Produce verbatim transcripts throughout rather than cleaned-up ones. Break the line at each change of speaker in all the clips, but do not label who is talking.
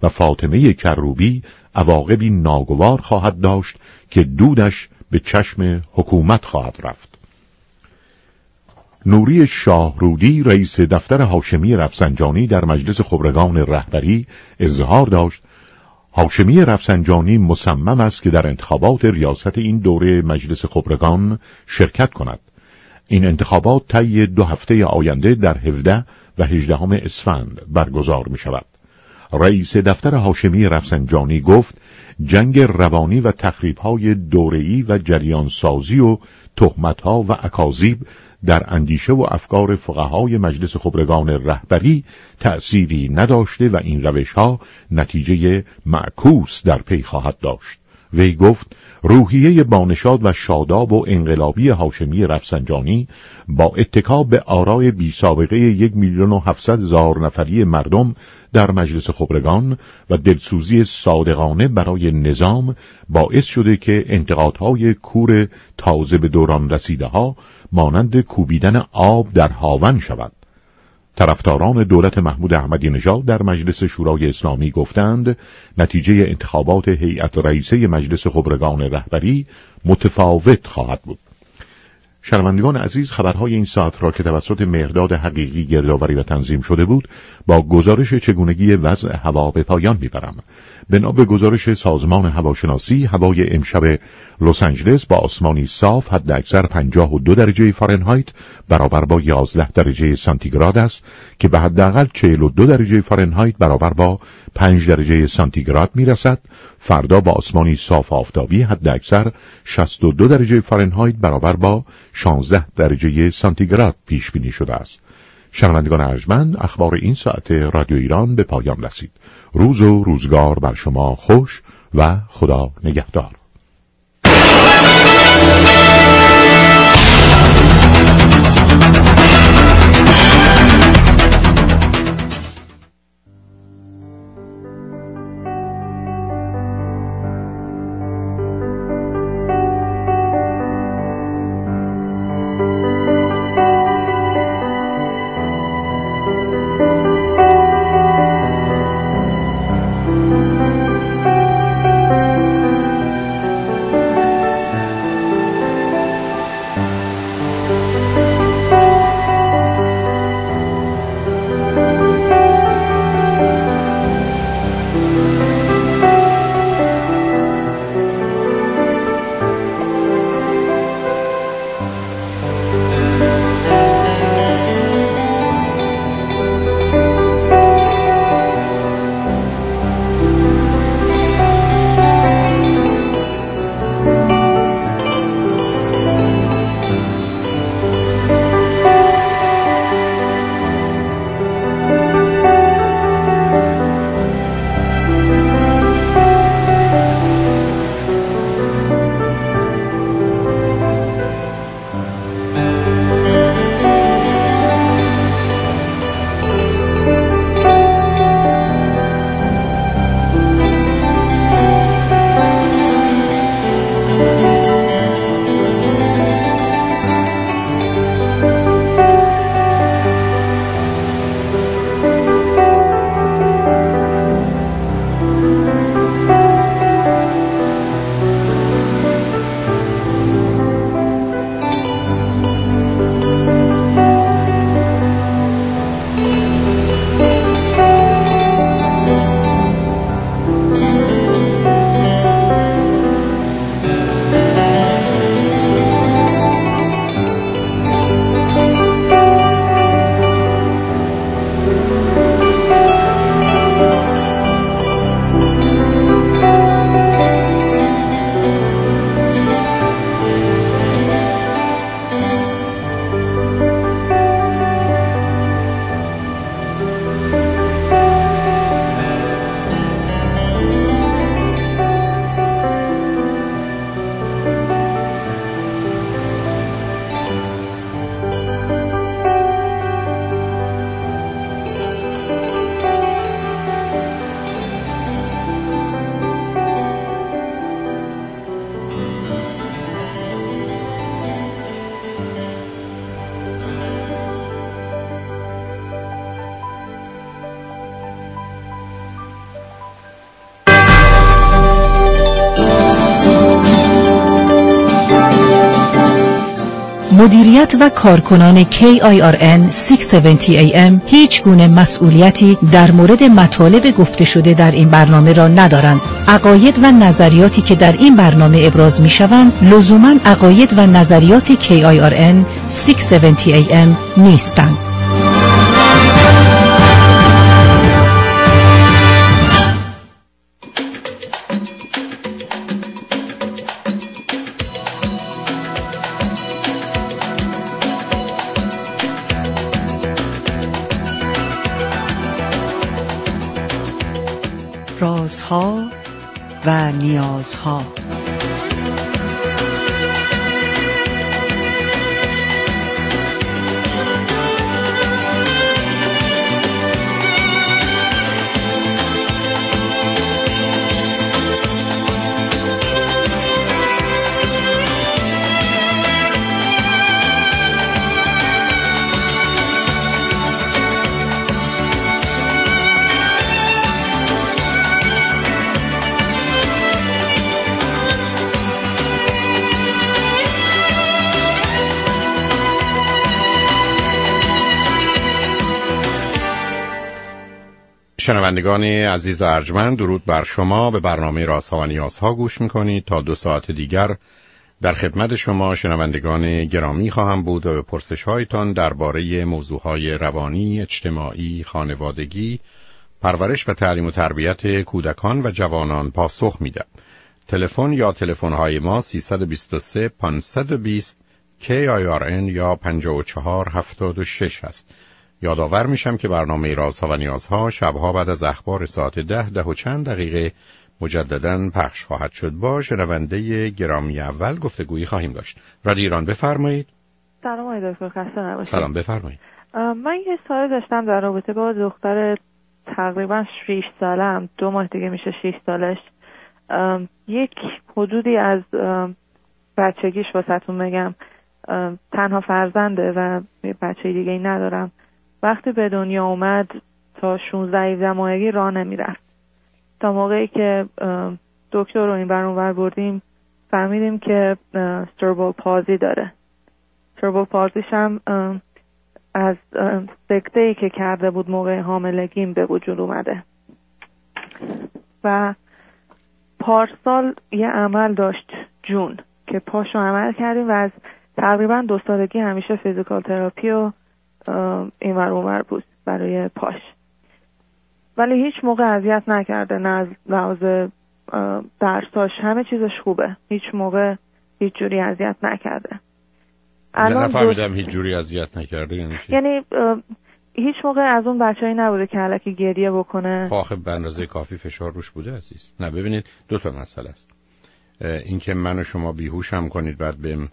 و فاطمه کروبی عواقبی ناگوار خواهد داشت که دودش به چشم حکومت خواهد رفت. نوری شاهرودی رئیس دفتر هاشمی رفسنجانی در مجلس خبرگان رهبری اظهار داشت هاشمی رفسنجانی مصمم است که در انتخابات ریاست این دوره مجلس خبرگان شرکت کند. این انتخابات طی دو هفته آینده در هفده و هجدهم اسفند برگزار می شود. رئیس دفتر هاشمی رفسنجانی گفت جنگ روانی و تخریب‌های دوره‌ای و جریانسازی و تهمت‌ها و اکاذیب در اندیشه و افکار فقهای مجلس خبرگان رهبری تأثیری نداشته و این روش‌ها نتیجه معکوس در پی خواهد داشت. وی گفت روحیه بانشاد و شاداب و انقلابی هاشمی رفسنجانی با اتکا به آرای بی سابقه یک میلیون و هفتصد هزار نفری مردم در مجلس خبرگان و دلسوزی صادقانه برای نظام باعث شده که انتقادهای کور تازه به دوران رسیده ها مانند کوبیدن آب در هاون شود. طرفداران دولت محمود احمدی نژاد در مجلس شورای اسلامی گفتند نتیجه انتخابات هیئت رئیسه مجلس خبرگان رهبری متفاوت خواهد بود. شنوندگان عزیز، خبرهای این ساعت را که توسط مهرداد حقیقی گردآوری و تنظیم شده بود با گزارش چگونگی وضع هوا به پایان میبرم. بنا به گزارش سازمان هواشناسی، هوای امشب لس آنجلس با آسمانی صاف حد اکثر پنجاه و دو درجه فارنهایت برابر با یازده درجه سانتیگراد است که به حداقل چهل و دو درجه فارنهایت برابر با پنج درجه سانتیگراد میرسد. فردا با آسمانی صاف آفتابی حد اکثر شصت و دو درجه فارنهایت برابر با شانزده درجه سانتیگراد پیش بینی شده است. شنوندگان ارجمند، اخبار این ساعت رادیو ایران به پایان رسید. روز و روزگار بر شما خوش و خدا نگهدار.
مدیریت و کارکنان کی آی آر ان ششصد و هفتاد ای ام هیچ گونه مسئولیتی در مورد مطالب گفته شده در این برنامه را ندارند. عقاید و نظریاتی که در این برنامه ابراز می‌شوند لزوماً عقاید و نظریات کی آی آر ان ششصد و هفتاد ای ام نیستند.
رازها و نیازها.
شنوندگان عزیز و ارجمند، درود بر شما. به برنامه رازها و نیازها گوش میکنید. تا دو ساعت دیگر در خدمت شما شنوندگان گرامی خواهم بود و به پرسش هایتان درباره موضوعهای روانی، اجتماعی، خانوادگی، پرورش و تعلیم و تربیت کودکان و جوانان پاسخ میدم. تلفن یا تلفن های ما سیصد و بیست و سه پانصد و بیست کی آی آر ان یا پنجاه و چهار هفتاد و شش هست. یادآور میشم که برنامه رازها و نیازها شبها بعد از اخبار ساعت ده ده و چند دقیقه مجدداً پخش خواهد شد. با شنونده گرامی اول گفتگویی خواهیم داشت. رادیو ایران بفرمایید.
سلام آقای دکتر، خسته نباشید.
سلام، بفرمایید.
من یه سوال داشتم در رابطه با دختر تقریبا شش سالم، دو ماه دیگه میشه شش سالش. یک حدودی از بچگیش واسهتون بگم، تنها فرزنده و بچه دیگه ای ندارم. وقتی به دنیا اومد تا شانزده هفده ماهگی راه نمیرفت. تا موقعی که دکتر رو این بر اون ور بردیم فهمیدیم که سربرال پالزی داره. سربرال پالزیش هم از سکته‌ای که کرده بود موقع حاملگیم به وجود اومده و پارسال یه عمل داشت جون که پاشو عمل کردیم و از تقریبا دو سالگی همیشه فیزیکال تراپی و این ور اون ور بود برای پاش، ولی هیچ موقع اذیت نکرده. نه از لحاظ درساش همه چیزش خوبه، هیچ موقع هیچ جوری اذیت نکرده.
الان نفهمیدم هیچ جوری اذیت نکرده یعنی چی؟
یعنی هیچ موقع از اون بچه‌ای نبوده که الکی گریه بکنه.
آخه به اندازه کافی فشار روش بوده عزیز. نه ببینید دو تا مسئله است. این که من و شما بیهوشم کنید بعد بهم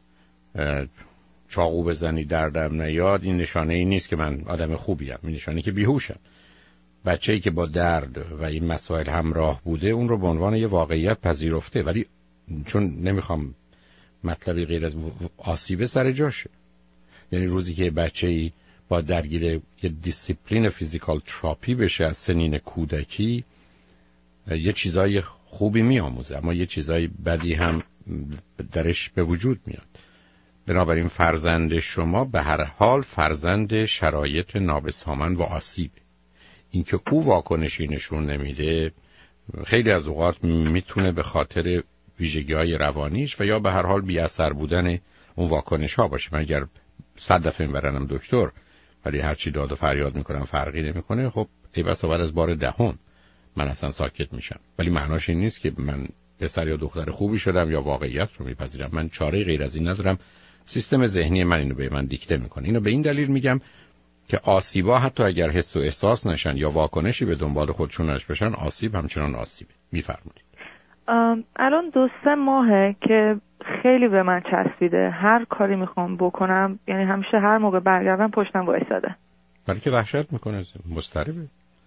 چاقو بزنی دردم نیاد، این نشانه ای نیست که من آدم خوبیم. این نشانه که بیهوشم. بچه‌ای که با درد و این مسائل همراه بوده اون رو به عنوان یه واقعیت پذیرفته، ولی چون نمیخوام مطلبی غیر از آسیب سر جاشه. یعنی روزی که بچه‌ای با درگیر یه دیسیپلین فیزیکال تراپی بشه از سنین کودکی، یه چیزای خوبی میآموزه اما یه چیزای بدی هم درش به وجود میاد. بنابراین فرزند شما به هر حال فرزند شرایط نابسامان و آسیب. اینکه او واکنشی نشون نمیده خیلی از اوقات میتونه به خاطر ویژگی‌های روانیش و یا به هر حال بی اثر بودن اون واکنش‌ها باشه. من اگر صد دفعه میبرنم دکتر ولی هر چی داد و فریاد میکنم فرقی نمیکنه، خب ای بس بعد از بار دهم من اصلا ساکت میشم. ولی معناش این نیست که من پسر یا دختر خوبی شدم یا واقعیت رو میپذیرم. من چاره غیر از این ندارم. سیستم ذهنی من اینو به من دیکته میکنه. اینو به این دلیل میگم که آسیبا حتی اگر حس و احساس نشن یا واکنشی به دنبال خودشون نش بشن، آسیب همچنان آسیبه. میفرمایید.
الان دو سه ماهه که خیلی به من چسبیده. هر کاری میخوام بکنم، یعنی همیشه هر موقع برگردم پشتم وایساده.
برای که وحشت میکنه، مضطربه.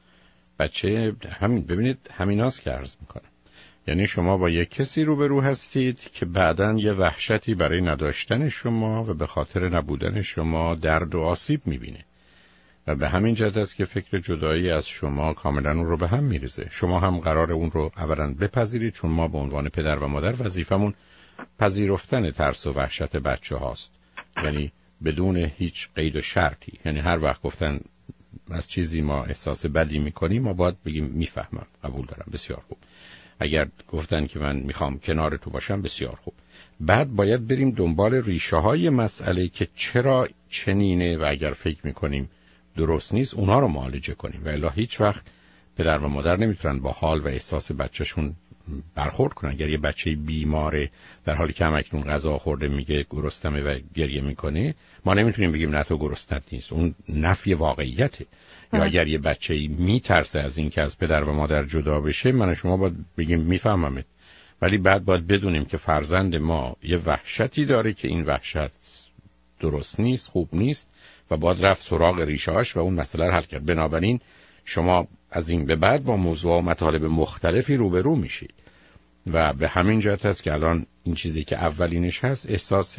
بچه همین ببینید همیناست که عرض میکنم. یعنی شما با یک کسی روبرو هستید که بعداً یه وحشتی برای نداشتن شما و به خاطر نبودن شما درد و آسیب میبینه و به همین جهت است که فکر جدایی از شما کاملا اون رو به هم میریزه. شما هم قرار اون رو اولا بپذیرید، چون ما به عنوان پدر و مادر وظیفمون پذیرفتن ترس و وحشت بچه هاست. یعنی بدون هیچ قید و شرطی. یعنی هر وقت گفتن از چیزی ما احساس بدی میکنیم ما باید بگیم میفهمم، قبول دارم، بسیار خوب. اگر گفتن که من میخوام کنار تو باشم، بسیار خوب. بعد باید بریم دنبال ریشه های مسئله که چرا چنینه و اگر فکر میکنیم درست نیست اونها رو معالجه کنیم. و الا هیچ وقت پدر و مادر نمیتونن با حال و احساس بچهشون برخورد کنن. اگر یه بچه بیماره در حالی که همکنون غذا خورده میگه گرسنمه و گریه میکنه، ما نمیتونیم بگیم نه تو گرسنت نیست، اون نفی واقعیته. یا اگر یه بچه‌ای میترسه از این که از پدر و مادر جدا بشه، من و شما باید بگیم میفهممت، ولی بعد باید بدونیم که فرزند ما یه وحشتی داره که این وحشت درست نیست، خوب نیست و باید رفت سراغ ریشه‌اش و اون مسئله رو حل کرد. بنابراین شما از این به بعد با موضوع و مطالب مختلفی روبرو میشید و به همین جهت است که الان این چیزی که اولینش هست احساس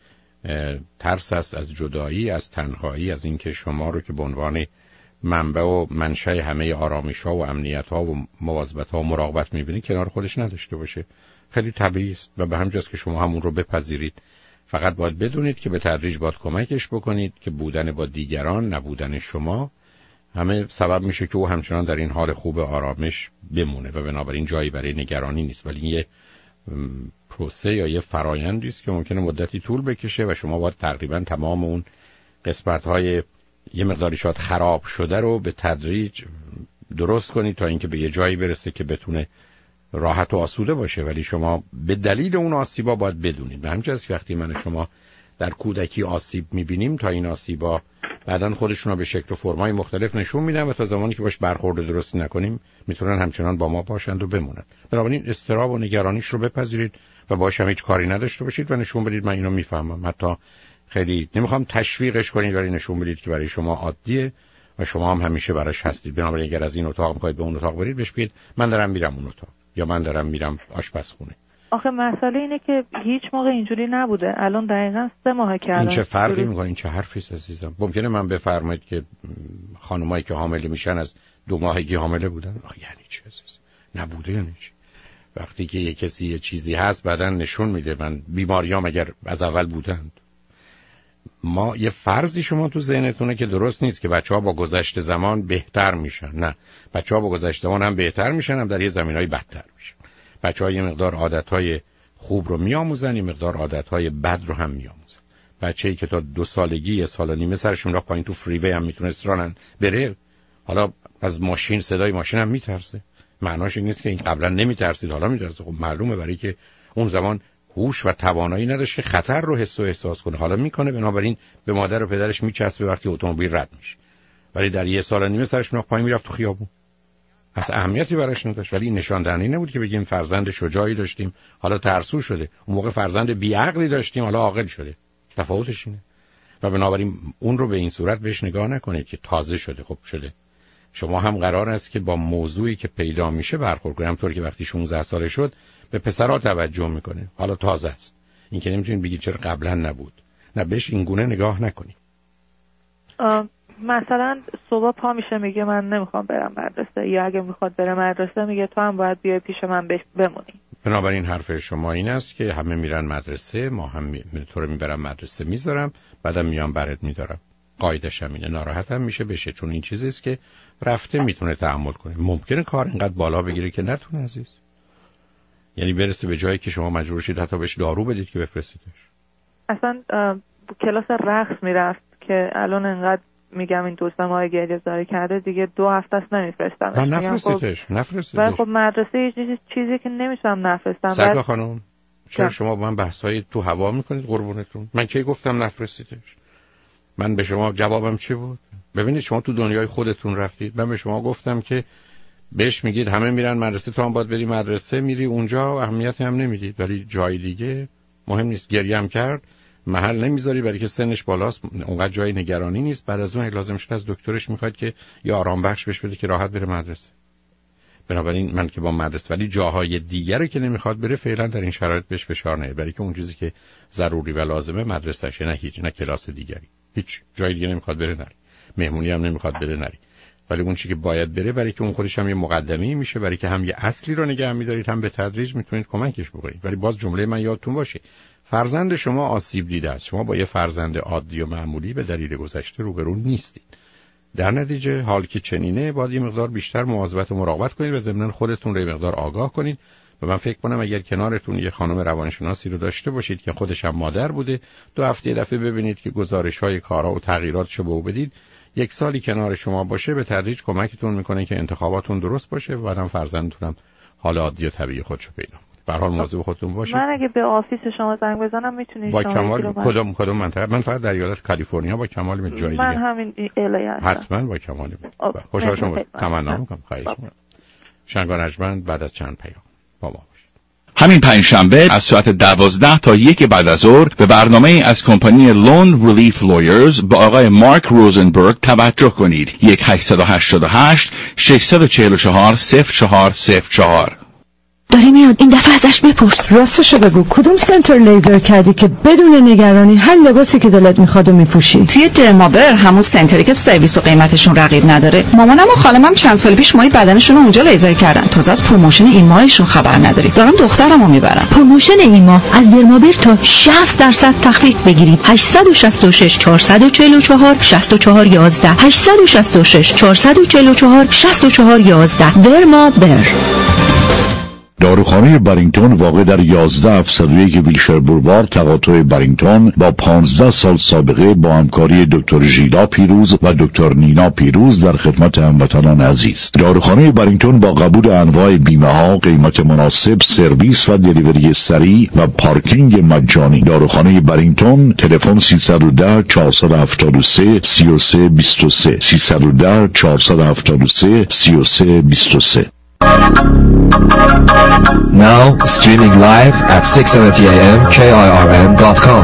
ترس است از جدایی، از تنهایی، از اینکه شما رو که به عنوان منبع و منشأ همه آرامش‌ها و امنیت‌ها و مواظبت‌ها و مراقبت می‌بینید کنار خودش نداشته باشه. خیلی طبیعی است و به همین جاست که شما همون رو بپذیرید. فقط باید بدونید که به تدریج باید کمکش بکنید که بودن با دیگران، نبودن شما همه سبب میشه که او همچنان در این حال خوب آرامش بمونه و بنابراین جایی برای نگرانی نیست. ولی یه پروسه یا یه فرایندی است که ممکنه مدتی طول بکشه و شما باید تقریبا تمام اون قسمت‌های یه مقداری شاید خراب شده رو به تدریج درست کنید تا اینکه به یه جایی برسه که بتونه راحت و آسوده باشه. ولی شما به دلیل اون آسیبا باید بدونید. به همین جاست که وقتی من و شما در کودکی آسیب می‌بینیم تا این آسیبا بعدن خودشون رو به شکل و فرمای مختلف نشون میدن و تا زمانی که باش برخورد درست نکنیم میتونن همچنان با ما باشند و بمونن. بنابراین استراب و نگرانیش رو بپذیرید و باهاش هم هیچ کاری نداشته باشید و نشون بدید من اینو میفهمم. حتی خیلی نمیخوام تشویقش کنید ولی نشون بدید که برای شما عادیه و شما هم همیشه براش هستید. بنابراین اگر از این اتاق میخواید به اون اتاق برید بهش بگید من دارم میرم اون اتاق یا من دارم میرم آشپزخونه.
آخه مسئله اینه که هیچ موقع اینجوری نبوده. الان دقیقاً سه ماهه که الان
این چه فرقی میکنه؟ این چه حرفی است عزیزم؟ ممکنه من بفرمایید که خانمایی که حامله میشن از دو ماهگی حامله بودن؟ آخه یعنی چه عزیز؟ نبوده یعنی چی؟ وقتی که یه کسی یه چیزی هست بعدن نشون میده من بیماریام اگر از اول بودند. ما یه فرضی شما تو ذهنتونه که درست نیست که بچه‌ها با گذشت زمان بهتر میشن. نه، بچه‌ها با گذشت زمان هم بهتر میشن، هم در یه زمینه‌ای بدتر میشن. بچه‌ها یه مقدار عادت‌های خوب رو میآموزن، یه مقدار عادت‌های بد رو هم میآموزن. بچه‌ای که تا دو سالگی، یه سال و نیمه سرش راه پایین تو فریوی هم میتونست رانن بره، حالا از ماشین، صدای ماشین هم میترسه. معناش این نیست که این قبلا نمیترسید حالا میترسه. خب معلومه، برای که اون زمان هوش و توانایی نداشت که خطر رو حس و احساس کنه. حالا میکنه، بنابراین به مادر و پدرش میچسبه وقتی اتومبیل رد میشه. ولی در یه سال و نیمه سرش راه پایین میرفت تو خیابون. پس اهمیتی براش نداشت. ولی نشان دهنده نبود که بگیم فرزند شجاعی داشتیم حالا ترسو شده. اون موقع فرزند بیعقلی داشتیم حالا عاقل شده. تفاوتش اینه. و بنابراین اون رو به این صورت بهش نگاه نکنید که تازه شده. خب شده. شما هم قرار است که با موضوعی که پیدا میشه برخورد کنید. همونطور که وقتی شانزده ساله شد به پسرها توجه میکنه، حالا تازه است. این که نمیتونید بگید چرا قبلا نبود. نه، بهش این گونه نگاه نکنید.
مثلا صبح پا میشه میگه من نمیخوام برم مدرسه، یا اگه میخواد بره مدرسه میگه تو هم باید بیای پیش من بمونی.
بنابراین حرف شما این است که همه میرن مدرسه، ما هم می... تو رو میبرم مدرسه میذارم، بعدم میام برات میدارم. قاعدش همینه. ناراحت هم میشه بشه، چون این چیزی است که رفته میتونه تحمل کنه. ممکنه کار اینقدر بالا بگیره که نتونه عزیز. یعنی برسه به جایی که شما مجبور شید حتی بهش دارو بدید که بفرستیدش.
اصلا کلاس رقص میرفت که الان انقدر میگم این دو سه ماه گریه زاری کرده دیگه دو هفته است نمیفرستم.
من نفرستیدش، نفرستیدش.
ولی خب مدرسه یه چیزی چیزی که نمیتونم نفرستم.
سرکار خانم، چرا شما با من بحثای تو هوا میکنید قربونتون؟ من کی گفتم نفرستیدش؟ من به شما جوابم چی بود؟ ببینید شما تو دنیای خودتون رفتید. من به شما گفتم که بهش میگید همه میرن مدرسه، تو هم باید بری مدرسه، میری اونجا اهمیتی هم نمیدید. ولی جای دیگه مهم نیست. گریه هم کرد محل نمیذاری برای که سنش بالاست، اونقدر جای نگرانی نیست. بعد از اون لازم شد از دکترش میخواد که یه آرام بخش بهش بده که راحت بره مدرسه. بنابراین من که با مدرسه، ولی جاهای دیگه رو که نمیخواد بره فعلا در این شرایط بهش فشار نیاره، برای که اون چیزی که ضروری و لازمه مدرسه‌شه، نه هیچ، نه کلاس دیگری. هیچ جای دیگه نمیخواد بره نری، مهمونی هم نمیخواد بره نری. ولی اون چیزی که باید بره، برای که اون خودش هم یه مقدمه‌ای میشه، برای که هم یه اصلی رو نگه می‌دارید، هم به تدریج میتونید کمکش بکنید. ولی باز جمله من یادتون باشه، فرزند شما آسیب دیده است. شما با یه فرزند عادی و معمولی به دلیل گذشته روبرو نیستید. در نتیجه حال که چنینه باید یه مقدار بیشتر مواظبت و مراقبت کنید و ضمناً خودتون رو یه مقدار آگاه کنید. و من فکر کنم اگر کنارتون یه خانم روانشناسی رو داشته باشید که خودش هم مادر بوده، دو هفته یه دفعه ببینید که گزارش‌های کارا و تغییراتشو به او بدید، یک سالی کنار شما باشه، به تدریج کمکتون میکنه که انتخاباتون درست باشه و بعدم فرزندتونم حال عادی و طبیعی خودشو پیدا کنه. به هر حال مواظب خودتون باشید.
من اگه به آفیس شما زنگ بزنم میتونید
با
شما
کمال کدوم کدوم منطقه؟ من فقط در ایالت کالیفرنیا، با کمال می جای دیگه.
من همین الی هستم.
حتما با کمال. خوشحال شدم. تمنا میکنم. خواهش میکنم. شنگان اجمن بعد از چند پیام با ما باشید.
همین پنجشنبه از ساعت دوازده تا یک بعد از ظهر به برنامه از کمپانی لون ریلیف لویرز با آقای مارک روزنبرگ توجه کنید. یک هشت هشت هشت شش چهار چهار صفر چهار صفر چهار.
داری میاد، این دفعه ازش بپرس.
راستشو بگو کدوم سنتر لیزر کردی که بدون نگرانی هر لباسی که دلت میخواد و میپوشی؟
توی درمابر، همون سنتری که سرویس و قیمتشون رقیب نداره. مامانم و خاله‌م چند سال پیش ماهی بدنشون رو اونجا لیزر کردن. تازه از پروموشن این ماهشون خبر نداری. دارم دخترمو میبرم.
پروموشن این ماه از درمابر تا شصت درصد تخفیف بگیرید. هشت شش شش چهار چهار چهار شش چهار یک یک هشت شش شش چهار چهار چهار شش چهار یک یک درمابر.
داروخانه برینگتون واقع در یازده هفتصد و یک ویلشر بولوار تقاطع برینگتون با پانزده سال سابقه با همکاری دکتر ژیلا پیروز و دکتر نینا پیروز در خدمت هموطنان عزیز. داروخانه برینگتون با قبول انواع بیمه ها، قیمت مناسب، سرویس و دلیوری سریع و پارکینگ مجانی. داروخانه برینگتون، تلفن سیصد و ده چهارصد و هفتاد و سه سی و سه بیست و سه سیصد و ده چهارصد و هفتاد و سه سی و سه بیست و سه.
Now streaming live at six seventy a m K I R N dot com.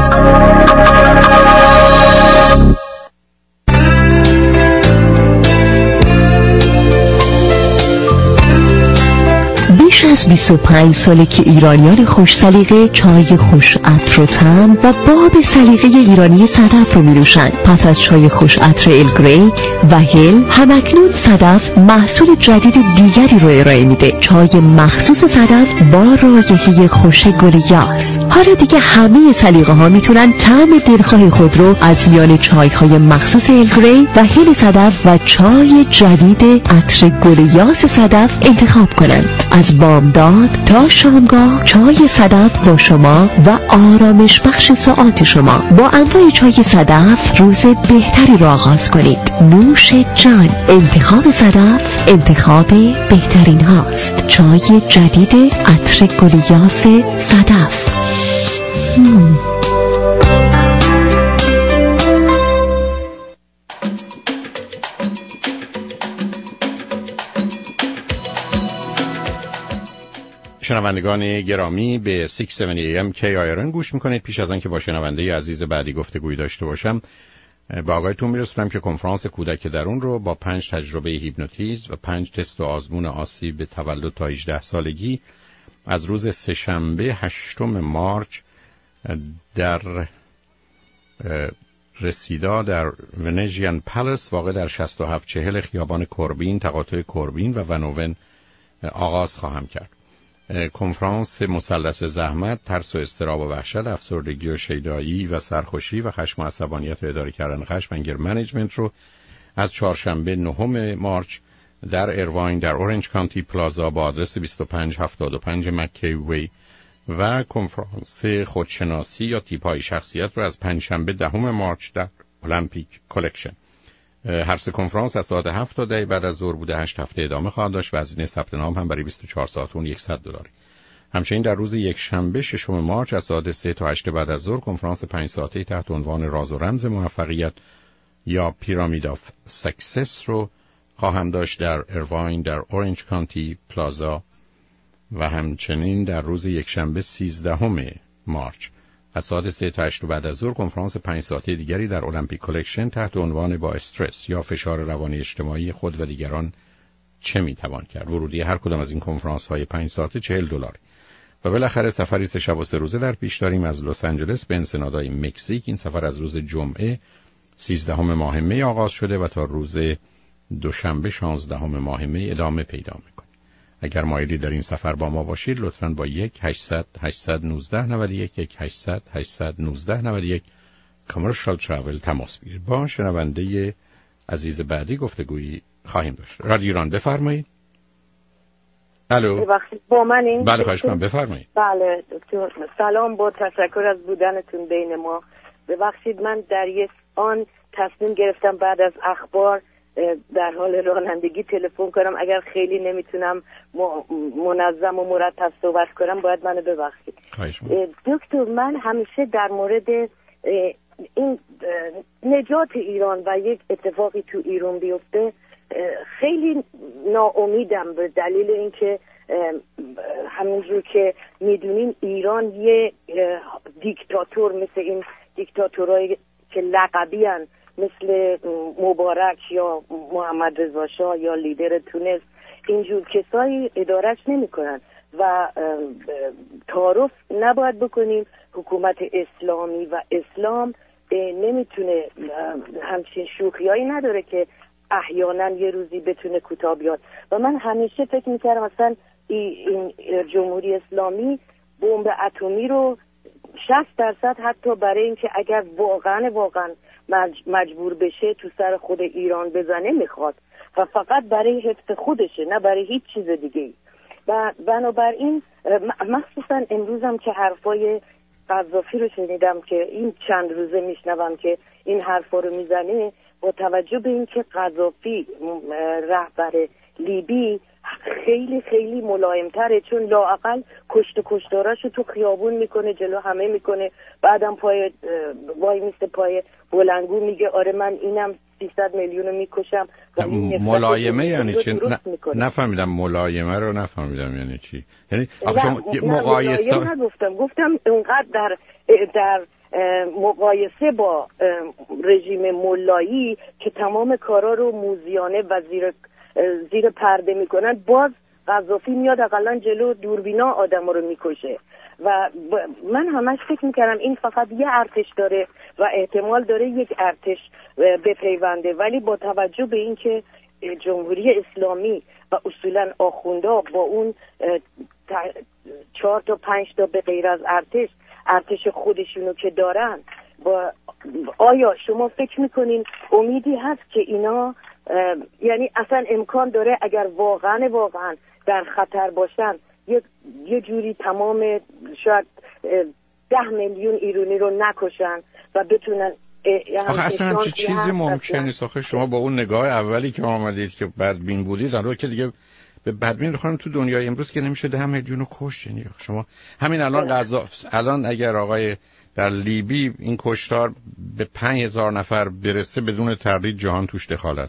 بیش از بیست و پنج ساله که ایرانیان خوش سلیقه چای خوش عطر و طعم و باب سلیقه ایرانی صدف رو می‌نوشند. پس از چای خوش عطر ال گری و هل، همکنون صدف محصول جدید دیگری رو ارائه میده. چای مخصوص صدف با رایحه خوش گل یاس. حالا دیگه همه سلیقه ها میتونن طعم دلخواه خود رو از میان چای های مخصوص ال گری و هل صدف و چای جدید عطر گل یاس صدف انتخاب کنند. از بامداد تا شامگاه چای صدف با شما و آرامش بخش ساعات شما. با انواع چای صدف روز بهتری را آغاز کنید. نوش جان. انتخاب صدف انتخاب بهترین هاست. چای جدید عطر گل یاس صدف. مم.
شنوندگان گرامی به شش هفتاد ای ام کی آی آر ان گوش میکنید. پیش از آن که با شنونده عزیز بعدی گفتگوی داشته باشم، با آقایتون میرسونم که کنفرانس کودک درون رو با پنج تجربه هیپنوتیزم و پنج تست و آزمون آسیب به تولد تا هجده سالگی از روز سه‌شنبه هشتم مارچ در رسیدا در ونژین پالاس واقع در شصت و هفت چهل خیابان کوربین تقاطع کوربین و ونوون آغاز خواهم کرد. کنفرانس مثلث زحمت، ترس و اضطراب و وحشت، افسردگی و شیدایی و سرخوشی و خشم و عصبانیت و اداره کردن خشم، انگر منیجمنت رو از چهارشنبه نهم مارچ در ایرواین در اورنج کانتی پلازا با آدرس بیست و پنج هفتاد و پنج مکی وی و کنفرانس خودشناسی یا تیپ‌های شخصیت رو از پنجشنبه دهم مارچ در المپیک کلکشن. هر سه کنفرانس از ساعت هفت تا ده بعد از ظهر بوده. هشت هفته ادامه خواهد داشت و هزینه ثبت نام هم برای بیست و چهار ساعت اون صد دلار. همچنین در روز یک شنبه ششم مارچ از ساعت سه تا هشت بعد از ظهر کنفرانس پنج ساعته تحت عنوان راز و رمز موفقیت یا پیرامید آف سکسس رو خواهم داشت در ایرواین در اورنج کانتی پلازا و همچنین در روز یک شنبه سیزدهم مارچ از ساعت سه تا هشت بعد از ظهر کنفرانس پنج ساعته دیگری در المپیک کلکشن تحت عنوان با استرس یا فشار روانی اجتماعی خود و دیگران چه میتوان کرد. ورودی هر کدام از این کنفرانس های پنج ساعته چهل دلار. و بالاخره سفری سه شب و سه روزه در پیش داریم از لس آنجلس به انسنادای مکزیک. این سفر از روز جمعه سیزدهم ماه می آغاز شده و تا روز دوشنبه شانزدهم ماه می ادامه پیدا میکنه. اگر مایلی در این سفر با ما باشید لطفاً با یک هشتصد هشتصد و نوزده نود و یک یک هشتصد هشتصد و نوزده نود و یک کامرشال تراول تماس بگیرید. با شنونده عزیز بعدی گفتگویی خواهیم داشت. رادیو ایران بفرمایید. الو.
ببخشید با من این
بله خواهش کنم بفرمایید.
بله دکتر سلام، با تشکر از بودنتون بین ما. ببخشید من در یک آن تصمیم گرفتم بعد از اخبار در حال رانندگی تلفن کنم. اگر خیلی نمیتونم منظم و مرتب صحبت کنم باید منو ببخشید. دکتر من همیشه در مورد این نجات ایران و یک اتفاقی تو ایران بیفته خیلی ناامیدم، به دلیل اینکه همینجور که میدونین ایران یه دیکتاتور مثل این دیکتاتورهای که لقبی هن، مثل مبارک یا محمد رضا شاه یا لیدر تونس، اینجور کسایی ادارش نمی کنن و تعارف نباید بکنیم. حکومت اسلامی و اسلام نمیتونه همچین شوخیایی نداره که احیانا یه روزی بتونه کوتاه بیاد. و من همیشه فکر میکردم مثلا این جمهوری اسلامی بمب اتمی رو شصت درصد حتی برای اینکه اگر واقعا واقعا مجبور بشه تو سر خود ایران بزنه میخواد و فقط برای حفظ خودشه، نه برای هیچ چیز دیگه. و بنابراین مخصوصا امروزم که حرفای قذافی رو شنیدم که این چند روزه میشنوم که این حرفا رو میزنه، با توجه به اینکه قذافی رهبر لیبی خیلی خیلی ملایم‌تره، چون لااقل کشت و کشتاراشو تو خیابون میکنه، جلو همه میکنه، بعدم پای وای میسته پای بلنگو میگه آره من اینم سیصد میلیون میکشم.
ملایمه یعنی چی؟ نفهمیدم ملایمه رو نفهمیدم یعنی چی. یعنی آخه شما مقایسه
نگفتم، گفتم اونقدر در در مقایسه با رژیم ملایی که تمام کارا رو موزیانه و زیر زیر پرده میکنن، باز قذافی میاد اقلا جلو دوربینا آدم رو میکشه. و من همش فکر میکردم این فقط یه ارتش داره و احتمال داره یک ارتش بپیونده، ولی با توجه به اینکه جمهوری اسلامی و اصولا آخوندا با اون چهار تا پنج تا به غیر از ارتش ارتش خودشونو که دارن، با آیا شما فکر میکنین امیدی هست که اینا یعنی اصلا امکان داره اگر واقعا واقعا در خطر باشن یه, یه جوری تمام شاید ده میلیون ایرانی رو نکشن و بتونن
آخه اصلا همچی چیزی ممکن نیست. آخه شما با اون نگاه اولی که آمدید که بدبین بودید الان که دیگه به بدبین بخوام تو دنیای امروز که نمیشه ده میلیون رو کشت. یعنی شما همین الان غزا الان اگر آقای در لیبی این کشتار به پنج هزار نفر برسه بدون تردید جهان توش دخالت،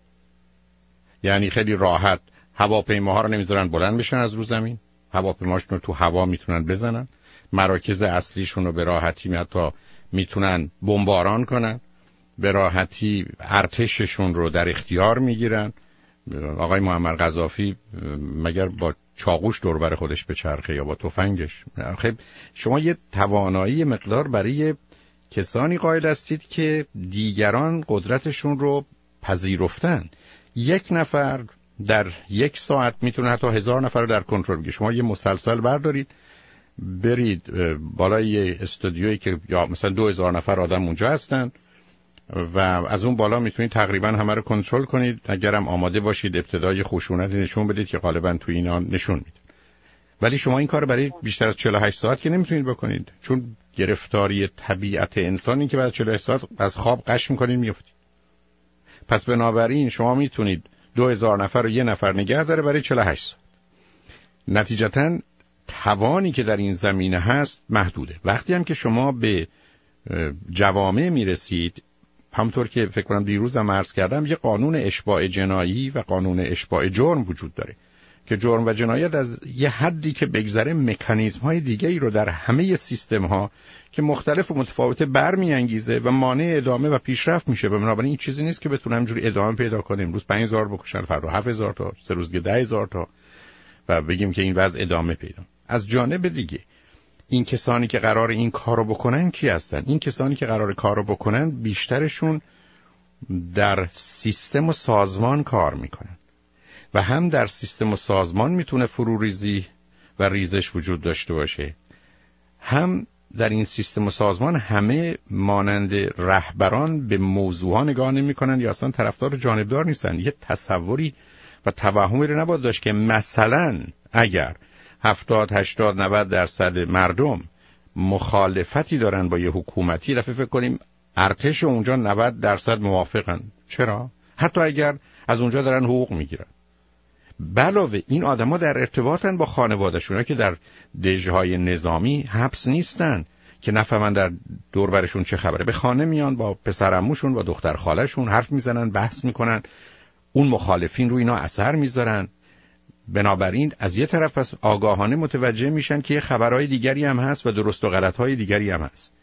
یعنی خیلی راحت هواپیماها رو نمیذارن بلند بشن از رو زمین، هواپیماشون رو تو هوا میتونن بزنن، مراکز اصلیشون رو به راحتی حتی میتونن بمباران کنن، به راحتی ارتششون رو در اختیار میگیرن. آقای معمر قذافی مگر با چاقوش دور بر خودش به چرخه یا با تفنگش؟ خب شما یه توانایی مقدار برای کسانی قائل هستید که دیگران قدرتشون رو پذیرفتن. یک نفر در یک ساعت میتونه حتی هزار نفر رو در کنترل بگیره. شما یه مسلسل بردارید برید بالای یه استودیویی که یا مثلا دو هزار نفر آدم اونجا هستن و از اون بالا میتونید تقریبا همه رو کنترل کنید. اگرم آماده باشید ابتدای خشونت نشون بدید که غالبا تو اینا نشون میده. ولی شما این کار برای بیشتر از چهل و هشت ساعت که نمیتونید بکنید، چون گرفتاری طبیعت انسانی که بعد چهل و هشت ساعت از خواب قش میکنید میافتید. پس بنابراین شما میتونید دو هزار نفر رو یه نفر نگه داره برای چهل و هشت ساعت. نتیجتاً توانی که در این زمینه هست محدوده. وقتی هم که شما به جوامع میرسید، همونطور که فکر کنم دیروز هم عرض کردم، یه قانون اشباع جنایی و قانون اشباع جرم وجود داره که جرم و جنایت از یه حدی که بگذره مکانیزم های دیگه ای رو در همه سیستم ها که مختلف و متفاوته برمیانگیزه و مانع ادامه و پیشرفت میشه. و بنابراین این چیزی نیست که بتونه همجوری ادامه پیدا کنه، امروز پنج هزار بکشن، فردا هفت هزار تا، سه روز دیگه ده هزار تا و بگیم که این وضع ادامه پیدا. از جانب دیگه این کسانی که قرار این کارو بکنن کی هستن؟ این کسانی که قرار کارو بکنن بیشترشون در سیستم و سازمان کار میکنن. و هم در سیستم و سازمان میتونه فروریزی و ریزش وجود داشته باشه، هم در این سیستم و سازمان همه مانند رهبران به موضوعها نگاه نمی‌کنن یا اصلا طرفدار جانبدار نیستن. یه تصوری و توهمی رو نباید داشت که مثلا اگر هفتاد هشتاد نود درصد مردم مخالفتی دارن با یه حکومتی، رفع فکر کنیم ارتش اونجا نود درصد موافقن. چرا؟ حتی اگر از اونجا دارن حقوق میگیرن. علاوه این آدما در ارتباطن با خانواده‌شون که در دژهای نظامی حبس نیستن که نفهمن در دور برشون چه خبره. به خانه میان، با پسر عموشون با دختر خاله‌شون حرف میزنن، بحث میکنن، اون مخالفین رو اینا اثر میذارن. بنابراین از یه طرف پس آگاهانه متوجه میشن که یه خبرهای دیگری هم هست و درست و غلطهای دیگری هم هست.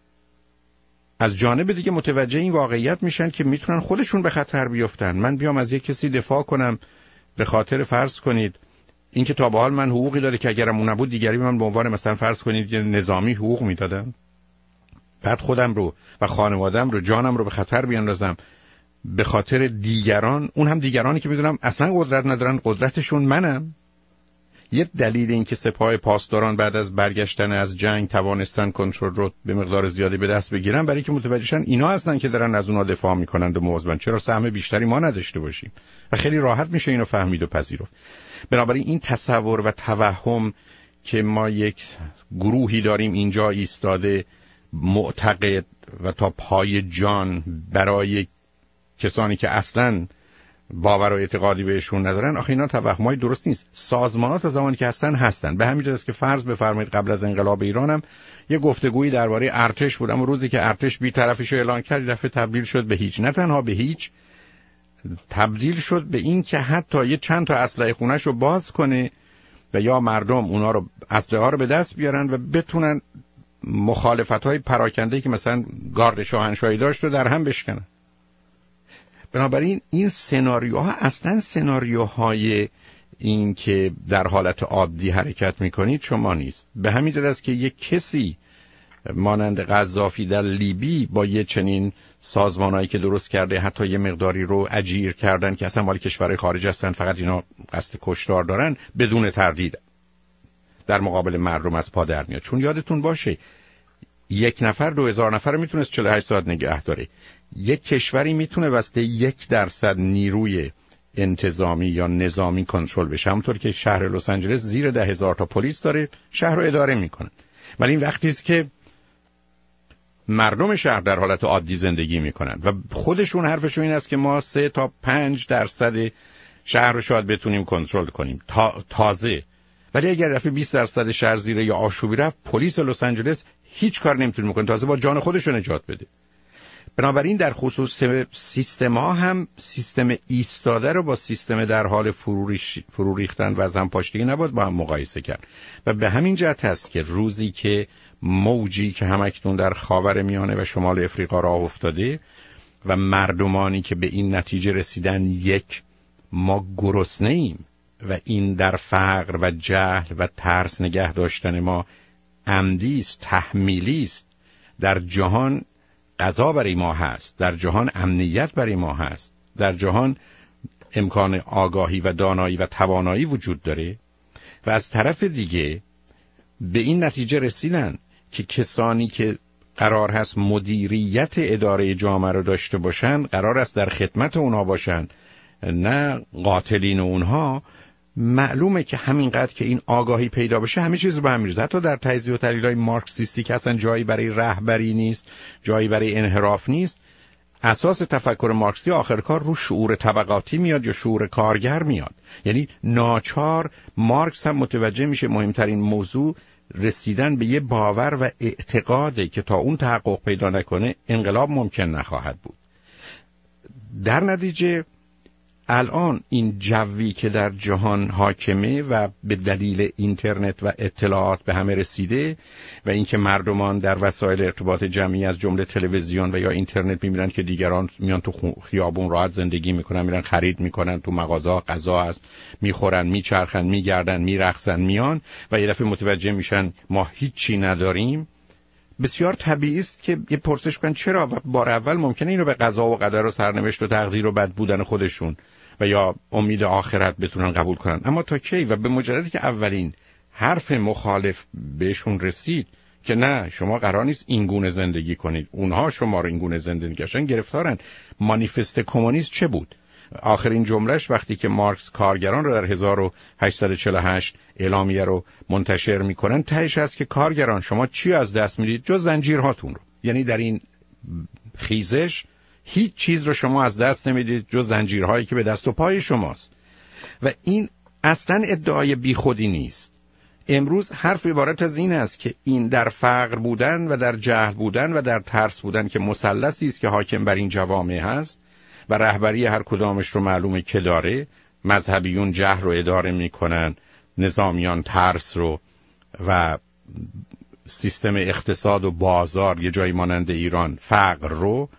از جانب دیگه متوجه این واقعیت میشن که میتونن خودشون به خطر بیفتن. من بیام از یک کسی دفاع کنم به خاطر فرض کنید این که تا به حال من حقوقی داره که اگرم اون نبود دیگری من به عنوان مثلا فرض کنید یه نظامی حقوق میدادم، بعد خودم رو و خانوادم رو، جانم رو به خطر بیاندازم به خاطر دیگران، اون هم دیگرانی که میدونم اصلا قدرت ندارن، قدرتشون منم. یه دلیل این که سپاه پاسداران بعد از برگشتن از جنگ توانستن کنترل رو به مقدار زیادی به دست بگیرن برای که متوجهشن اینا هستن که دارن از اونها دفاع میکنند و مواظبن چرا سهم بیشتری ما نداشته باشیم و خیلی راحت میشه اینو فهمید و پذیرفت. بنابراین این تصور و توهم که ما یک گروهی داریم اینجا ایستاده معتقد و تا پای جان برای کسانی که اصلاً باور و اعتقادی بهشون ندارن، آخه اینا توهمای درست نیست. سازمانات از زمانی که هستن هستن. به همین جاست که فرض بفرمایید قبل از انقلاب ایران هم یه گفتگویی درباره ارتش بود، اما روزی که ارتش بی‌طرفیشو اعلان کرد دفعه تبدیل شد به هیچ. نه تنها به هیچ، تبدیل شد به این که حتی یه چند تا اسلحه خونه‌شو باز کنه و یا مردم اونا رو اسلحه رو به دست بیارن و بتونن مخالفت‌های پراکنده‌ای که مثلا گارد شاهنشاهی داشت رو در هم بشکنن. بنابراین این سناریوها اصلا سناریوهای این که در حالت عادی حرکت میکنید شما نیست. به همین جهت است که یک کسی مانند قذافی در لیبی با یه چنین سازمانایی که درست کرده حتی یه مقداری رو اجیر کردن که اصلا مال کشورهای خارج هستن، فقط اینا قصد کشتار دارن، بدون تردید در مقابل مردم از پا در میاد. چون یادتون باشه یک نفر دو هزار نفر میتونست چهل و هشت ساعت نگه داره. یک کشوری میتونه واسه یک درصد نیروی انتظامی یا نظامی کنترل بشه. همونطور که شهر لس آنجلس زیر ده هزار تا پلیس داره، شهر رو اداره میکنه. ولی این وقتی است که مردم شهر در حالت عادی زندگی میکنن و خودشون حرفشون این است که ما سه تا پنج درصد شهر رو شاید بتونیم کنترل کنیم تا تازه. ولی اگر رفت بیست درصد شهر زیر یا آشوبی رفت، پلیس لس آنجلس هیچ کار نمیتونه بکنه، تازه با جان خودش رو نجات بده. بنابراین در خصوص سیستم ها هم سیستم ایستاده رو با سیستم در حال فرو ریختن و زنپاشتگی نباید با هم مقایسه کرد. و به همین جهت هست که روزی که موجی که همکنون در خاورمیانه و شمال افریقا راه افتاده و مردمانی که به این نتیجه رسیدن یک ما گرسنه ایم و این در فقر و جهل و ترس نگه داشتن ما عمدی است، تحمیلی است، در جهان غذا برای ما هست، در جهان امنیت برای ما هست، در جهان امکان آگاهی و دانایی و توانایی وجود داره و از طرف دیگه به این نتیجه رسیدن که کسانی که قرار هست مدیریت اداره جامعه رو داشته باشن قرار است در خدمت اونها باشن، نه قاتلین اونها. معلومه که همینقدر که این آگاهی پیدا بشه همه چیز به هم میریزه. حتی در تجزیه و تحلیل‌های مارکسیستی که اصلا جایی برای رهبری نیست، جایی برای انحراف نیست، اساس تفکر مارکسی آخر کار رو شعور طبقاتی میاد یا شعور کارگر میاد. یعنی ناچار مارکس هم متوجه میشه مهمترین موضوع رسیدن به یه باور و اعتقاده که تا اون تحقق پیدا نکنه انقلاب ممکن نخواهد بود. در نتیجه الان این جوی که در جهان حاکمه و به دلیل اینترنت و اطلاعات به همه رسیده و اینکه مردمان در وسایل ارتباط جمعی از جمله تلویزیون و یا اینترنت می‌بینن که دیگران میان تو خیابون راحت زندگی میکنن، میرن خرید میکنن، تو مغازه غذا هست میخورن، میچرخن، میگردن، میرقصن، میان و یه دفعه متوجه میشن ما هیچی نداریم. بسیار طبیعی است که یه پرسش کنن چرا، و بار اول ممکنه اینو به قضا و قدر و سرنوشت و تقدیر و بد بودن خودشون و یا امید آخرت بتونن قبول کنن. اما تا کی؟ و به مجردی که اولین حرف مخالف بهشون رسید که نه شما قرار نیست این گونه زندگی کنید، اونها شما رو این گونه زندگی کردن، گرفتارن. مانیفست کمونیست چه بود؟ آخرین جملهش وقتی که مارکس کارگران رو در هزار و هشتصد و چهل و هشت اعلامیه رو منتشر میکنن، تهش هست که کارگران شما چی از دست میدید جز زنجیرهاتون رو. یعنی در این خیزش هیچ چیز رو شما از دست نمیدید جز زنجیرهایی که به دست و پای شماست. و این اصلا ادعای بیخودی نیست. امروز حرف عبارت از این است که این در فقر بودن و در جهل بودن و در ترس بودن که مثلثی است که حاکم بر این جوامع هست و رهبری هر کدامش رو معلومه که داره. مذهبیون جهل رو اداره میکنن، نظامیان ترس رو، و سیستم اقتصاد و بازار یه جایی مانند ایران فقر رو.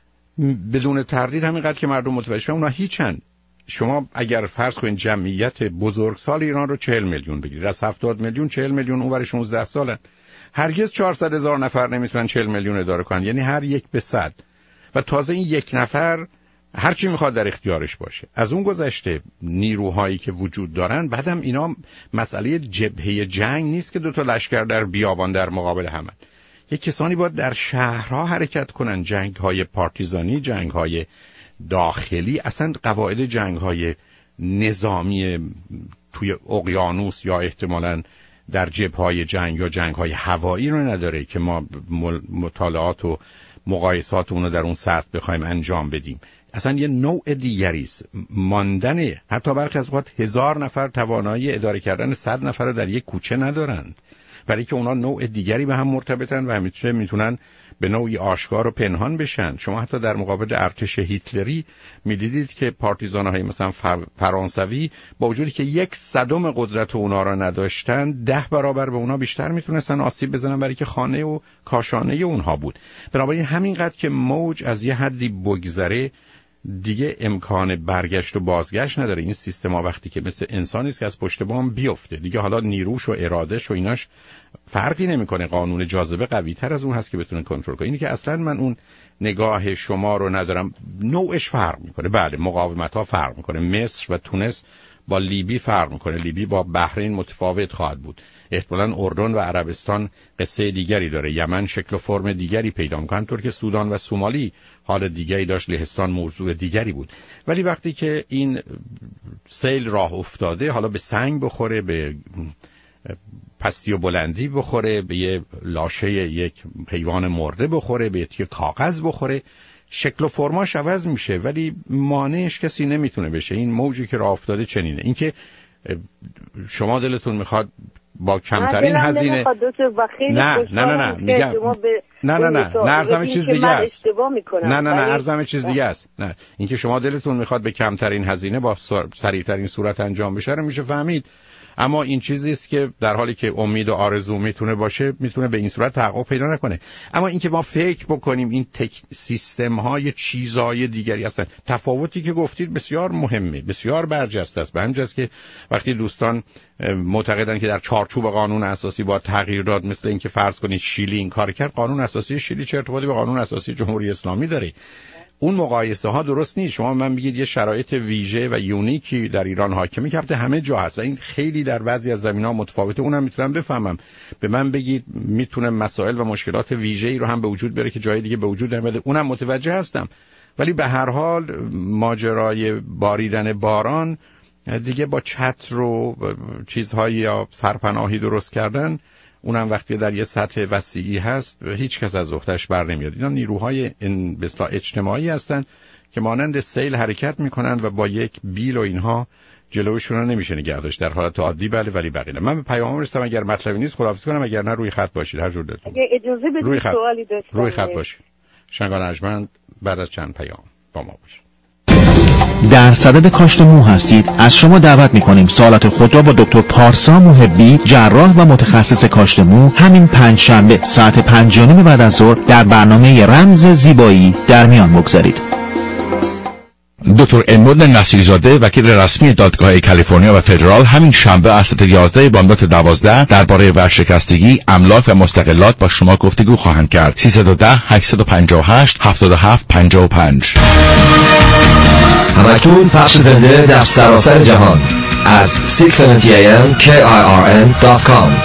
بدون تردید همینقدر که مردم متوجه اونا هیچن. شما اگر فرض کنید جمعیت بزرگسال ایران رو چهل میلیون بگیرید، از هفتاد میلیون چهل میلیون اونور شانزده سالن، هرگز چهارصد هزار نفر نمیتونن چهل میلیون اداره کنن، یعنی هر یک به صد. و تازه این یک نفر هر چی میخواد در اختیارش باشه. از اون گذشته نیروهایی که وجود دارن، بعدم اینا مسئله جبهه جنگ نیست که دو تا لشکر در بیابان در مقابل هم. یک کسانی باید در شهرها حرکت کنن. جنگ‌های پارتیزانی، جنگ‌های داخلی، اصلا قواعد جنگ‌های نظامی توی اقیانوس یا احتمالاً در جبهه‌های جنگ یا جنگ‌های هوایی رو نداره که ما مطالعات و مقایسات اون رو در اون سطح بخوایم انجام بدیم. اصلا یه نوع دیگری است. ماندن حتی برخی از وقت هزار نفر توانایی اداره کردن صد نفر رو در یک کوچه ندارن، برای که اونا نوع دیگری به هم مرتبطن و همیشه میتونن به نوعی آشکار و پنهان بشن. شما حتی در مقابل ارتش هیتلری میدیدید که پارتیزان‌های مثلا فرانسوی با وجودی که یک صدم قدرت اونا را نداشتن، ده برابر به اونا بیشتر میتونستن آسیب بزنن، برای که خانه و کاشانه اونها بود. بنابراین همینقدر که موج از یه حدی بگذره دیگه امکان برگشت و بازگشت نداره. این سیستما وقتی که مثل انسانی است که از پشت بام بیفته، دیگه حالا نیروش و ارادش و ایناش فرقی نمیکنه. قانون جاذبه قوی تر از اون هست که بتونه کنترل کنه. اینی که اصلا من اون نگاه شما رو ندارم. نوعش فرق میکنه. بله، مقاومت ها فرق میکنه. مصر و تونس با لیبی فرق میکنه. لیبی با بحرین متفاوت خواهد بود. احتمالاً اردن و عربستان قصه دیگری داره. یمن شکل و فرم دیگری پیدا میکنه، همونطور که سودان و سومالی حال دیگری داشت، لهستان موضوع دیگری بود. ولی وقتی که این سیل راه افتاده، حالا به سنگ بخوره، به پستی و بلندی بخوره، به یه لاشه یک حیوان مرده بخوره، به یه کاغذ بخوره، شکل و فرماش عوض میشه ولی مانعش کسی نمیتونه بشه. این موجی که راه افتاده چنینه. اینکه شما دلتون میخواد با کمترین هزینه نه نه نه نه میگم نه نه نه نه ارزم چیز دیگه است. نه نه نه ارزم چیز دیگه است. نه، اینکه شما دلتون میخواد به کمترین هزینه با سریعترین صورت انجام بشه رو میشه فهمید. اما این چیزی است که در حالی که امید و آرزو میتونه باشه، میتونه به این صورت تحقق پیدا نکنه. اما اینکه ما فکر بکنیم این تک سیستم های چیزای دیگری هستن. تفاوتی که گفتید بسیار مهمه، بسیار برجسته است. به همجاست که وقتی دوستان معتقدن که در چارچوب قانون اساسی باید تغییر داد، مثل اینکه فرض کنید شیلی این کار کرد، قانون اساسی شیلی چه ارتباطی به قانون اساسی جمهوری اسلامی داره؟ اون مقایسه ها درست نیست. شما من بگید یه شرایط ویژه و یونیکی در ایران حاکمی کرده، همه جا هست و این خیلی در بعضی از زمینه‌ها متفاوته. اونم میتونم بفهمم. به من بگید میتونه مسائل و مشکلات ویژه‌ای رو هم به وجود بیاره که جای دیگه به وجود نمیاد، اونم متوجه هستم. ولی به هر حال ماجرای باریدن باران دیگه با چتر و چیزهایی یا سرپناهی درست کردن، اونم وقتی در یه سطح وسیعی هست هیچ کس از عهده‌اش بر نمیاد. اینا نیروهای این به اصطلاح اجتماعی هستن که مانند سیل حرکت میکنن و با یک بیل و اینها جلوشون رو نمیشه نگه داشت. در حالت عادی بله، ولی بقیه من به پیامم رسیدم. اگر مطلبی نیست خداحافظی کنم، اگر نه روی خط باشید، هر جور دلتون.
اگه اجازه بدید سوالی داشتم.
روی خط باشید. شنگان ارجمند بعد از چند پیام با ما باشید.
در صدد کاشت مو هستید؟ از شما دعوت می‌کنیم سوالات خود را با دکتر پارسا محبی، جراح و متخصص کاشت مو، همین پنج شنبه ساعت پنج و نیم بعد از ظهر در برنامه رمز زیبایی در میان بگذارید.
دکتر ادموند نصیرزاده وکیل رسمی دادگاه کالیفرنیا و فدرال همین شنبه از ساعت یازده بامداد دوازده درباره ورشکستگی املاک و مستقلات با شما گفتگو خواهند کرد. سیصد و ده هشتصد و پنجاه و هشت هفتاد و هفت پنجاه و پنج.
همکنون پخش زنده در سراسر جهان از ششصد و هفتاد ای ام کی آی آر ان دات کام.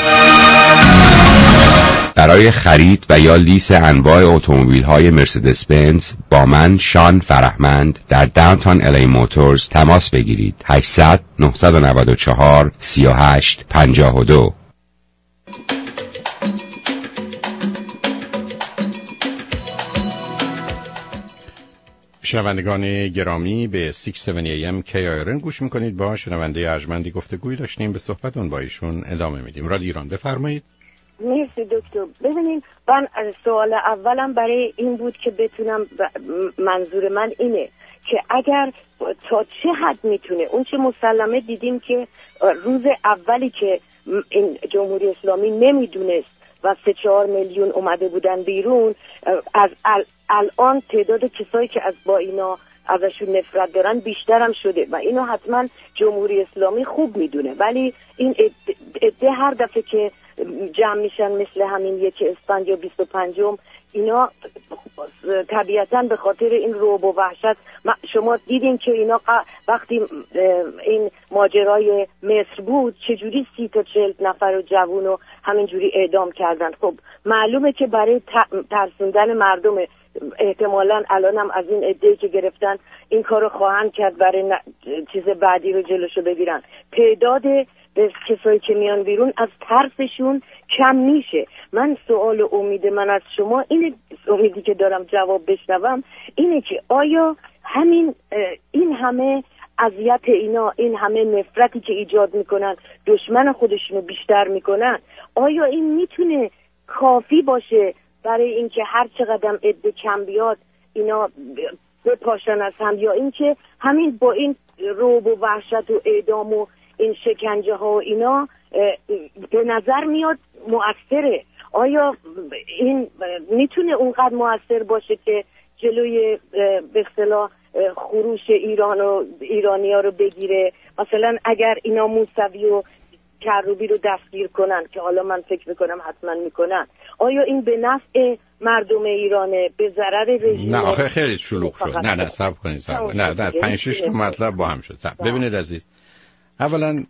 برای خرید و یا لیز انواع اتومبیل‌های مرسدس بنز با من شان فرهمند در داونتاون الی موتورز تماس بگیرید. هشتصد نهصد و نود و چهار سی و هشت پنجاه و دو.
شنوندگان گرامی به ششصد و هفت ای ام کی آی آر ان گوش میکنید. با شنونده ارجمندی گفتگوی داشتیم، به صحبتون با ایشون ادامه میدیم. رادیو ایران، بفرمایید.
مرسی دکتر. ببینید من سوال اولم برای این بود که بتونم منظور من اینه که اگر تا چه حد میتونه اون چه مسلمه دیدیم که روز اولی که این جمهوری اسلامی نمیدونست و سه چهار میلیون اومده بودن بیرون، از ال الان تعداد کسایی که از با اینا ازشون نفرت دارن بیشتر هم شده و اینو حتما جمهوری اسلامی خوب میدونه. ولی این عده هر دفعه که جمع میشن مثل همین یک اسفند یا بیست و پنجم، اینا طبیعتاً به خاطر این رعب و وحشت، شما دیدین که اینا وقتی این ماجرای مصر بود چجوری سی تا چهل نفر و جوون رو همینجوری اعدام کردن. خب معلومه که برای ترسوندن مردم احتمالاً الانم از این عده‌ای که گرفتن این کارو خواهند کرد برای ن... چیز بعدی رو جلوشو بگیرن. تعداد به کسایی که میان بیرون از ترسشون کم میشه. من سوال و امید من از شما اینه، امیدی که دارم جواب بشنوم اینه که آیا همین این همه اذیت اینا، این همه نفرتی که ایجاد میکنن، دشمن خودشونو بیشتر میکنن، آیا این میتونه کافی باشه برای اینکه هر چقدر عده کم بیاد اینا بپاشن از هم، یا اینکه همین با این رعب و وحشت و اعدام و این شکنجه ها و اینا به نظر میاد مؤثره؟ آیا این میتونه اونقدر مؤثر باشه که جلوی به اصطلاح خروش ایران و ایرانی ها رو بگیره؟ مثلا اگر اینا موسوی و کروبی رو دستگیر کنن، که حالا من فکر میکنم حتما میکنن، آیا این به نفع مردم ایرانه، به ضرر رژیم؟
نه آخه خیلی شلوغ شد. نه نه صبر کنید صبر. نه نه پنج شش تا مطلب با هم شد. ببینید عزیز، اولا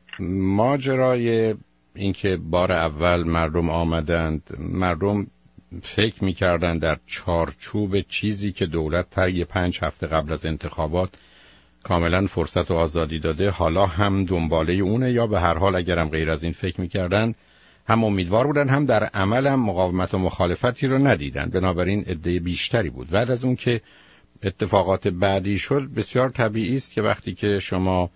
ماجرای اینکه بار اول مردم آمدند، مردم فکر میکردن در چارچوب چیزی که دولت طی پنج هفته قبل از انتخابات کاملا فرصت و آزادی داده، حالا هم دنباله اونه، یا به هر حال اگرم غیر از این فکر میکردن هم امیدوار بودن، هم در عمل هم مقاومت و مخالفتی رو ندیدن. بنابراین عده بیشتری بود. بعد از اون که اتفاقات بعدی شد، بسیار طبیعی است که وقتی که شما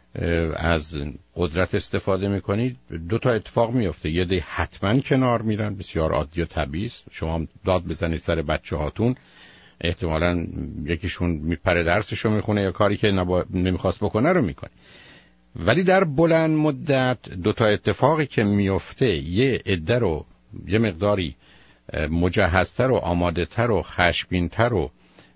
از قدرت استفاده میکنید دو تا اتفاق میفته. یه دی حتما کنار میرن، بسیار عادی و طبیعی است. شما داد بزنید سر بچه هاتون، احتمالاً یکیشون میپره درسشو میخونه یا کاری که نبا... نمیخواست بکنه رو میکنه. ولی در بلند مدت دو تا اتفاقی که میفته، یه عده رو یه مقداری مجهزتر و آماده‌تر و خشمگین‌تر و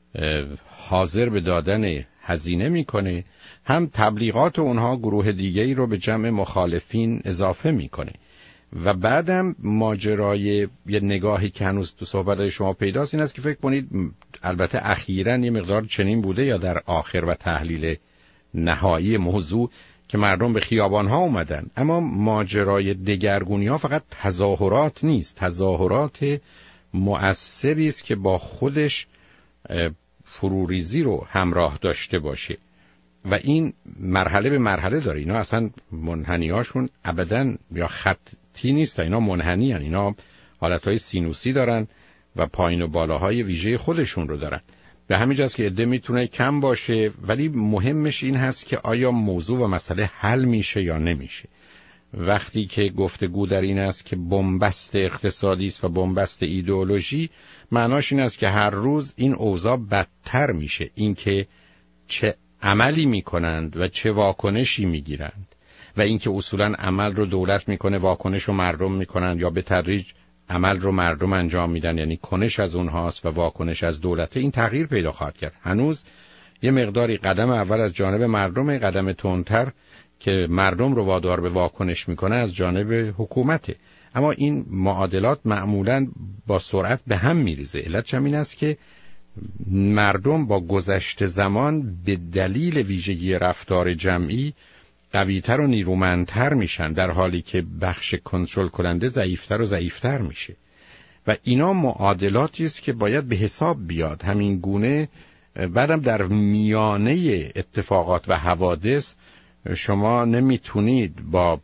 حاضر به دادن هزینه میکنه، هم تبلیغات اونها گروه دیگه‌ای رو به جمع مخالفین اضافه میکنه. و بعدم ماجرای یه نگاهی که هنوز تو صحبت‌های شما پیداست این است که فکر کنید، البته اخیراً یه مقدار چنین بوده یا در آخر و تحلیل نهایی موضوع، که مردم به خیابان‌ها اومدن، اما ماجرای دگرگونی‌ها فقط تظاهرات نیست، تظاهرات مؤثری است که با خودش فروریزی رو همراه داشته باشه و این مرحله به مرحله داره. اینا اصلا منحنی‌هاشون ابداً یا خطی نیست، اینا منحنی هن. اینا حالتهای سینوسی دارن و پایین و بالاهای ویژه خودشون رو دارن. به همین جاست که عده میتونه کم باشه، ولی مهمش این هست که آیا موضوع و مسئله حل میشه یا نمیشه. وقتی که گفتگو در این است که بنبست اقتصادی است و بنبست ایدئولوژی، معناش این است که هر روز این اوضاع بدتر میشه. این که چه عملی میکنند و چه واکنشی میگیرند و اینکه اصولا عمل رو دولت میکنه، واکنش رو مردم میکنند، یا به تدریج عمل رو مردم انجام میدن، یعنی کنش از اونهاست و واکنش از دولته، این تغییر پیدا خواهد کرد. هنوز یه مقداری قدم اول از جانب مردم، قدم تندتر که مردم رو وادار به واکنش میکنه از جانب حکومته. اما این معادلات معمولاً با سرعت به هم میریزه. علتش هم این است که مردم با گذشت زمان به دلیل ویژگی رفتار جمعی قوی‌تر و نیرومندتر میشن، در حالی که بخش کنترل کننده ضعیف‌تر و ضعیف‌تر میشه و اینا معادلاتی است که باید به حساب بیاد. همین گونه بعدم در میانه اتفاقات و حوادث شما نمیتونید با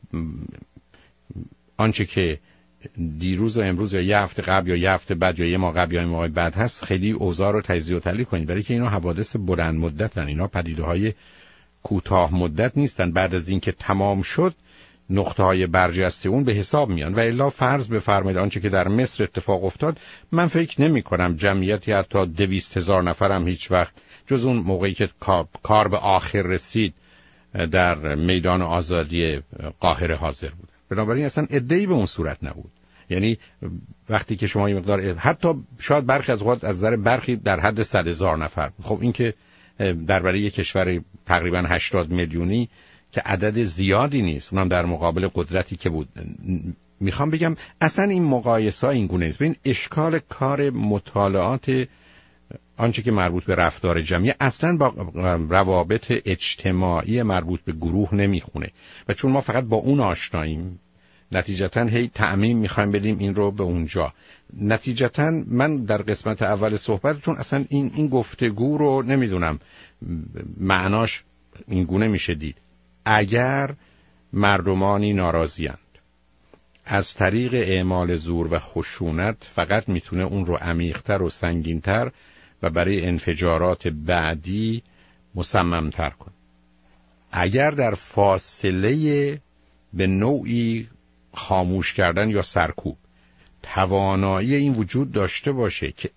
آنچه که دیروز و امروز یا یه هفته قبل یا یه هفته بعد یا یه ماه قبل یا یه ماه بعد هست خیلی اوضاع رو تجزیه و تحلیل کنید، برای که اینا حوادث بلند مدتن، اینا پدیده‌های کوتاه مدت نیستن. بعد از اینکه تمام شد نقطه‌های برجسته اون به حساب میان. و الا فرض بفرمایید آنچه که در مصر اتفاق افتاد، من فکر نمی کنم جمعیتی حتی دویست هزار نفرم هیچ وقت جز اون موقعی که کار به آخر رسید در میدان آزادی قاهره حاضر بود. بنابراین اصلا عده‌ای به اون صورت نبود. یعنی وقتی که شما این مقدار، حتی شاید برخی از اوقات از نظر برخی در حد صد هزار نفر، خب این که در برای یک کشور تقریبا هشتاد میلیونی که عدد زیادی نیست، اونم در مقابل قدرتی که بود. میخوام بگم اصلا این مقایسه این گونه نیست. ببین اشکال کار مطالعات آنچه که مربوط به رفتار جمعی اصلا با روابط اجتماعی مربوط به گروه نمیخونه و چون ما فقط با اون آشناییم نتیجتاً هی تعمیم میخوایم بدیم این رو به اونجا. نتیجتاً من در قسمت اول صحبتتون اصلا این این گفتگو رو نمیدونم معناش این گونه میشه دید. اگر مردمانی ناراضی‌اند از طریق اعمال زور و خشونت فقط میتونه اون رو عمیق‌تر و سنگین‌تر و برای انفجارات بعدی مصمم‌تر کنه. اگر در فاصله به نوعی خاموش کردن یا سرکوب توانایی این وجود داشته باشه که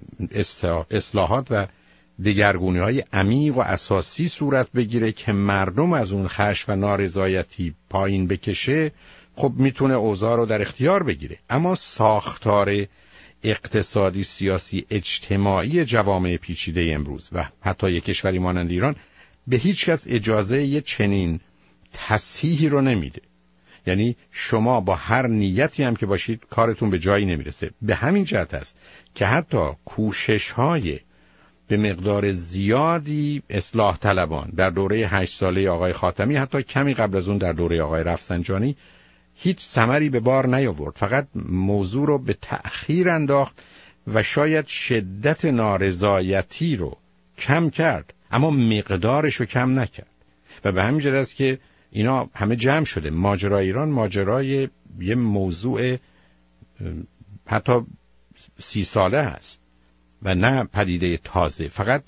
اصلاحات و دگرگونی‌های عمیق و اساسی صورت بگیره که مردم از اون خشم و نارضایتی پایین بکشه، خب میتونه اوضاع رو در اختیار بگیره. اما ساختار اقتصادی، سیاسی، اجتماعی جوامع پیچیده امروز و حتی یک کشوری مانند ایران به هیچ کس اجازه یه چنین تصحیحی رو نمیده. یعنی شما با هر نیتی هم که باشید کارتون به جایی نمیرسه. به همین جهت است که حتی کوشش‌های به مقدار زیادی اصلاح طلبان در دوره هشت ساله آقای خاتمی، حتی کمی قبل از اون در دوره آقای رفسنجانی، هیچ ثمری به بار نیاورد. فقط موضوع رو به تأخیر انداخت و شاید شدت نارضایتی رو کم کرد اما مقدارش رو کم نکرد. و به همین جهت است که اینا همه جمع شده. ماجرای ایران ماجرای یه موضوع حتی سی ساله هست و نه پدیده تازه. فقط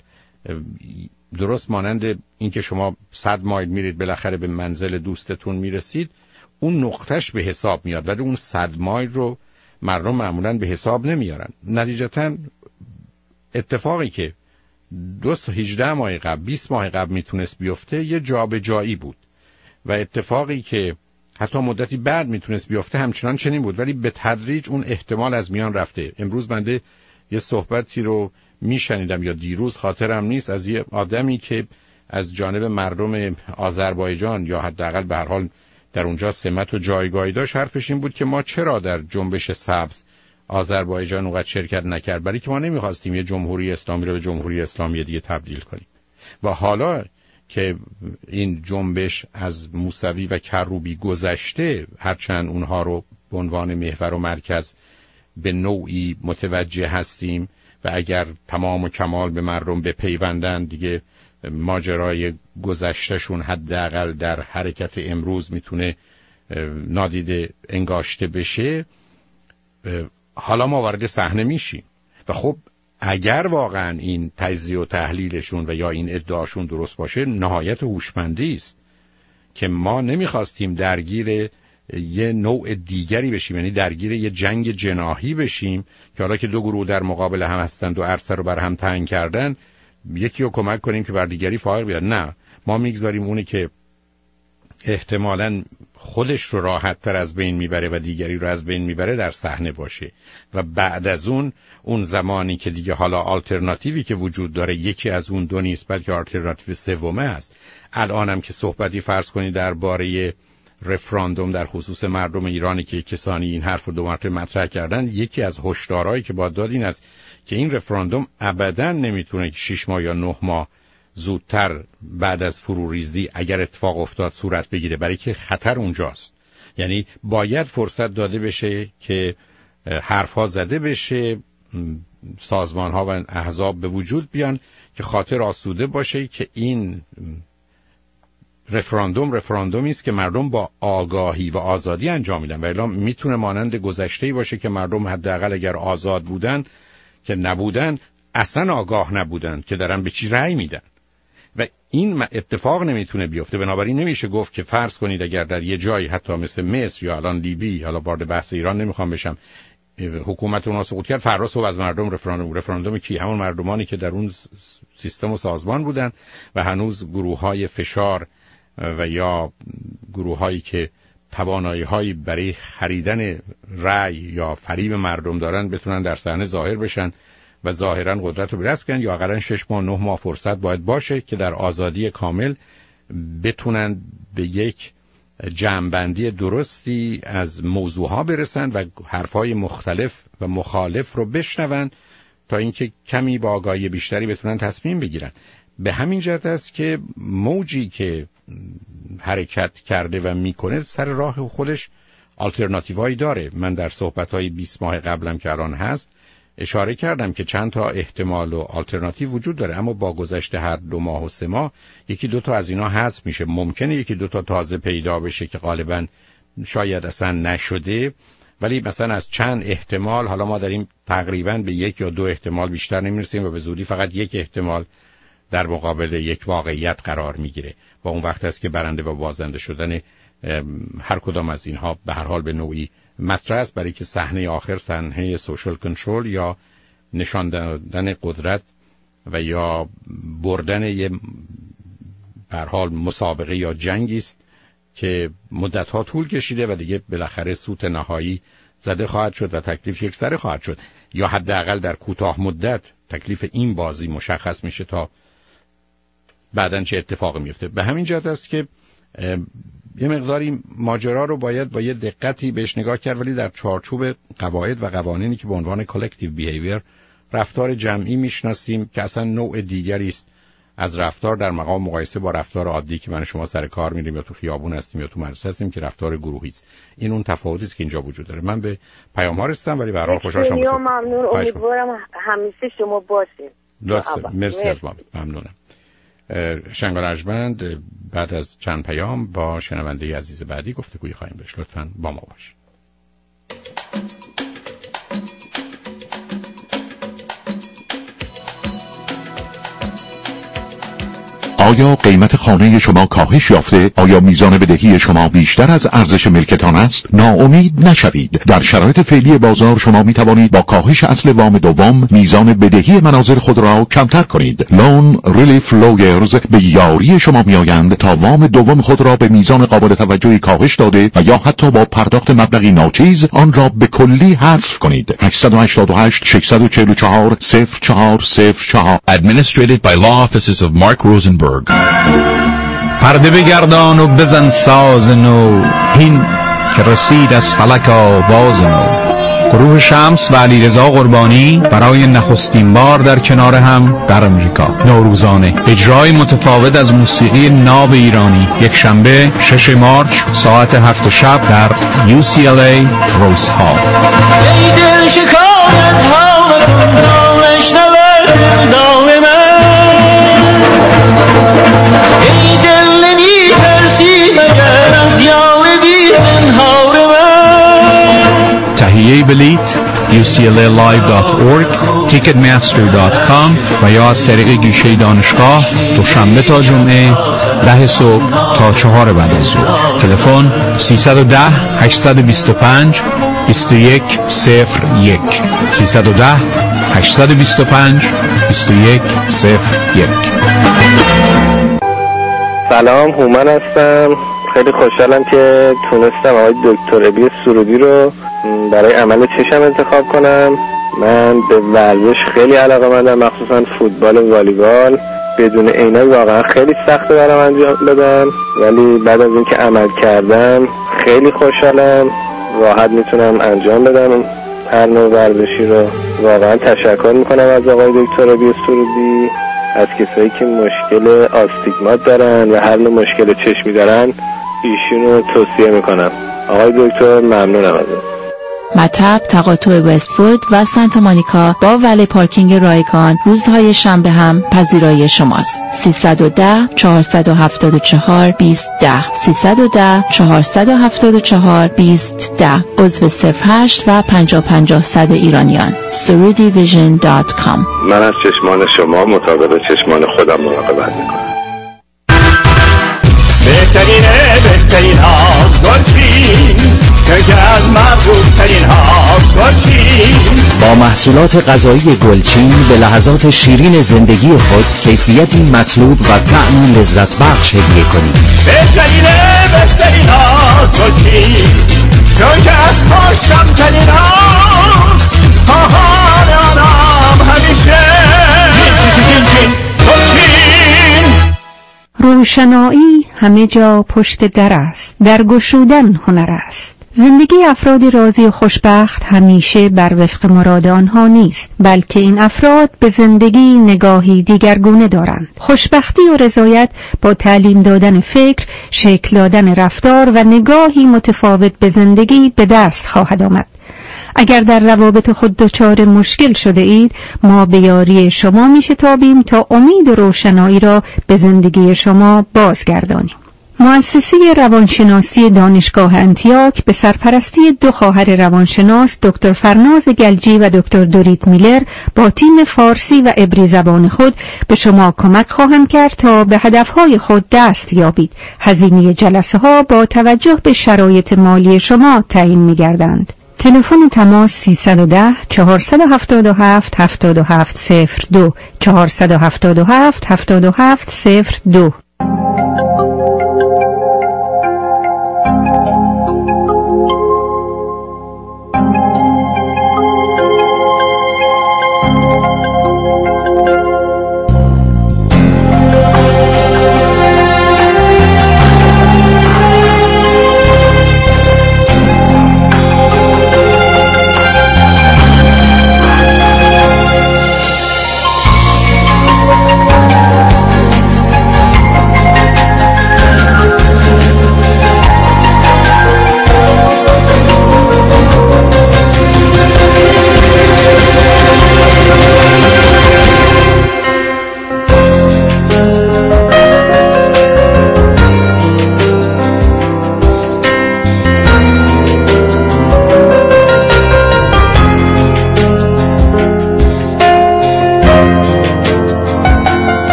درست مانند این که شما صد مایل میرید بالاخره به منزل دوستتون میرسید، اون نقطهش به حساب میاد ولی اون صد مایل رو مردم معمولاً به حساب نمیارن. نتیجتاً اتفاقی که دو تا هجده ماه قبل، بیست ماه قبل میتونست بیفته یه جابجایی بود و اتفاقی که حتی مدتی بعد میتونست بیفته همچنان چنین بود، ولی به تدریج اون احتمال از میان رفته. امروز بنده یه صحبتی رو میشنیدم یا دیروز خاطرم نیست از یه آدمی که از جانب مردم آذربایجان یا حداقل به هر حال در اونجا سمت و جایگاهی داشت. حرفش این بود که ما چرا در جنبش سبز آذربایجان اونقدر شرکت نکرد، برای که ما نمیخواستیم یه جمهوری اسلامی رو به جمهوری اسلامی دیگه تبدیل کنیم. و حالا که این جنبش از موسوی و کروبی گذشته، هرچند اونها رو به عنوان محور و مرکز به نوعی متوجه هستیم و اگر تمام و کمال به مردم بپیوندن دیگه ماجرای گذشتهشون حداقل در حرکت امروز میتونه نادیده انگاشته بشه. حالا ما وارد صحنه میشیم و خب اگر واقعا این تجزیه و تحلیلشون و یا این ادعاشون درست باشه، نهایت هوشمندی است که ما نمیخواستیم درگیر یه نوع دیگری بشیم، یعنی درگیر یه جنگ جناحی بشیم که حالا که دو گروه در مقابل هم هستند و عرصه رو بر هم تنگ کردن یکی رو کمک کنیم که بر دیگری فائق بیاد. نه، ما میگذاریم اونی که احتمالاً خودش رو راحت تر از بین میبره و دیگری رو از بین میبره در صحنه باشه و بعد از اون اون زمانی که دیگه حالا آلترناتیوی که وجود داره یکی از اون دو نیست بلکه آلترناتیو سومه است. الانم که صحبتی فرض کنید درباره رفراندوم در خصوص مردم ایرانی که کسانی این حرف رو دو مرتبه مطرح کردن، یکی از هشدارهایی که باید داد این است که این رفراندوم ابداً نمیتونه که شش ماه یا نه ماه زودتر بعد از فروریزی اگر اتفاق افتاد صورت بگیره، برای که خطر اونجاست. یعنی باید فرصت داده بشه که حرفها زده بشه، سازمان‌ها و احزاب به وجود بیان که خاطر آسوده باشه که این رفراندوم رفراندومی است که مردم با آگاهی و آزادی انجام میدن و الا میتونه مانند گذشته‌ای باشه که مردم حداقل اگر آزاد بودن که نبودن اصلا آگاه نبودن که دارن به چی رأی میدن و این اتفاق نمیتونه بیفته. بنابراین نمیشه گفت که فرض کنید اگر در یه جایی حتی مثل مصر یا الان لیبی، حالا وارد بحث ایران نمیخوام بشم، حکومت اونها سقوط کرد، فردا صبح از مردم رفراندوم رفراندوم کی؟ همون مردمانی که در اون سیستم و سازمان بودن و هنوز گروه‌های فشار و یا گروه‌هایی که توانایی‌هایی برای خریدن رأی یا فریب مردم دارن بتونن در صحنه ظاهر بشن و ظاهرا قدرت رو به دست بیارن، یا اقلا شش ماه نه ماه فرصت باید باشه که در آزادی کامل بتونن به یک جمع‌بندی درستی از موضوعها برسن و حرفهای مختلف و مخالف رو بشنون تا اینکه کمی با آگاهی بیشتری بتونن تصمیم بگیرن. به همین جهت است که موجی که حرکت کرده و میکنه سر راه خودش آلترناتیوهایی داره. من در صحبت‌های بیست ماه قبلم که الان هست اشاره کردم که چند تا احتمال و آلترناتیو وجود داره، اما با گذشت هر دو ماه و سه ماه یکی دو تا از اینا حذف میشه. ممکنه یکی دو تا تازه پیدا بشه که غالبا شاید اصلا نشده، ولی مثلا از چند احتمال حالا ما داریم تقریبا به یک یا دو احتمال بیشتر نمیرسیم و به زودی فقط یک احتمال در مقابل یک واقعیت قرار میگیره و اون وقت است که برنده و بازنده شدن هر کدام از اینها به هر حال به نوعی مطرح است، برای که صحنه آخر صحنه سوشال کنترل یا نشان دادن قدرت و یا بردن یه به هر حال مسابقه یا جنگی است که مدت‌ها طول کشیده و دیگه بالاخره سوت نهایی زده خواهد شد و تکلیف یکسره خواهد شد، یا حداقل در کوتاه مدت تکلیف این بازی مشخص میشه تا بعدن چه اتفاقی میفته. به همین جهت است که یه مقداری ماجرا رو باید با یه دقتی بهش نگاه کرد، ولی در چارچوب قواعد و قوانینی که به عنوان کالکتیو بیهیویر رفتار جمعی میشناسیم که اصلا نوع دیگری است از رفتار در مقام مقایسه با رفتار عادی که من شما سر کار میریم یا تو خیابون هستیم یا تو مدرسه هستیم که رفتار گروهی است. این اون تفاوتی است که اینجا وجود داره. من به پیام‌ها رسیدم ولی به هر حال خوشحال شدم.
ممنون، امیدوارم همیشه شما باشید.
لطفاً مرسی از ما. ممنونم. شنگال ارجمند بعد از چند پیام با شنونده عزیز بعدی گفتگوی خواهیم داشت. لطفاً با ما باشید.
آیا قیمت خانه شما کاهش یافته؟ آیا میزان بدهی شما بیشتر از ارزش ملکتان است؟ ناامید نشوید. در شرایط فعلی بازار شما می توانید با کاهش اصل وام دوم میزان بدهی منازل خود را کمتر کنید. لون ریلیف لویرز به یاری شما می آیند تا وام دوم خود را به میزان قابل توجهی کاهش داده و یا حتی با پرداخت مبلغی ناچیز آن را به کلی حذف کنید. هشت هشت هشت شش چهار چهار صفر چهار صفر چهار
Administrated by Law Offices of Mark Rosenberg. پرده بگردان و بزن ساز نو، هین که رسید از فلک آواز نو. گروه شمس و علیرضا قربانی برای نخستین بار در کنار هم در امریکا. نوروزانه اجرای متفاوت از موسیقی ناب ایرانی، یک شنبه شش مارچ ساعت هفت شب در یو سی ال ای روز هال. ای دل شکایت ها و دنبالش نورد دام من، ای دل نمی ترسی مگر از یاو بی زنهار من. تهیه بلیت یو سی ال ای لایو دات اورگ، تیکت مستر دات کام و یا از طریق گیشه دانشگاه دوشنبه تا جمعه ده صبح تا چهار بعد از ظهر. تلفن سیصد و ده هشتصد و بیست و پنج بیست و یک صفر یک سیصد و ده هشتصد و بیست و پنج بیست و یک صفر یک.
سلام، هومن هستم. خیلی خوشحالم که تونستم آقای دکتر ابی سرودی رو برای عمل چشم انتخاب کنم. من به ورزش خیلی علاقه‌مندم، مخصوصا فوتبال و والیبال. بدون عینک واقعا خیلی سخته برام انجام بدم، ولی بعد از اینکه عمل کردم خیلی خوشحالم، راحت میتونم انجام بدم هر نوع ورزشی رو. واقعا تشکر میکنم از آقای دکتر ابی سرودی. از کسایی که مشکل آستیگمات دارن و هر نوع مشکل چشمی دارن ایشون رو توصیه میکنم. آقای دکتر ممنونم ازت.
مطب تقاطع وستفود و سانتا مونیکا با ولی پارکینگ رایگان روزهای شنبه هم پذیرای شماست. سیصد و ده چهارصد و هفتاد و چهار بیست ده سیصد و ده چهارصد و هفتاد و چهار بیست ده عضو صفر هشت و پنجاه پنجاه صد ایرانیان. سرودی ویژن دات کام.
من از چشمان شما مطابق چشمان خودم مراقبت میکنم.
بهترینه بهترین ها گلچین که از محبوب ترین ها گلچین.
با محصولات غذایی گلچین به لحظات شیرین زندگی خود کیفیتی مطلوب و طعمی لذت بخش هدیه کنید.
بهترینه بهترین ها گلچین چون که از خوشم ترین هاست. خواهان آنام همیشه گلچین گلچین.
روشنایی همه جا پشت در است، در گشودن هنر است. زندگی افراد راضی و خوشبخت همیشه بر وفق مراد آنها نیست، بلکه این افراد به زندگی نگاهی دیگرگونه دارند. خوشبختی و رضایت با تعلیم دادن فکر، شکل دادن رفتار و نگاهی متفاوت به زندگی به دست خواهد آمد. اگر در روابط خود دچار مشکل شده اید، ما به یاری شما میشتابیم تا امید و روشنایی را به زندگی شما بازگردانیم. مؤسسه روانشناسی دانشگاه انتیاک به سرپرستی دو خواهر روانشناس دکتر فرناز گلجی و دکتر دوریت میلر با تیم فارسی و عبری زبان خود به شما کمک خواهند کرد تا به هدفهای خود دست یابید. هزینه جلسه ها با توجه به شرایط مالی شما تعیین می‌گردند. تلفن تماس سیصد و ده چهارصد و هفتاد و هفت هفتاد و هفت صفر دو چهارصد و هفتاد و هفت هفتاد و هفت صفر دو.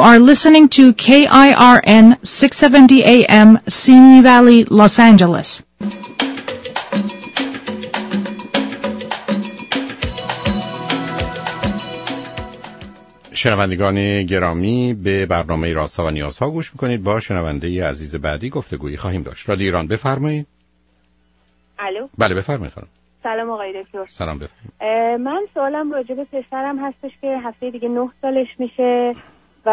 are listening to K I R N six seventy A M Simi Valley, Los Angeles.
شنوندگان گرامی، به برنامه رازها و نیازها گوش میکنید. با شنونده عزیز بعدی گفتگویی خواهیم داشت. رادیو ایران، بفرمایید.
الو.
بله بفرمایید خانم.
سلام آقای دکتر.
سلام بفرمایید.
من سوالم راجع به پسرم هستش که هفته دیگه نه سالش میشه و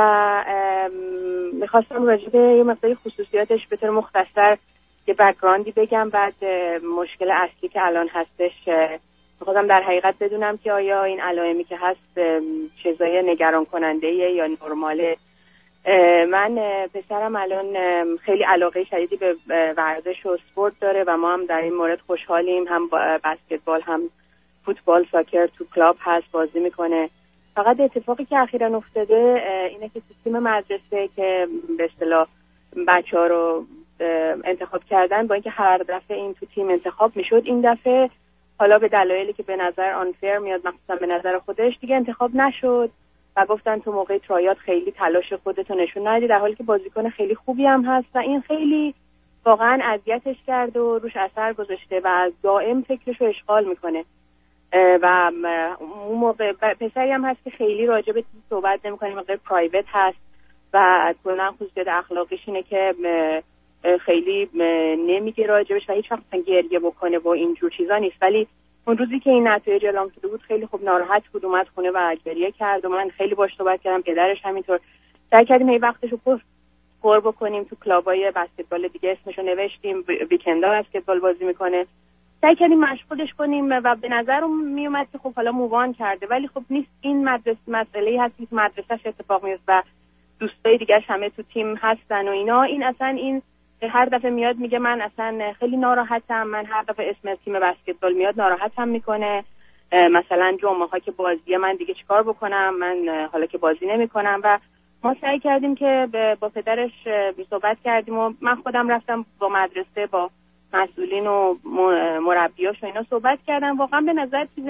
میخواستم راجع به یه مقداری خصوصیاتش به طور مختصر یه بک‌گراندی بگم. بعد مشکل اصلی که الان هستش میخواستم در حقیقت بدونم که آیا این علائمی که هست چیزای نگران کننده یا نرماله. من پسرم الان خیلی علاقه شدیدی به ورزش و اسپورت داره و ما هم در این مورد خوشحالیم. هم بسکتبال هم فوتبال، ساکر تو کلاب هست، بازی میکنه. فقط اتفاقی که اخیراً افتاده اینه که تیم مدرسه که به اصطلاح بچه‌ها رو انتخاب کردن، با اینکه هر دفعه این تو تیم انتخاب میشد، این دفعه حالا به دلایلی که به نظر آنفر میاد، مخصوصا به نظر خودش، دیگه انتخاب نشد و گفتن تو موقع ترایات خیلی تلاش خودتو نشون ندی، در حالی که بازیکن خیلی خوبی هم هست و این خیلی واقعا اذیتش کرد و روش اثر گذاشته و دائم فکرش رو اشغال میکنه. و اون موقع پسری هم هست که خیلی راجع به چیزی صحبت نمیکنه، مقدار پرایوت هست و کلا خصوصیت اخلاقیش اینه که خیلی نمیگه راجبش و هیچ وقت گریه بکنه و اینجور چیزا نیست. ولی اون روزی که این نتایج اعلام شده بود خیلی خوب ناراحت بود، اومد خونه و گریه کرد و من خیلی باهاش صحبت کردم، پدرش همینطور. سعی کردیم هی وقتشو پر پر بکنیم تو کلابای بسکتبال دیگه، اسمشو نوشتیم، ویکندا بسکتبال بازی میکنه، سعی کردیم مشغولش کنیم و به نظرم میومد که خب حالا مووان کرده، ولی خب نیست. این مدرسه مسئله‌ای هست که مدرسه‌اش اتفاق میفته و دوستای دیگه‌اش همه تو تیم هستن و اینا. این اصلا این هر دفعه میاد میگه من اصلا خیلی ناراحتم، من هر دفعه اسم تیم بسکتبال میاد ناراحتم میکنه. مثلا جمعه ها که بازیه من دیگه چیکار بکنم، من حالا که بازی نمیکنم. و ما سعی کردیم که با پدرش صحبت کردیم و من خودم رفتم با مدرسه با مسئولین و مربیاش و اینا صحبت کردم. واقعا به نظر چیز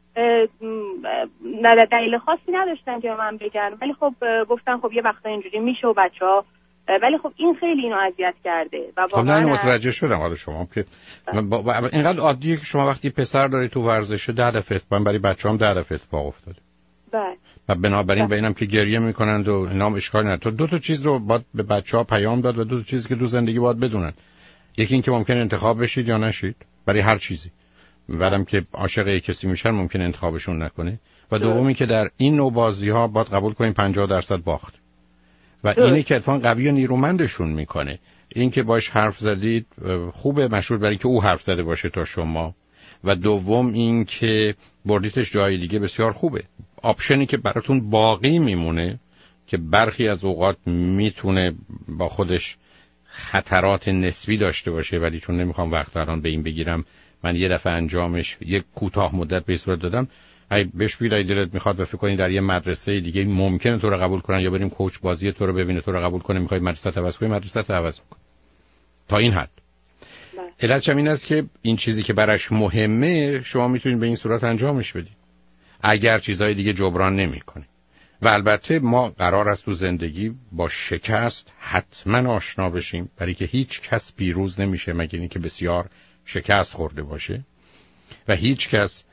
دلیل خاصی نداشتن که من بگن، ولی خب گفتن خب یه وقتا اینجوری میشه و بچه‌ها، ولی خب این خیلی اینو اذیت کرده و واقعا
خب نه متوجه شدم. حالا شما که با... اینقدر عادیه که شما وقتی پسر داری تو ورزش ده دفعه من برای بچه‌ام ده دفعه اتفاق افتاده.
بله.
و بنابراین ببینم که گریه میکنند و اینا هم اشکال نداره. تو دو تا چیز رو باید به بچه‌ها پیام داد و دو تا چیزی که تو زندگی باید بدونن. یکی این که ممکن انتخاب بشید یا نشید برای هر چیزی. بعدم که عاشق یک کسی میشن ممکن انتخابشون نکنه. و دومی که در این نوع بازی‌ها باید قبول کنیم پنجاه درصد باخت. و اینه که اتفاقا قوی و نیرومندشون میکنه. این که باش حرف زدید خوبه، مشهور برای که او حرف زده باشه تا شما. و دوم این که بردیتش جای دیگه بسیار خوبه. آپشنی که براتون باقی میمونه که برخی از اوقات میتونه با خودش خطرات نسبی داشته باشه، ولی چون نمیخوام وقت الان به این بگیرم، من یه دفعه انجامش یک کوتاه مدت به صورت دادم. ای بهش بیای دلت میخواد و فکر کنی در یه مدرسه دیگه ممکنه تو رو قبول کنن یا بریم کوچ بازی تو رو ببینه تو رو قبول کنه، میخوای مدرسه رو عوض کنی، مدرسه رو عوض کن. تا این حد. علتش این است که این چیزی که براش مهمه شما میتونید به این صورت انجامش بدید. اگر چیزای دیگه جبران نمیکنه. و البته ما قرار است تو زندگی با شکست حتما آشنا بشیم، برای که هیچ کس پیروز نمیشه مگر اینکه بسیار شکست خورده باشه و هیچ کس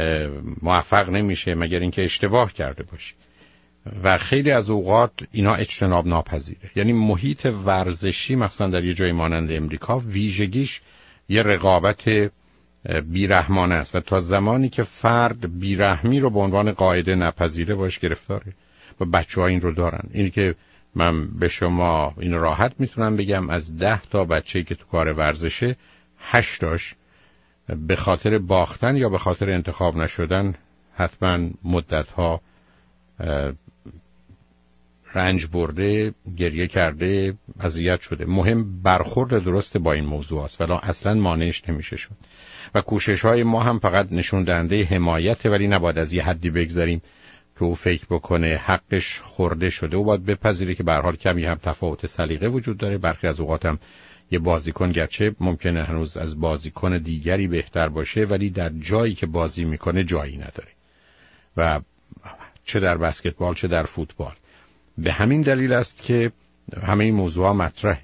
موفق نمیشه مگر اینکه اشتباه کرده باشه. و خیلی از اوقات اینا اجتناب ناپذیره. یعنی محیط ورزشی مثلا در یه جای مانند امریکا ویژگیش یه رقابت بیرحمانه است و تا زمانی که فرد بیرحمی رو به عنوان قاعده نپذیره باش گرفتاره و بچه‌ها این رو دارن. اینی که من به شما این راحت میتونم بگم از ده تا بچه‌ای که تو کار ورزشه هشتاش به خاطر باختن یا به خاطر انتخاب نشدن حتما مدت‌ها رنج برده، گریه کرده، اذیت شده. مهم برخورد درست با این موضوع است ولی اصلا مانعش نمیشه شد. و کوشش‌های ما هم فقط نشون دهنده حمایت، ولی نباید از یه حدی بگذاریم که او فکر بکنه حقش خورده شده و باید بپذیره که به هر حال کمی هم تفاوت سلیقه وجود داره. برخی از اوقات هم یه بازیکن گرچه ممکنه هنوز از بازیکن دیگری بهتر باشه ولی در جایی که بازی میکنه جایی نداره، و چه در بسکتبال چه در فوتبال. به همین دلیل است که همه این موضوع مطرحه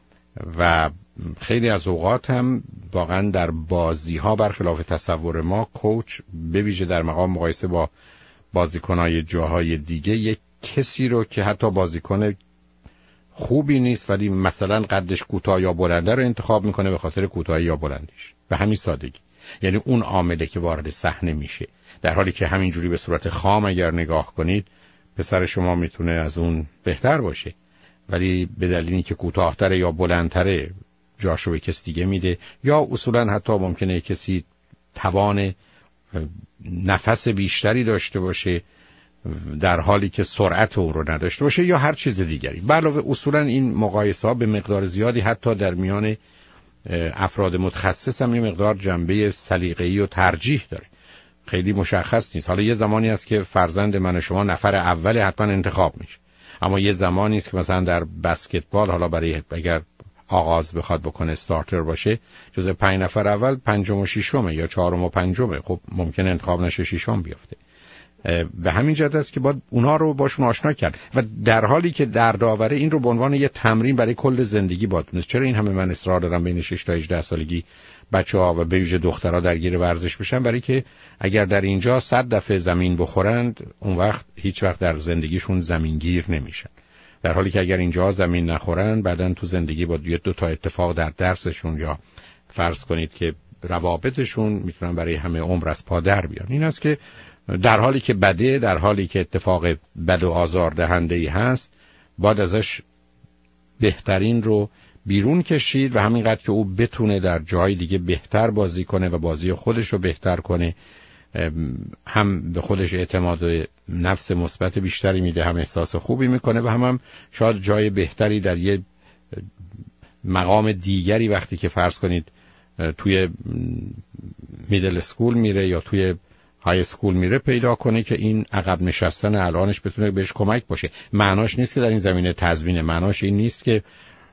و خیلی از اوقات هم واقعا در بازی ها برخلاف تصور ما کوچ به ویژه در مقام مقایسه با بازیکنای جاهای دیگه یک کسی رو که حتی بازیکن خوبی نیست ولی مثلا قدش کوتاه یا بلنده رو انتخاب میکنه به خاطر کوتاهی یا بلندیش، به همین سادگی. یعنی اون عامله که وارد صحنه میشه، در حالی که همینجوری به صورت خام اگر نگاه کنید پسر شما میتونه از اون بهتر باشه، ولی به دلیلی که کوتاه‌تره یا بلندتره جاشو به کسی دیگه میده، یا اصولا حتی ممکنه کسی توان نفس بیشتری داشته باشه در حالی که سرعت اون رو نداشته باشه یا هر چیز دیگری. به علاوه اصولا این مقایسه ها به مقدار زیادی حتی در میان افراد متخصص هم این مقدار جنبه سلیقه‌ای و ترجیح داره، خیلی مشخص نیست. حالا یه زمانی هست که فرزند من و شما نفر اول حتما انتخاب میشه، اما یه زمانی است که مثلا در بسکتبال حالا برای اگر آغاز بخواد بکنه استارتر باشه جز پنج نفر اول پنجم و ششمه یا چهارم و پنجمه، خب ممکن انتخاب نشه ششم بیفته. به همین جهت است که باید اونا رو باشون آشنا کرد و در حالی که در داوره این رو به عنوان یه تمرین برای کل زندگی باید دونست. چرا این همه من اصرار دارم بین شش تا هجده سالگی بچه‌ها و به ویژه دخترها درگیر ورزش بشن؟ برای که اگر در اینجا صد دفعه زمین بخورند اون وقت هیچ وقت در زندگیشون زمینگیر نمیشن، در حالی که اگر اینجا زمین نخورن بعدن تو زندگی با یه دو تا اتفاق در درسشون یا فرض کنید که روابطشون میتونن برای همه عمر از پا در بیان. این است که در حالی که بده، در حالی که اتفاق بد و آزاردهنده‌ای هست، باید ازش بهترین رو بیرون کشید و همینقدر که او بتونه در جای دیگه بهتر بازی کنه و بازی خودش رو بهتر کنه، هم به خودش اعتماد و نفس مثبت بیشتری میده، هم احساس خوبی میکنه و هم, هم شاید جای بهتری در یه مقام دیگری وقتی که فرض کنید توی میدل اسکول میره یا توی های اسکول میره پیدا کنه که این عقب نشستن الانش بتونه بهش کمک باشه. معناش نیست که در این زمینه تضمینه، معناش این نیست که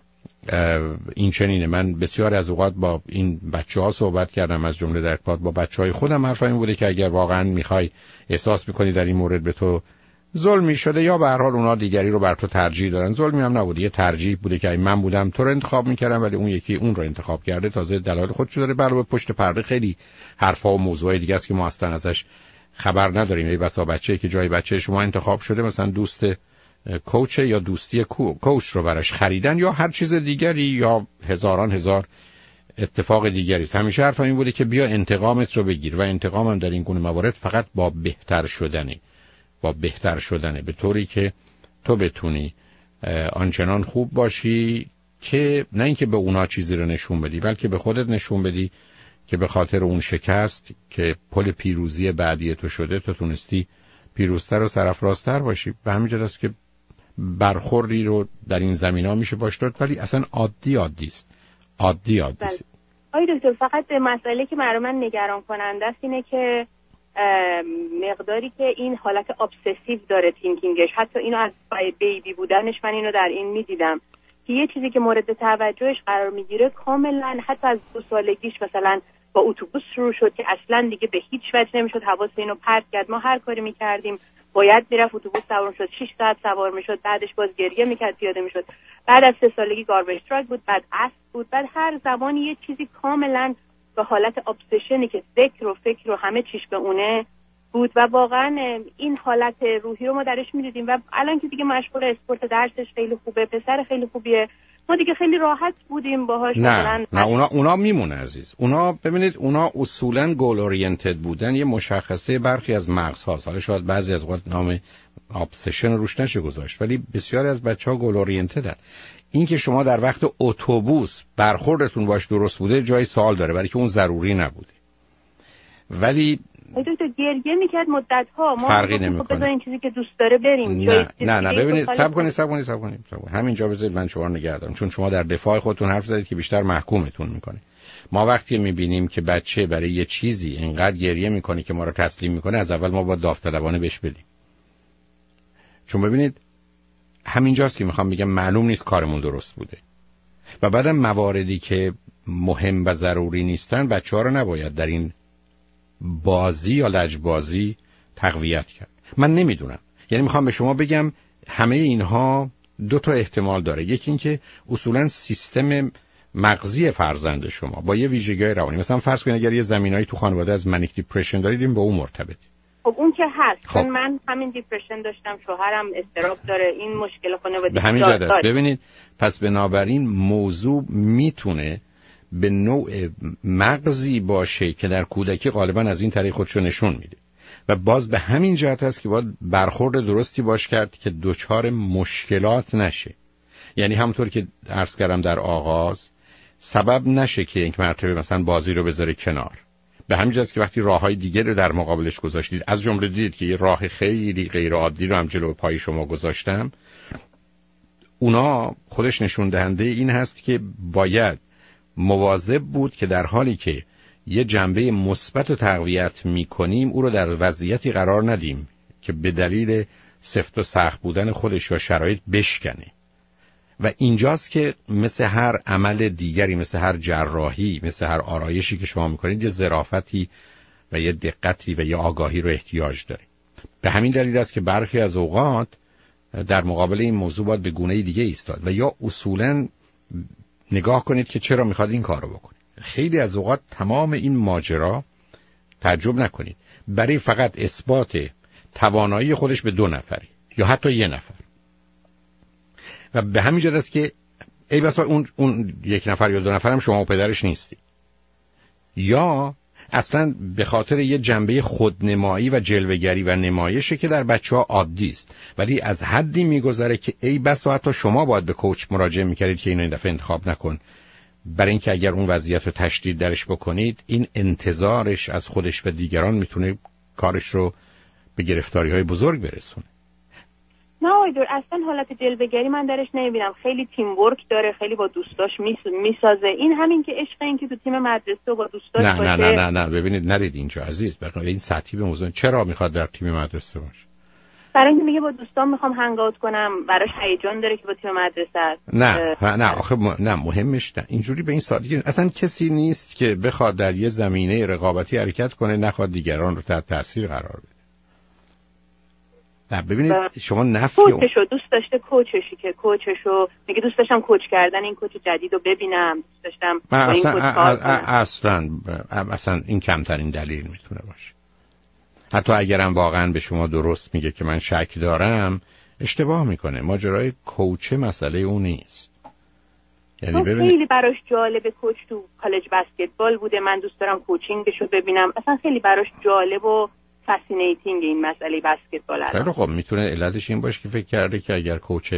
این چنینه. من بسیار از اوقات با این بچه ها صحبت کردم، از جمله در ارتباط با بچه های خودم حرف این بوده که اگر واقعا میخوای احساس میکنی در این مورد به تو ظلمی شده یا به هر حال اونا دیگری رو بر تو ترجیح دارن، ظلمی هم نبوده، یه ترجیح بوده که من بودم تو رو انتخاب میکردم ولی اون یکی اون رو انتخاب کرده، تازه دلایل خودشو داره. علاوه پشت پرده خیلی حرفا و موضوعای دیگه است که ما اصلا ازش خبر نداریم. ای بسا بچه‌ای که جای بچه شما انتخاب شده مثلا دوست کوچ یا دوستی کوچ رو براش خریدن یا هر چیز دیگری یا هزاران هزار اتفاق دیگری. همیشه حرف این بوده که بیا انتقامت رو بگیر و انتقامم در این گونه موارد فقط با بهتر شدنه، با بهتر شدنه، به طوری که تو بتونی آنچنان خوب باشی که نه اینکه به اونا چیزی رو نشون بدی بلکه به خودت نشون بدی که به خاطر اون شکست که پل پیروزی بعدی تو شده تو تونستی پیروزتر و سرافرازتر باشی. به همین جهت است که برخوردی رو در این زمینا میشه باش داد، ولی اصلا عادی عادی است، عادی عادی است.
آقای دکتر فقط مسئله که برای من نگران کننده است اینه که مقداری که این حالت ابسسیو داره تینکینگش، حتی اینو از بیبی بودنش من اینو در این میدیدم که یه چیزی که مورد توجهش قرار میگیره کاملا حتی از دو سالگیش مثلا با اتوبوس شروع شد که اصلا دیگه به هیچ وجه نمیشد حواس اینو پرت کرد. ما هر کاری میکردیم باید میرفت اتوبوس سوار شد، شش ساعت سوار میشد، بعدش باز گریه میکرد پیاده میشد. بعد از سه سالگی گاربیج تراک بود، بعد اسب بود، بعد هر زمانی یه چیزی کاملا به حالت ابسشنی که ذکر و فکر و همه چیش به اونه بود و واقعا این حالت روحی رو ما درش میدیدیم و الان که دیگه مشغول اسپورت، درسش خیلی خوبه، پسر خیلی خوبیه، ما دیگه خیلی راحت بودیم باهاش.
نه نه اونا اونا میمونه عزیز. اونا ببینید اونا اصولا گول اورینتد بودن یه مشخصه برخی از مغز هاست. حالا شاید بعضی از وقت نام ابسشن روش نشه گذاشت ولی بسیاری از بچه‌ها گول اورینتدن. این که شما در وقت اتوبوس برخوردتون باش درست بوده جای سوال داره برای که اون ضروری نبوده. ولی
دکتر گریه میکرد مدت ها، ما
فرقی نمیکنه.
این چیزی که دوست داره بریم.
نه نه نه ببینید صبر کنید صبر کنید صبر کنید همینجا بذارید من شما رو نگه دارم، چون شما در دفاع خودتون حرف زدید که بیشتر محکومتون میکنه. ما وقتی میبینیم که بچه برای یه چیزی اینقدر گریه میکنه که ما رو تسلیم میکنه، از اول ما با داوطلبانه بهش بدیم. چون ببینید همینجاست که میخوام بگم معلوم نیست کارمون درست بوده و بعدم مواردی که مهم و ضروری نیستن بچه‌ها رو نباید در این بازی یا لجبازی تقویت کرد. من نمیدونم، یعنی میخوام به شما بگم همه اینها دو تا احتمال داره. یکی این که اصولا سیستم مغزی فرزند شما با یه ویژگی‌های روانی، مثلا فرض کنید اگر یه زمینایی تو خانواده از منیک دیپرشن دارید، این با اون مرتبط.
خب اون که هست،
خب.
چون من همین دیپرشن داشتم، شوهرم استراب داره، این مشکل خانوادگی
به همین جهت است. ببینید پس بنابراین موضوع میتونه به نوع مغزی باشه که در کودکی غالبا از این طریق خودشو نشون میده و باز به همین جهت است که باید برخورد درستی باش کرد که دچار مشکلات نشه. یعنی همونطور که عرض کردم در آغاز، سبب نشه که یک مرتبه مثلا بازی رو بذاره کنار. به همین جهت که وقتی راههای دیگه رو در مقابلش گذاشتید، از جمله دیدید که یه راه خیلی غیر عادی رو هم جلوی پای شما گذاشتم، اونا خودش نشون دهنده این هست که باید مواظب بود که در حالی که یه جنبه مثبت رو تقویت می‌کنیم، او رو در وضعیتی قرار ندیم که به دلیل سفت و سخت بودن خودش یا شرایط بشکنه. و اینجاست که مثل هر عمل دیگری، مثل هر جراحی، مثل هر آرایشی که شما میکنید، یه ظرافتی و یه دقتی و یه آگاهی رو احتیاج داره. به همین دلیل است که برخی از اوقات در مقابل این موضوع باید به گونه دیگه ایستاد و یا اصولاً نگاه کنید که چرا میخواد این کار رو بکنید. خیلی از اوقات تمام این ماجرا، تعجب نکنید، برای فقط اثبات توانایی خودش به دو نفری یا حتی یه نفر. و به همین جهت است که ای بسا اون اون یک نفر یا دو نفر هم شما و پدرش نیستی، یا اصلا به خاطر یه جنبه خودنمایی و جلوه‌گری و نمایشه که در بچه‌ها عادی است، ولی از حدی میگذره که ای بسا حتی شما باید به کوچ مراجعه میکردید که اینو این دفعه انتخاب نکن، برای اینکه اگر اون وضعیت رو تشدید درش بکنید، این انتظارش از خودش و دیگران میتونه کارش رو به گرفتاری‌های بزرگ برسونه.
نه آیدور، اصلا حالت جلوه‌گری من درش نمیبینم. خیلی تیم ورک داره، خیلی با دوستاش میسازه. این همین که عشق، این که تو تیم مدرسه و با دوستاش
نه
باشه.
نه نه نه نه ببینید، نرید اینجا عزیز، بقیه این سطحی به موضوع. چرا میخواد در تیم مدرسه باشه؟
برای اینکه میگه با دوستان میخوام هنگ اوت کنم، براش هیجان داره که با تیم مدرسه است.
نه نه آخه م... نه مهمش نه اینجوری به این سادگی. اصلا کسی نیست که بخواد در یه زمینه رقابتی حرکت کنه نخواد دیگران رو تحت تاثیر قرار بده. نه ببینید شما نفی
کوچشو دوست داشته، کوچشی که کوچشو میگه دوست داشتم کوچ کردن این کوچ جدیدو ببینم، دوست داشتم با این کوچ کار کنم.
اصلا اصلا این کمترین دلیل میتونه باشه. حتی اگرم واقعا به شما درست میگه که من شک دارم، اشتباه میکنه. ماجرای کوچه مسئله اون نیست.
یعنی ببینید خیلی براش جالبه کوچ تو کالج بسکتبال بوده، من دوست دارم کوچینگشو ببینم. اصلا خیلی براش جالب و فاسینیتینگ این مسئله بسکتبال الان.
خیلی خب، میتونه علتش این باشه که فکر کرده که اگر کوچ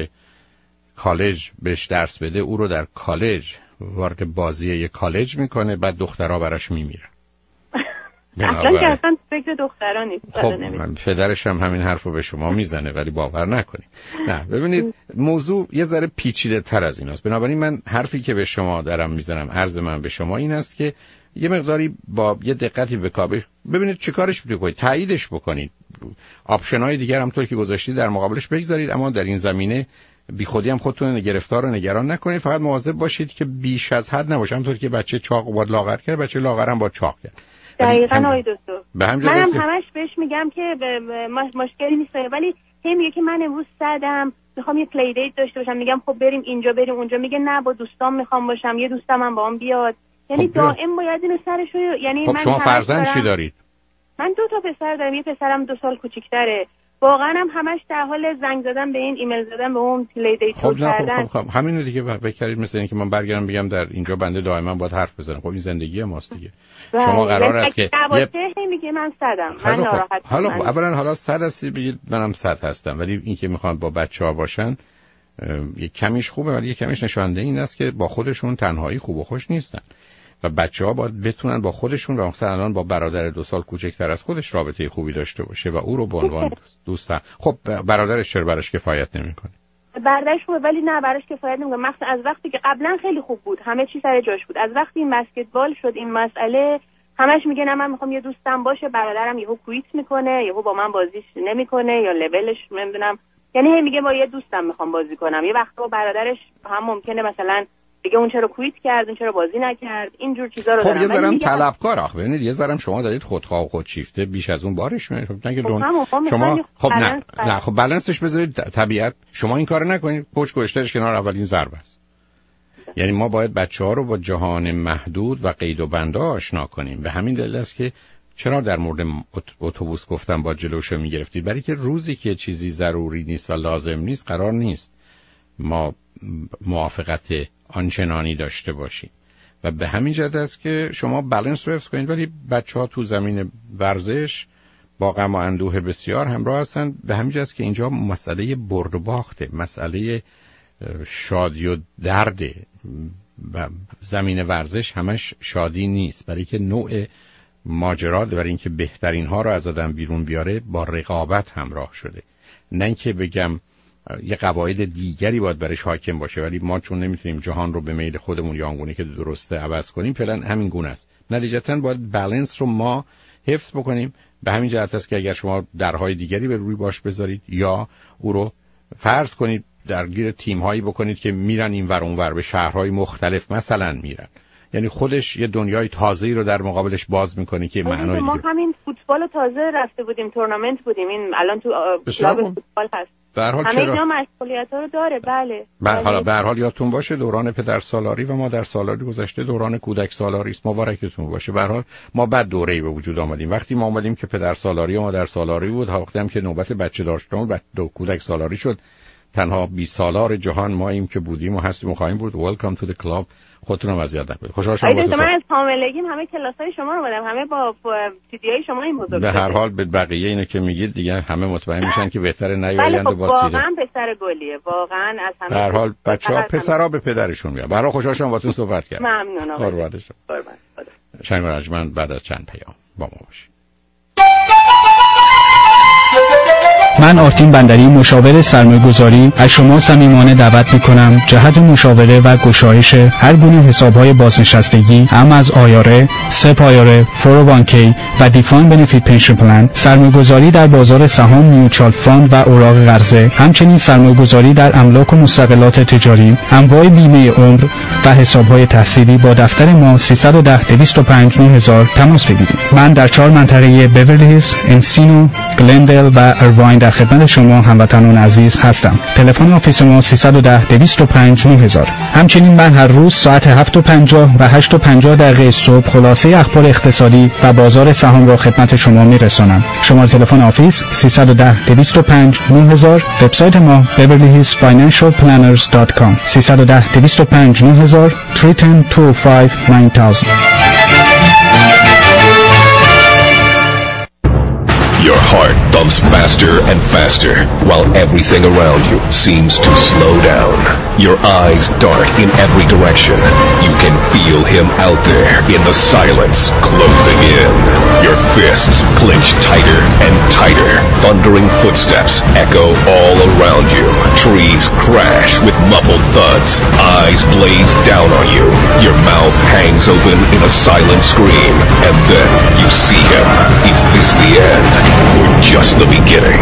کالج بهش درس بده، او رو در کالج وارد بازی یک کالج میکنه، بعد دخترها براش میمیرن.
اصلا که اصلا فکر دختران نیست.
خب پدرش هم همین حرفو به شما میزنه ولی باور نکنید. نه ببینید موضوع یه ذره پیچیده تر از ایناست. بنابراین من حرفی که به شما دارم میزنم، عرض من به شما این است که یه مقداری با یه دقتی به کار ببینید چه کارش میتونید، تاییدش بکنید، آپشن‌های دیگر هم طور که گذاشتید در مقابلش بگذارید، اما در این زمینه بی خودی هم خودتون گرفتار و نگران نکنید. فقط مواظب باشید که بیش از حد نباشه. همونطور که بچه چاق و باید لاغر کرد، بچه لاغر هم باید چاق کرد.
دقیقاً آقای دکتر.
منم
همش بهش میگم که مشکلی نیست، ولی هی میگه که من امروز صدم میخوام یه پلی دیت داشته باشم. میگم خب بریم اینجا بریم اونجا، میگه نه با دوستام میخوام باشم، یه دوستم هم باهم بیاد. یعنی خب دائم باید اینو سرشو، یعنی
خب
من
شما فرزند چی دارید؟
من دو تا پسر دارم، یه پسرم دو سال کوچیک‌تره. واقعا هم همش در حال زنگ زدن به این، ایمیل زدن به اون، پلی دیت
خب
کردن.
خب خب همینو دیگه بکرید، مثل اینکه من برگردم بگم در اینجا بنده دائما باید حرف بزنم. خب این زندگی ماست دیگه. شما قرار است که
یه میگه من صدم، من ناراحت.
حالا خب اولا حالا صد هستی بگید منم صد هستم، ولی این که میخوان با بچه‌ها باشن یک کمیش خوبه، ولی یک کمیش نشانده این است که با خودشون تنهایی خوب و خوش نیستن و بچه‌ها باید بتونن با خودشون و مثلا الان با برادر دو سال کوچکتر از خودش رابطه خوبی داشته باشه و او رو به عنوان دوست. خب برادرش چرا براش کفایت نمی‌کنه؟
برادرش خوبه ولی نه براش کفایت نمی‌کنه، مخصوصا از وقتی که قبلا خیلی خوب بود، همه چی سر جاش بود. از وقتی این بسکتبال شد این مسئله، همش میگه نه من میخوام یه دوستم باشه، برادرم یهو کویت میکنه، یهو با من بازیش نمیکنه یا لولش نمیدونم، یعنی هی میگه با یه دوستم میخوام بازی کنم. یه وقتا با برادرش هم ممکنه مثلا دیگه اون چرا کویت کرد، اون چرا بازی نکرد، اینجور چیزا رو
خب
دارم.
یه ذرم طلبکار آخه ببینید، یه ذرم شما دارید خودخواه و خودشیفته بیش از اون بارش میاد. خب نگه دون شما خب نه نه خب بالانسش بذارید طبیعت. شما این کارو نکنید، پوچ گوشتش کنار، اولین ضربه است. یعنی ما باید بچه‌ها رو با جهان محدود و قید و بنده آشنا کنیم. به همین دلیل است که چرا در مورد اتوبوس گفتم با جلوشو میگرفتید، برای که روزی که چیزی ضروری نیست و لازم نیست قرار نیست ما موافقت آنچنانی داشته باشیم و به همین جهت است که شما بالانس رو حفظ کنید. ولی بچه‌ها تو زمین ورزش با غم و اندوه بسیار همراه هستن. به همین جهت است که اینجا مسئله برد و باخته، مسئله شادی و درده و زمین ورزش همش شادی نیست، برای که نوع ماجرا برای اینکه بهترین ها رو از آدم بیرون بیاره با رقابت همراه شده. نه اینکه بگم یه قواعد دیگری باید برش حاکم باشه، ولی ما چون نمیتونیم جهان رو به میل خودمون یا آنگونه که درسته عوض کنیم، فعلا همین گونه است. نتیجتاً باید بالانس رو ما حفظ بکنیم. به همین جهت است که اگر شما درهای دیگری به روی باش بذارید یا او رو فرض کنید درگیر تیم‌هایی بکنید که میرن این ور اون ور به شهرهای مختلف مثلا میرن، یعنی خودش یه دنیای تازه‌ای رو در مقابلش باز میکنه که معنای
ما همین فوتبال تازه رفته بودیم، تورنمنت بودیم، این الان تو کلاب فوتبال هست.
به هر حال
همه
چرا
اینا مسئولیت‌ها رو داره. بله.
به حالا به هر حال یادتون باشه دوران پدر سالاری و مادر سالاری گذشته، دوران کودک سالاری است. مبارکتون باشه. به هر حال ما بعد دوره‌ای به وجود آمدیم. وقتی ما اومدیم که پدر سالاری و مادر سالاری بود، وقتی هم که نوبت بچه داشتن بعد دو کودک سالاری شد، تنها بیست سالار جهان ماییم که بودیم و هستیم و خواهیم بود. Welcome to the club. خودتون هم اذیت نکنید. خوشحال شدم.
من از حاملگیم همه کلاسای شما رو بودم، همه با سیدیای شما این بزرگ.
به هر حال به بقیه اینه که میگید دیگه همه مطمئن میشن که بهتره نیایند و با سیدی.
واقعا پسر گلیه، واقعا از همه.
به هر حال بچه‌ها پسرا به پدرشون میاد. برای خوشحال شدم باهاتون صحبت کردم.
ممنون آقا.
قربان شما.
قربان.
شنگ رجمن بعد از چند پیام با ما باشید.
من آرتین بندری، مشاور سرمایه‌گذاری، از شما صمیمانه دعوت می‌کنم جهت مشاوره و گشایش هر گونه حساب‌های بازنشستگی، هم از آیاره، سپ آیاره، فور او وان کی و دیفاین بنفیت پنشن پلان، سرمایه‌گذاری در بازار سهام، میوچوال فاند و اوراق قرضه، همچنین سرمایه‌گذاری در املاک و مستقلات تجاری، انواع بیمه عمر و حساب‌های تحصیلی با دفتر ما سیصد و ده دویست و پنج نه هزار تماس بگیرید. من در چهار منطقه بیورلی هیلز، انسینو، گلندل و ارواین در خدمت شما هموطنان عزیز هستم. تلفن آفیس ما سیصد و ده دویست و پنج نه هزار. همچنین من هر روز ساعت هفت و پنجاه و هشت و پنجاه دقیقه صبح خلاصه اخبار اقتصادی و بازار سهام را خدمت شما میرسانم. شماره تلفن آفیس سیصد و ده دویست و پنج نه هزار. وبسایت ما بیورلی هیلز فاینانشال پلنرز دات کام سیصد و ده دویست و پنج نه هزار سه یک صفر دو پنج نه هزار.
Your heart thumps faster and faster, while everything around you seems to slow down. Your eyes dart in every direction. You can feel him out there in the silence, closing in. Your fists clench tighter and tighter. Thundering footsteps echo all around you. Trees crash with muffled thuds. Eyes blaze down on you. Your mouth hangs open in a silent scream. And then you see him. Is this the end? Or just the beginning?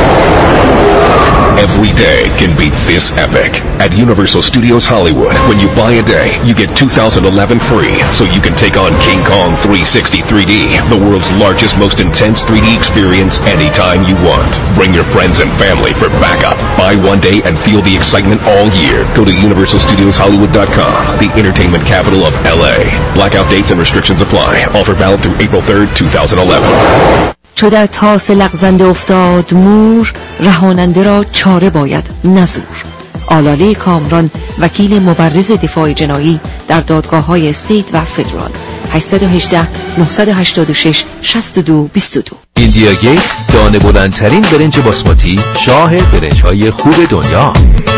Every day can be this epic. At Universal Studios Hollywood, when you buy a day, you get two thousand eleven free, so you can take on King Kong three sixty three D, the world's largest, most intense three D experience anytime you want. Bring your friends and family for backup. Buy one day and feel the excitement all year. Go to universal studios hollywood dot com, the entertainment capital of L A. Blackout dates and restrictions apply. Offer valid through April third, twenty eleven.
چو در تاس لغزنده افتاد مور، رهاننده را چاره باید نزور. آلاله کامران، وکیل مبرز دفاع جنایی در دادگاه‌های استیت و فدرال. هشت یک هشت نه هشت شش شش دو دو دو.
ایندیا گیت، دانه بلندترین برنج باسماتی، شاه برنج‌های خوب دنیا.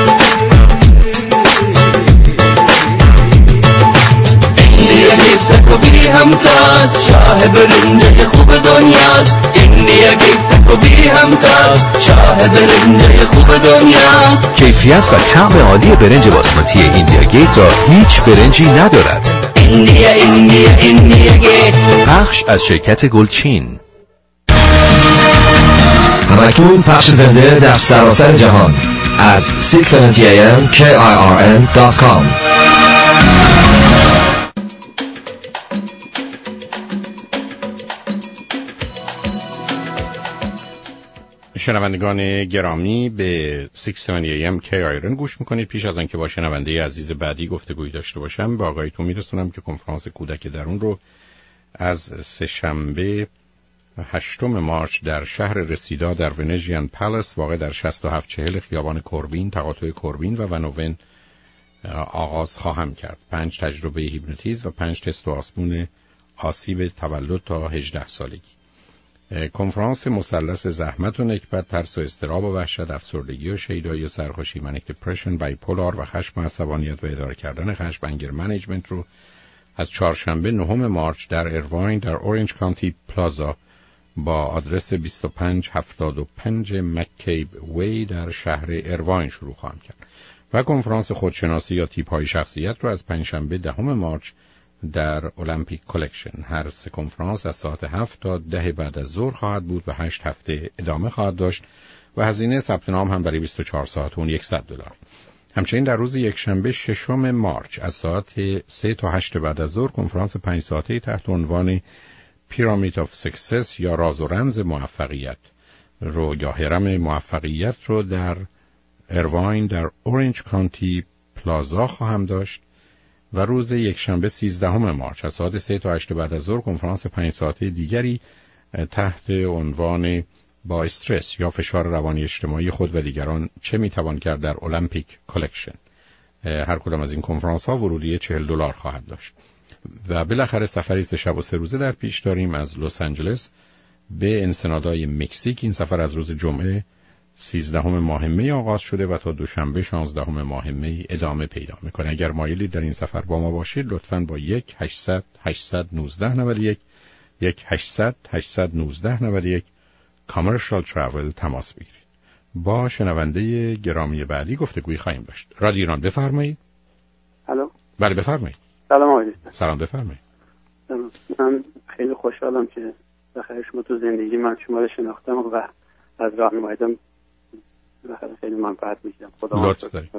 ایندیا گیت کو بی همتاز، شاه برنج خوب دنیاست. ایندیا گیت کو بی همتاز، شاه برنج خوب دنیاست.
کیفیت و طعم عالی برنج باسماتی ایندیا گیت را هیچ برنجی ندارد.
ایندیا ایندیا ایندیا گیت.
پخش از شرکت گلچین.
همکنون پخش زنده در سراسر جهان از ششصد و هفتاد ام کی آی آر ان دات کام.
شنوندگان گرامی به ششصد و هفتاد ای ام کی آیرن گوش میکنید. پیش از آنکه با شنونده عزیز بعدی گفتگویی داشته باشم به آقایتون میرسونم که کنفرانس کودک درون رو از سه شنبه هشتم مارس در شهر رسیدا در ونژین پالاس واقع در شصت و هفت چهل خیابان کوربین تقاطع کوربین و ونوون آغاز خواهم کرد. پنج تجربه هیپنوتیزم و پنج تست و آزمون آسیب تولد تا هجده سالگی. کنفرانس مثلث زحمت و نکبت، ترس و اضطراب و وحشت، افسردگی و شیدایی و سرخوشی، منیک دپرشن، بایپولار و خشم و عصبانیت و اداره کردن خشم، انگر منیجمنت رو از چهارشنبه نهم مارس در ایرواین در اورنج کانتی پلازا با آدرس بیست و پنج هفتاد و پنج مکیب وی در شهر ایرواین شروع خواهم کرد و کنفرانس خودشناسی یا تیپ های شخصیت رو از پنجشنبه دهم مارس در المپیک کلکشن. هر سه کنفرانس از ساعت هفت تا ده بعد از ظهر خواهد بود و هشت هفته ادامه خواهد داشت و هزینه ثبت نام هم برای بیست و چهار ساعت اون صد دلار. همچنین در روز یکشنبه ششم مارس از ساعت سه تا هشت بعد از ظهر کنفرانس پنج ساعته تحت عنوان پیرامید آف سکسس یا راز و رمز موفقیت رو یا هرم موفقیت رو در ایرواین در اورنج کانتی پلازا خواهم داشت و روز یکشنبه سیزدهم مارس از ساعت سه تا هشت بعد از ظهر کنفرانس پنج ساعته دیگری تحت عنوان با استرس یا فشار روانی اجتماعی خود و دیگران چه میتوان کرد در المپیک کلکشن. هر کدام از این کنفرانس ها ورودی چهل دلار خواهد داشت. و بالاخره سفری سه شب و سه روزه در پیش داریم از لس آنجلس به انسنادای مکزیک. این سفر از روز جمعه سیزدهم ماه می آغاز شده و تا دوشنبه شانزدهم ماه می ادامه پیدا میکنه. اگر مایلید در این سفر با ما باشید لطفاً با یک هشتصد هشتصد و نوزده نود و یک یک هشتصد هشتصد و نوزده نود و یک کامرشال تراول تماس بگیرید. با شنونده گرامی بعدی گفتگوی خواهیم داشت. رادیو ایران بفرمایید.
الو.
بله بفرمایید.
سلام آقای.
سلام بفرمایید.
من خیلی خوشحالم که بخیر شما تو زندگی من شما رو شناختم و از راهنماییتون بخیر خیلی منفعت می‌برم. خدا
لطف دارید.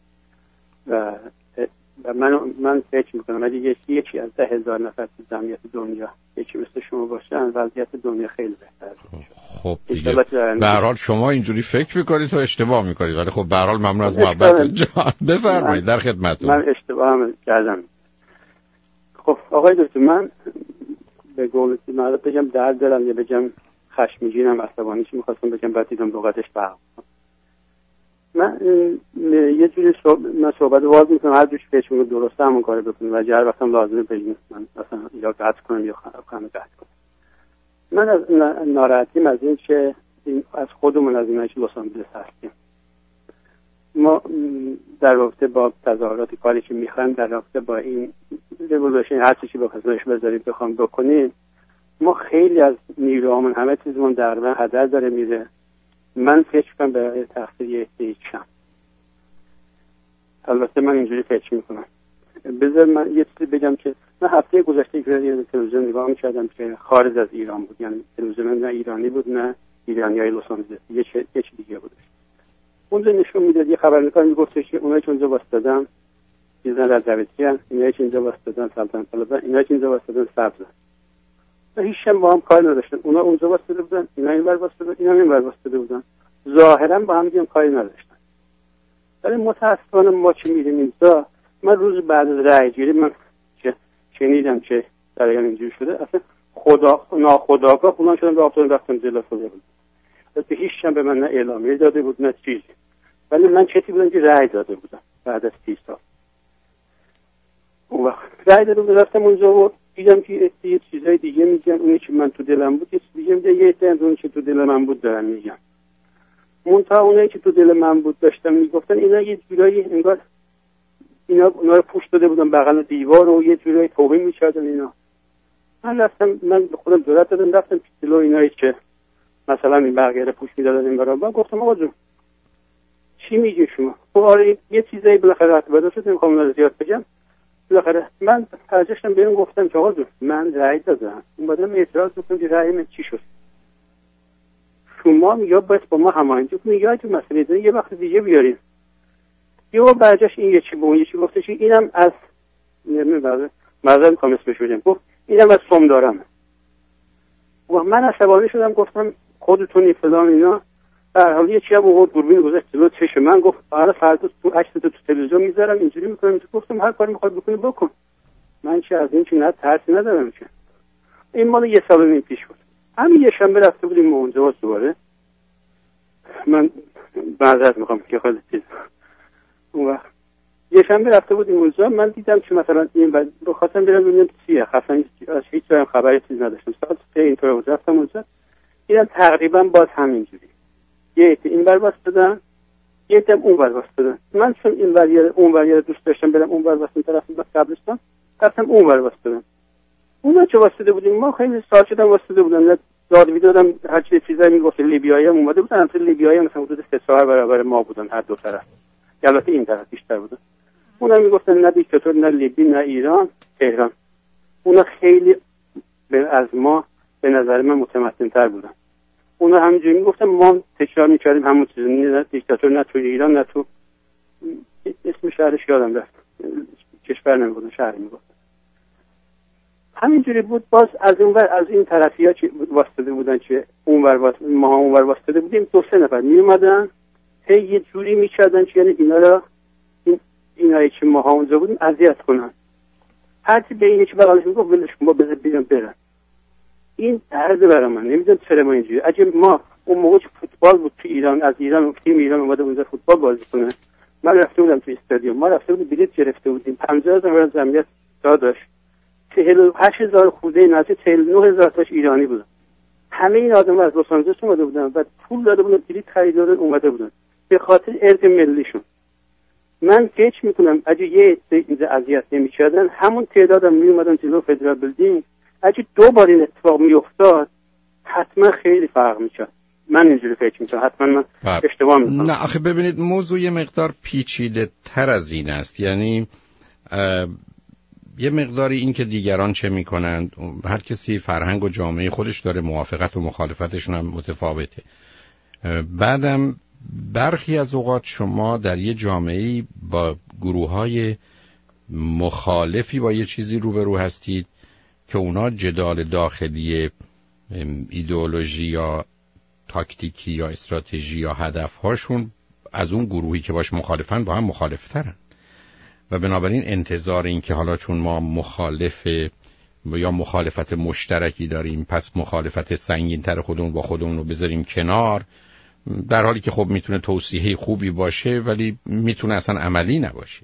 و و من من فکر می‌کنم اگه یکی یکی از ده هزار نفر تو جمعیت دنیا یکی مثل شما باشن وضعیت دنیا خیلی بهتر میشه.
خب دیگه به هر حال شما اینجوری فکر می‌کنید و اشتباه می‌کنید، ولی خب به هر حال ممنون از محبت جان. بفرمایید در خدمتتون.
من اشتباهم کردم. خب آقای دکتر من به قول معروف بگم درد دارم یا بگم خشمگینم عصبانی چی می‌خواستم بگم بعد دیدم لغتش فرق. من یه جوری صحب... من صحبت واضح میکنم هر دوش فکر میکنم درسته همون کار بکنم و هر وقتم لازمه بگیم من مثلا یا قطع کنم یا خانه قطع کنم. من از ناراحتیم از این که این از خودمون از اینایی که لس آنجلس هستیم ما در رابطه با تظاهرات کاری که میخوایم در رابطه با این ریولوشن هر چیزی با خصوصش بذاریم بخوام بکنیم ما خیلی از نیروهامون همه چیزمون در من هدر داره میره. من فکر کنم به تقصیر یکیشم. البته من اینجوری فکر میکنم. بذار من یه چیزی بگم که من هفته گذشته که یه تلویزیون نگاه میکردم که خارج از ایران بود، یعنی تلویزیون نه ایرانی بود نه ایرانیای لس آنجلس، یه چیز یه چیز دیگه بود. اونجا نشون میداد یه خبرنگار میگفت که اونایی که اونجا واسطادن چیزا در دبیتیان، اینایی که اینجا واسطادن سلطنت طلبن، اینایی که اینجا واسطادن سبزن. و هیچ هم با هم کار نداشتن. اونا اونجا واسطاده بودن، اینا اینور واسطاده، اینا اینور واسطاده بودن. ظاهرا با هم دیگه کاری نداشتن. ولی متأسفانه ما چه می‌ریم اینجا، من روز بعد از رأی گیری من که شنیدم که جریان اینجوری شده، اصلا خدا ناخودآگاه اونا شدن رفتن رفتن جلسه بود. البته هیچ هم به من نه اعلامیه داده بود نه چیزی. ولی من کسی بودم که رأی داده بودم بعد از سی سال. اون وقت رأی داده بودم رفتم اونجا و دیدم که یه چیزای دیگه میگن، اونی که من تو دلم بود یه چیز دیگه میگن، یه چیز اونی که تو دل من بود دارن میگن. منتها اونایی که تو دل من بود داشتن میگفتن اینا یه جورایی انگار اینا اونا رو پوش داده بودن بغل دیوار و یه جورایی توهین می‌کردن اینا. من رفتم من به خودم جرأت دادم رفتم جلو اینایی که مثلا این بقیه رو پوش می‌دادن این برام من گفتم آقا جون چی میگی شما؟ خب آره یه چیزایی بالاخره رد بده شد نمی‌خوام اون رو زیاد بگم. بالاخره من ترجیحاً بهش گفتم که آقا جون من رأی دادم. اومدم اعتراض کردم که رأی من چی شد؟ شما یا باید با ما هماهنگی کنید یا تو مسئله دیگه یه وقت دیگه بیارید. یه بار برجاش این یکی به اون یکی گفته که اینم از نمیدونم مثلا میخوام اسمش بگم گفت اینم از سوم دارم و من عصبانی شدم گفتم خودتونی فلان اینا در حال یه چی هم اون دوربین گذاشت جلو چشم من، گفت آره فردا تو عکس تو تلویزیون میذارم اینجوری میکنم. تو گفتم هر کاری میخواد بکنی بکن، من چه از این چی نه ترسی ندارم. که این مال یه سال این پیش بود. همین یه شنبه رفته بودیم ما اونجا دوباره. من معذرت میخوام که خیلی چیز اون وقت یه شنبه رفته بودیم اونجا، من دیدم که مثلا این بعد بخواستم برم ببینم چیه، خفن از هیچ جای خبری چیز نداشتم. ساعت سه اینطور بود رفتم اونجا، دیدم تقریبا باز همینجوری یه ایت این ور واسطدن یه ایت اون ور واسطدن. من چون این ور یه اون ور یه دوست داشتم برم اون ور واسطن طرف قبرستان، رفتم اون ور واسطدن. اون چه واسطه بودیم ما خیلی سال شدم واسطه بودم، داد میدادم هر چیز چیزایی میگفت. لیبیایی هم اومده بودن، مثلا لیبیایی مثلا حدود سه چهار برابر ما بودن هر دو طرف، البته این طرف بیشتر بودن. اونا میگفتن نه دیکتاتور، نه لیبی، نه ایران، تهران. اونا خیلی از ما به نظر من متمدن‌تر بودن. اونا همینجوری میگفتن، ما تکرار میکردیم همون چیزو، نه دیکتاتور، نه تو ایران، نه تو اسم شهرش یادم رفت، کشور نمیگفتن، شهر میگفتن. همینجوری بود. باز از اون ور از این طرفیا چه واسطه بودن که اون ور واسطه، ما اون ور واسطه بودیم، دو سه نفر می اومدن هی یه جوری میکردن که یعنی اینا را این اینایی که ما اونجا بودیم اذیت کنن. هر کی به این که بغلش میگفت ولش کن با بذار بیرون برن. این درد برای من، نمیدونم چرا ما اینجوری. اگه ما اون موقع فوتبال بود تو ایران، از ایران تیم ایران اومده اونجا فوتبال بازی کنه، من رفته بودم تو استادیوم، ما رفته بودیم بلیط گرفته بودیم، پنجاه هزار جمعیت داشت، چهل و هشت هزار خوده نزدیک چهل و نه هزار تاش ایرانی بودن. همه این آدم‌ها از لس آنجلس اومده بودن و پول داده بودن، بلیط خریدار اومده بودن به خاطر ارث ملیشون. من فکر میکنم اگه یه اینجا اذیت نمی‌کردن، همون تعدادم می اومدن جلو فدرال بیلدینگ، اگه دو بار این اتفاق میافتاد حتما خیلی فرق می‌کرد. من اینجوری فکر می‌کنم، حتما من اشتباه می‌کنم.
نه آخه ببینید موضوع یه مقدار پیچیده‌تر از این است. یعنی یه مقداری این که دیگران چه میکنند، هر کسی فرهنگ و جامعه خودش داره، موافقت و مخالفتشون هم متفاوته. بعدم برخی از اوقات شما در یه جامعه‌ای با گروه‌های مخالفی با یه چیزی روبرو هستید که اونا جدال داخلی ایدئولوژی یا تاکتیکی یا استراتژی یا هدف‌هاشون از اون گروهی که باش مخالفن با هم مخالفترن و بنابراین انتظار این که حالا چون ما مخالف یا مخالفت مشترکی داریم پس مخالفت سنگین‌تر خودمون با خودمون رو بذاریم کنار، در حالی که خب میتونه توصیه خوبی باشه ولی میتونه اصلا عملی نباشه.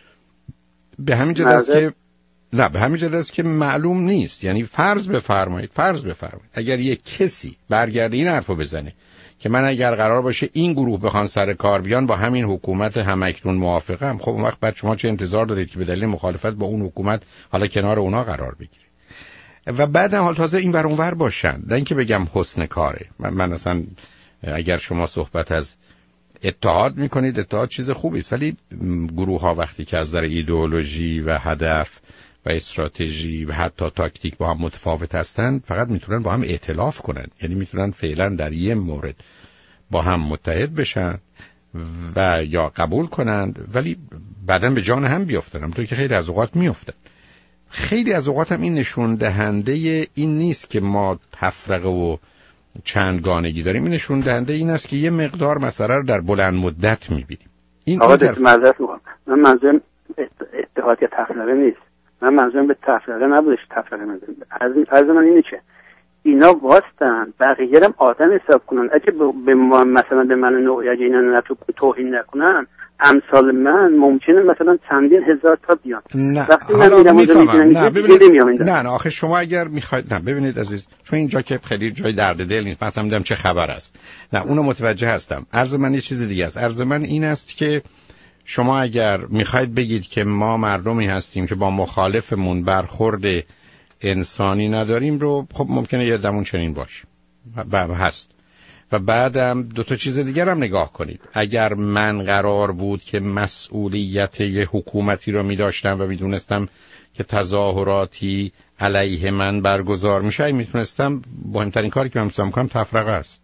به همین جهت است که نه به همین جهت است که معلوم نیست. یعنی فرض بفرمایید فرض بفرمایید اگر یک کسی برگرده این حرفو بزنه که من اگر قرار باشه این گروه بخوان سر کار بیان با همین حکومت همکنون موافقم، خب اون وقت بعد شما چه انتظار دارید که به دلیل مخالفت با اون حکومت حالا کنار اونا قرار بگیرید؟ و بعد حال تازه این ور اون ور باشن، نه اینکه بگم حسن کاره. من, من اصلا اگر شما صحبت از اتحاد میکنید، اتحاد چیز خوبی است، ولی گروه ها وقتی که از نظر ایدئولوژی و هدف و استراتژی و حتی تاکتیک با هم متفاوت هستند، فقط میتونن با هم ائتلاف کنن. یعنی میتونن فعلا در یه مورد با هم متحد بشن و یا قبول کنند ولی بعداً به جان هم بیافتن، همونطور که خیلی از اوقات میافتن. خیلی از اوقات هم این نشون دهنده این نیست که ما تفرقه و چندگانگی داریم، این نشون دهنده این است که یه مقدار مسئله رو در بلند مدت میبینیم. این
آقا در معذرت میخوام، من منظورم اتحاد یا تفرقه نیست، من منظورم به تفرقه نبودش، تفرقه ندارم. از این فرض من اینه که اینا واستن بقیه هم آدم حساب کنن. اگه به ما مثلا به من نوعی اگه اینا نه تو توهین نکنن، امثال من ممکنه مثلا چندین هزار تا بیان.
نه
وقتی
من
میرم
نه ببینید نه نه آخه شما اگر میخواید، نه ببینید عزیز، چون اینجا که خیلی جای درد دل نیست، مثلا میگم چه خبر است، نه اونو متوجه هستم. عرض من یه چیز دیگه است. عرض من این است که شما اگر میخواید بگید که ما مردمی هستیم که با مخالفمون برخورد انسانی نداریم رو، خب ممکنه یه دمون چنین باشه هست. و بعدم دو تا چیز دیگر هم نگاه کنید. اگر من قرار بود که مسئولیت یه حکومتی رو میداشتم و میدونستم که تظاهراتی علیه من برگزار میشه، میتونستم مهمترین کاری که من میتونم کنم تفرقه است.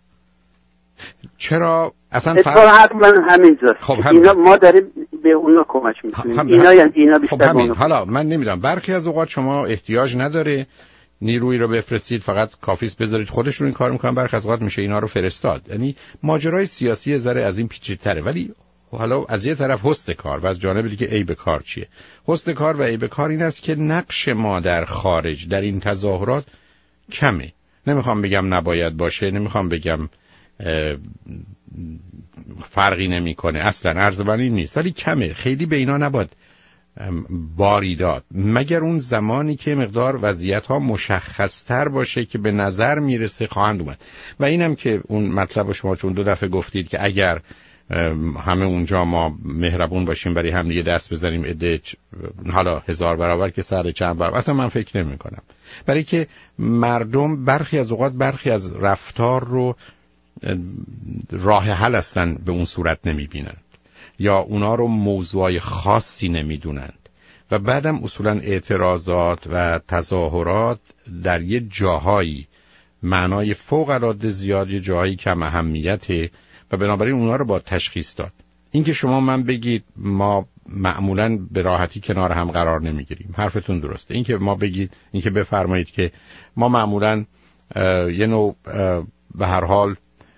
چرا اصلا
فرق من همینجاست.
خب هم...
اینا ما داریم به اونا کمک میکنیم. هم... اینا یعنی اینا بیشتر
خب همین. حالا من نمیدونم، برخی از اوقات شما احتیاج نداره نیروی رو بفرستید، فقط کافیست بذارید خودشون این کار میکنن. برخی از اوقات میشه اینا رو فرستاد. یعنی ماجرای سیاسی ذره از این پیچیده‌تره. ولی حالا از یه طرف حسن کار و از جانب دیگه عیب کار چیه؟ حسن کار و عیب کار این است که نقش ما در خارج در این تظاهرات کمه. نمیخوام بگم نباید باشه، نمیخوام بگم فرقی نمیکنه، اصلا عرض بر این نیست، ولی کمه. خیلی به اینا نباید باری داد مگر اون زمانی که مقدار وضعیت ها مشخص تر باشه که به نظر میرسه خواهند اومد. و اینم که اون مطلب شما چون دو دفعه گفتید که اگر همه اونجا ما مهربون باشیم برای هم دیگه دست بزنیم عده حالا هزار برابر که سر چند برابر، اصلا من فکر نمی کنم. برای که مردم برخی از اوقات برخی از رفتار رو راه حل اصلا به اون صورت نمی بینند یا اونا رو موضوع خاصی نمی دونند و بعدم اصولا اعتراضات و تظاهرات در یه جاهایی معنای فوق العاده زیاد، یه جاهایی کم اهمیته و بنابراین اونا رو با تشخیص داد. این که شما من بگید ما معمولاً به راحتی کنار هم قرار نمیگیریم، حرفتون درسته. این که ما بگید، این که بفرمایید که ما معمولاً یه نوع به هر حال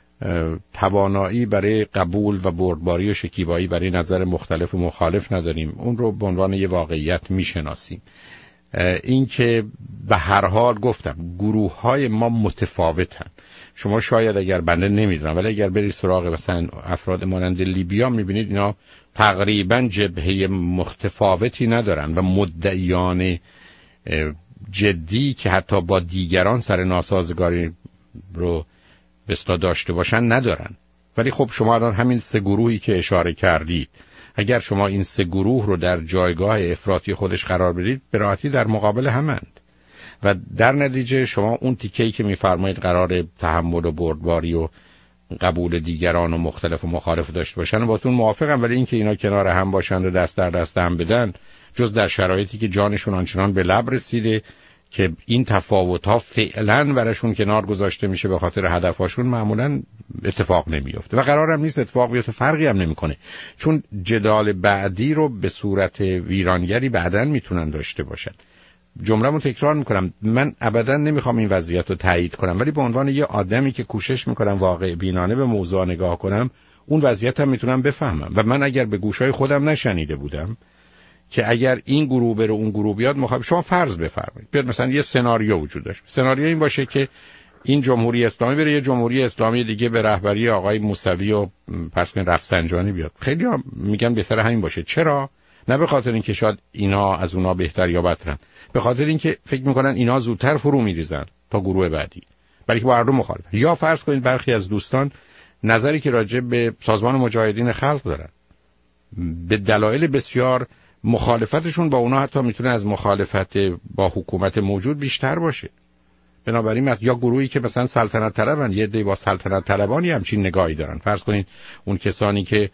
توانایی برای قبول و بردباری و شکیبایی برای نظر مختلف و مخالف نداریم، اون رو به عنوان یه واقعیت میشناسیم. این که به هر حال گفتم گروه های ما متفاوتن. شما شاید اگر بنده نمیدونم ولی اگر برید سراغ مثلا افراد مانند لیبیا میبینید اینا تقریبا جبهه متفاوتی ندارن و مدعیان جدی که حتی با دیگران سر ناسازگاری رو به اصطلاح داشته باشن ندارن. ولی خب شما الان همین سه گروهی که اشاره کردید، اگر شما این سه گروه رو در جایگاه افراطی خودش قرار بدید به راحتی در مقابل همند و در نتیجه شما اون تیکه‌ای که می‌فرمایید قرار تحمل و بردباری و قبول دیگران و مختلف و مخالف داشته باشن باتون موافقم، ولی اینکه اینا کنار هم باشند و دست در دست هم بدن جز در شرایطی که جانشون آنچنان به لب رسیده که این تفاوت‌ها فعلاً براشون کنار گذاشته میشه به خاطر هدفاشون، معمولاً اتفاق نمیفته و قرارم نیست اتفاق بیفته، فرقی هم نمیکنه، چون جدال بعدی رو به صورت ویرانگری بعداً میتونن داشته باشن. جمله‌مو تکرار میکنم، من ابداً نمیخوام این وضعیت رو تایید کنم، ولی به عنوان یه آدمی که کوشش میکنم واقع بینانه به موضوع نگاه کنم اون وضعیت هم میتونم بفهمم. و من اگر به گوشای خودم نشنیده بودم که اگر این گروه بره اون گروه بیاد مخالف، شما فرض بفرمایید بیاد مثلا یه سناریو وجود داشت، سناریو این باشه که این جمهوری اسلامی بره یه جمهوری اسلامی دیگه به رهبری آقای موسوی و پس کنید رفسنجانی بیاد، خیلی ها میگن بهتره همین باشه. چرا؟ نه به خاطر اینکه شاید اینا از اونا بهتر یا بدترن، به خاطر اینکه فکر میکنن اینا زودتر فرو میریزن تا گروه بعدی، بلکه با هر دو مخالف. یا فرض کنید برخی از دوستان نظری که راجع به سازمان مجاهدین خلق دارن به دلایل بسیار مخالفتشون با اونا حتی میتونه از مخالفت با حکومت موجود بیشتر باشه. بنابراین یا گروهی که مثلا سلطنت طلبن، یه عده با سلطنت طلبانی همچین نگاهی دارن. فرض کنید اون کسانی که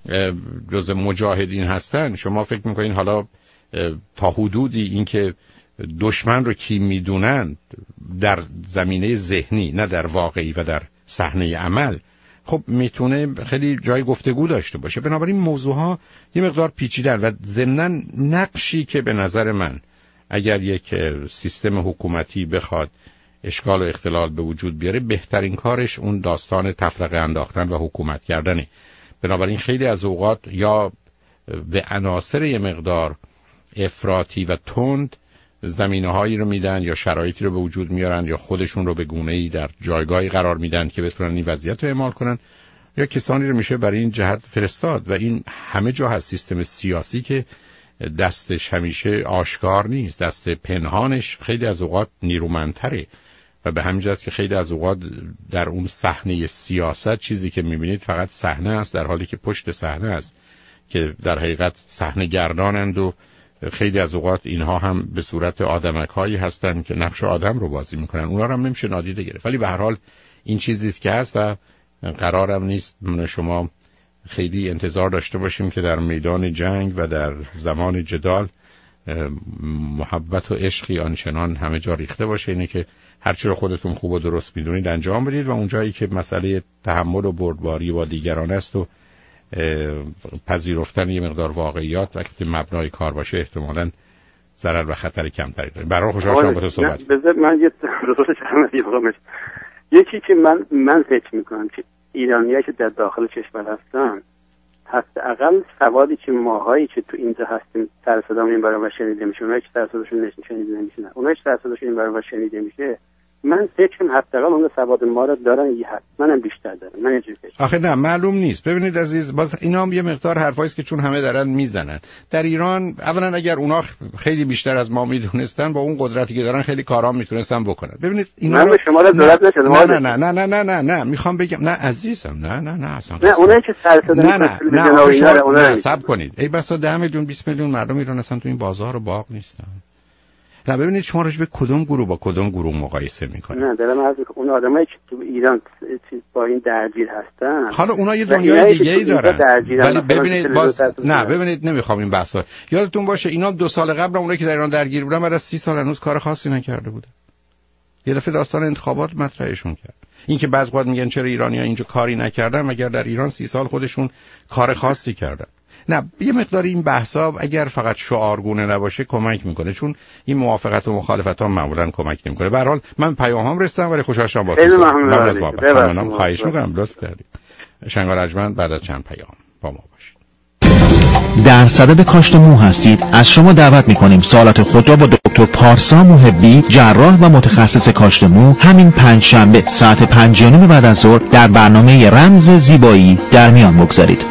جزء مجاهدین هستن، شما فکر میکنین حالا تا حدودی این که دشمن رو کی میدونن در زمینه ذهنی نه در واقعی و در صحنه عمل، خب میتونه خیلی جای گفتگو داشته باشه. بنابراین موضوع ها یه مقدار پیچیده‌اند و ضمناً نقشی که به نظر من اگر یک سیستم حکومتی بخواد اشکال و اختلال به وجود بیاره، بهترین کارش اون داستان تفرقه انداختن و حکومت کردنه. بنابراین خیلی از اوقات یا به عناصر یه مقدار افراطی و تند زمینه‌هایی رو میدن یا شرایطی رو به وجود میارن یا خودشون رو به گونه‌ای در جایگاهی قرار میدن که بتونن این وضعیت رو اعمال کنن، یا کسانی رو میشه برای این جهت فرستاد. و این همه جا هست. سیستم سیاسی که دستش همیشه آشکار نیست، دست پنهانش خیلی از اوقات نیرومندتره و به همین جاست که خیلی از اوقات در اون صحنه سیاست چیزی که میبینید فقط صحنه است، در حالی که پشت صحنه است که در حقیقت صحنه گردانند و خیلی از اوقات اینها هم به صورت آدمک هایی هستن که نقش آدم رو بازی میکنن. اونا رو هم نمیشه نادیده گرفت، ولی به هر حال این چیزی است که هست و قرارم نیست من شما خیلی انتظار داشته باشیم که در میدان جنگ و در زمان جدال محبت و عشقی آنچنان همه جا ریخته باشه. اینه که هرچی رو خودتون خوب و درست میدونید انجام بدید و اونجایی که مسئله تحمل و بردباری با دیگران است و پذیرفتن یه مقدار واقعیات وقتی مبنای کار باشه احتمالاً ضرر و خطر کمتری داریم. برای خوشحال شدم با تو صحبت.
بذار من یه روز چند دیگه یکی که من من فکر میکنم که ایرانیایی که در داخل کشور هستن حداقل سوادی که ماهایی که تو اینجا هستیم سر صدامون این برام شنیده میشه، اونایی که سر صداشون نشنیده نمیشه، اونایی که سر صداشون این برام شنیده میشه، من فکر کنم حداقل اون سواد ما رو دارن، یه حد منم بیشتر دارم. من اینجوری فکر
آخه نه معلوم نیست. ببینید عزیز، باز اینا هم یه مقدار حرفایی است که چون همه دارن میزنن. در ایران اولا اگر اونا خیلی بیشتر از ما میدونستان با اون قدرتی که دارن خیلی کارا میتونستن بکنن. ببینید اینا
من به شما رو دولت نشد.
نه نه نه نه نه نه نه میخوام بگم نه عزیزم، نه نه نه اصلا
نه اونایی که سر صدا
نه نه
نه نه
نه صبر کنید. ای بسا ده میلیون بیست میلیون مردم ایران اصلا تو این بازار و باغ نیستن. نه ببینید شما راجع به کدوم گروه با کدوم گروه مقایسه میکنید؟
نه دارم عرض میکنم اون آدمایی که تو ایران با این درگیر هستن،
حالا اونا یه دنیای دیگه ای دارن. ولی ببینید باز نه ببینید نمیخوام این بحثا. یادتون باشه اینا دو سال قبل اونایی که در ایران درگیر بودن بعد از سی سال هنوز کار خاصی نکرده بودن. یه دفعه داستان انتخابات مطرحشون کرد. این که بعضی وقت میگن چرا ایرانی‌ها اینجا کاری نکردن مگر در ایران سی سال خودشون کار خاصی کردن. نه یه مقدار این بحثا اگر فقط شعارگونه نباشه کمک میکنه، چون این موافقت و مخالفت ها معمولا کمک نمیکنه. به هر حال من پیامام رسیدم ولی خوشحال شدم با تو.
خیلی ممنونم.
خواهش میکنم لطف کردید. شنگال ارجمند بعد از چند پیام با ما باشید.
در صدد کاشت مو هستید؟ از شما دعوت میکنیم سوالات خود را با دکتر پارسا محبی، جراح و متخصص کاشت مو، همین پنج شنبه ساعت پنج و نیم بعد از ظهر در برنامه رمز زیبایی در میان بگذارید.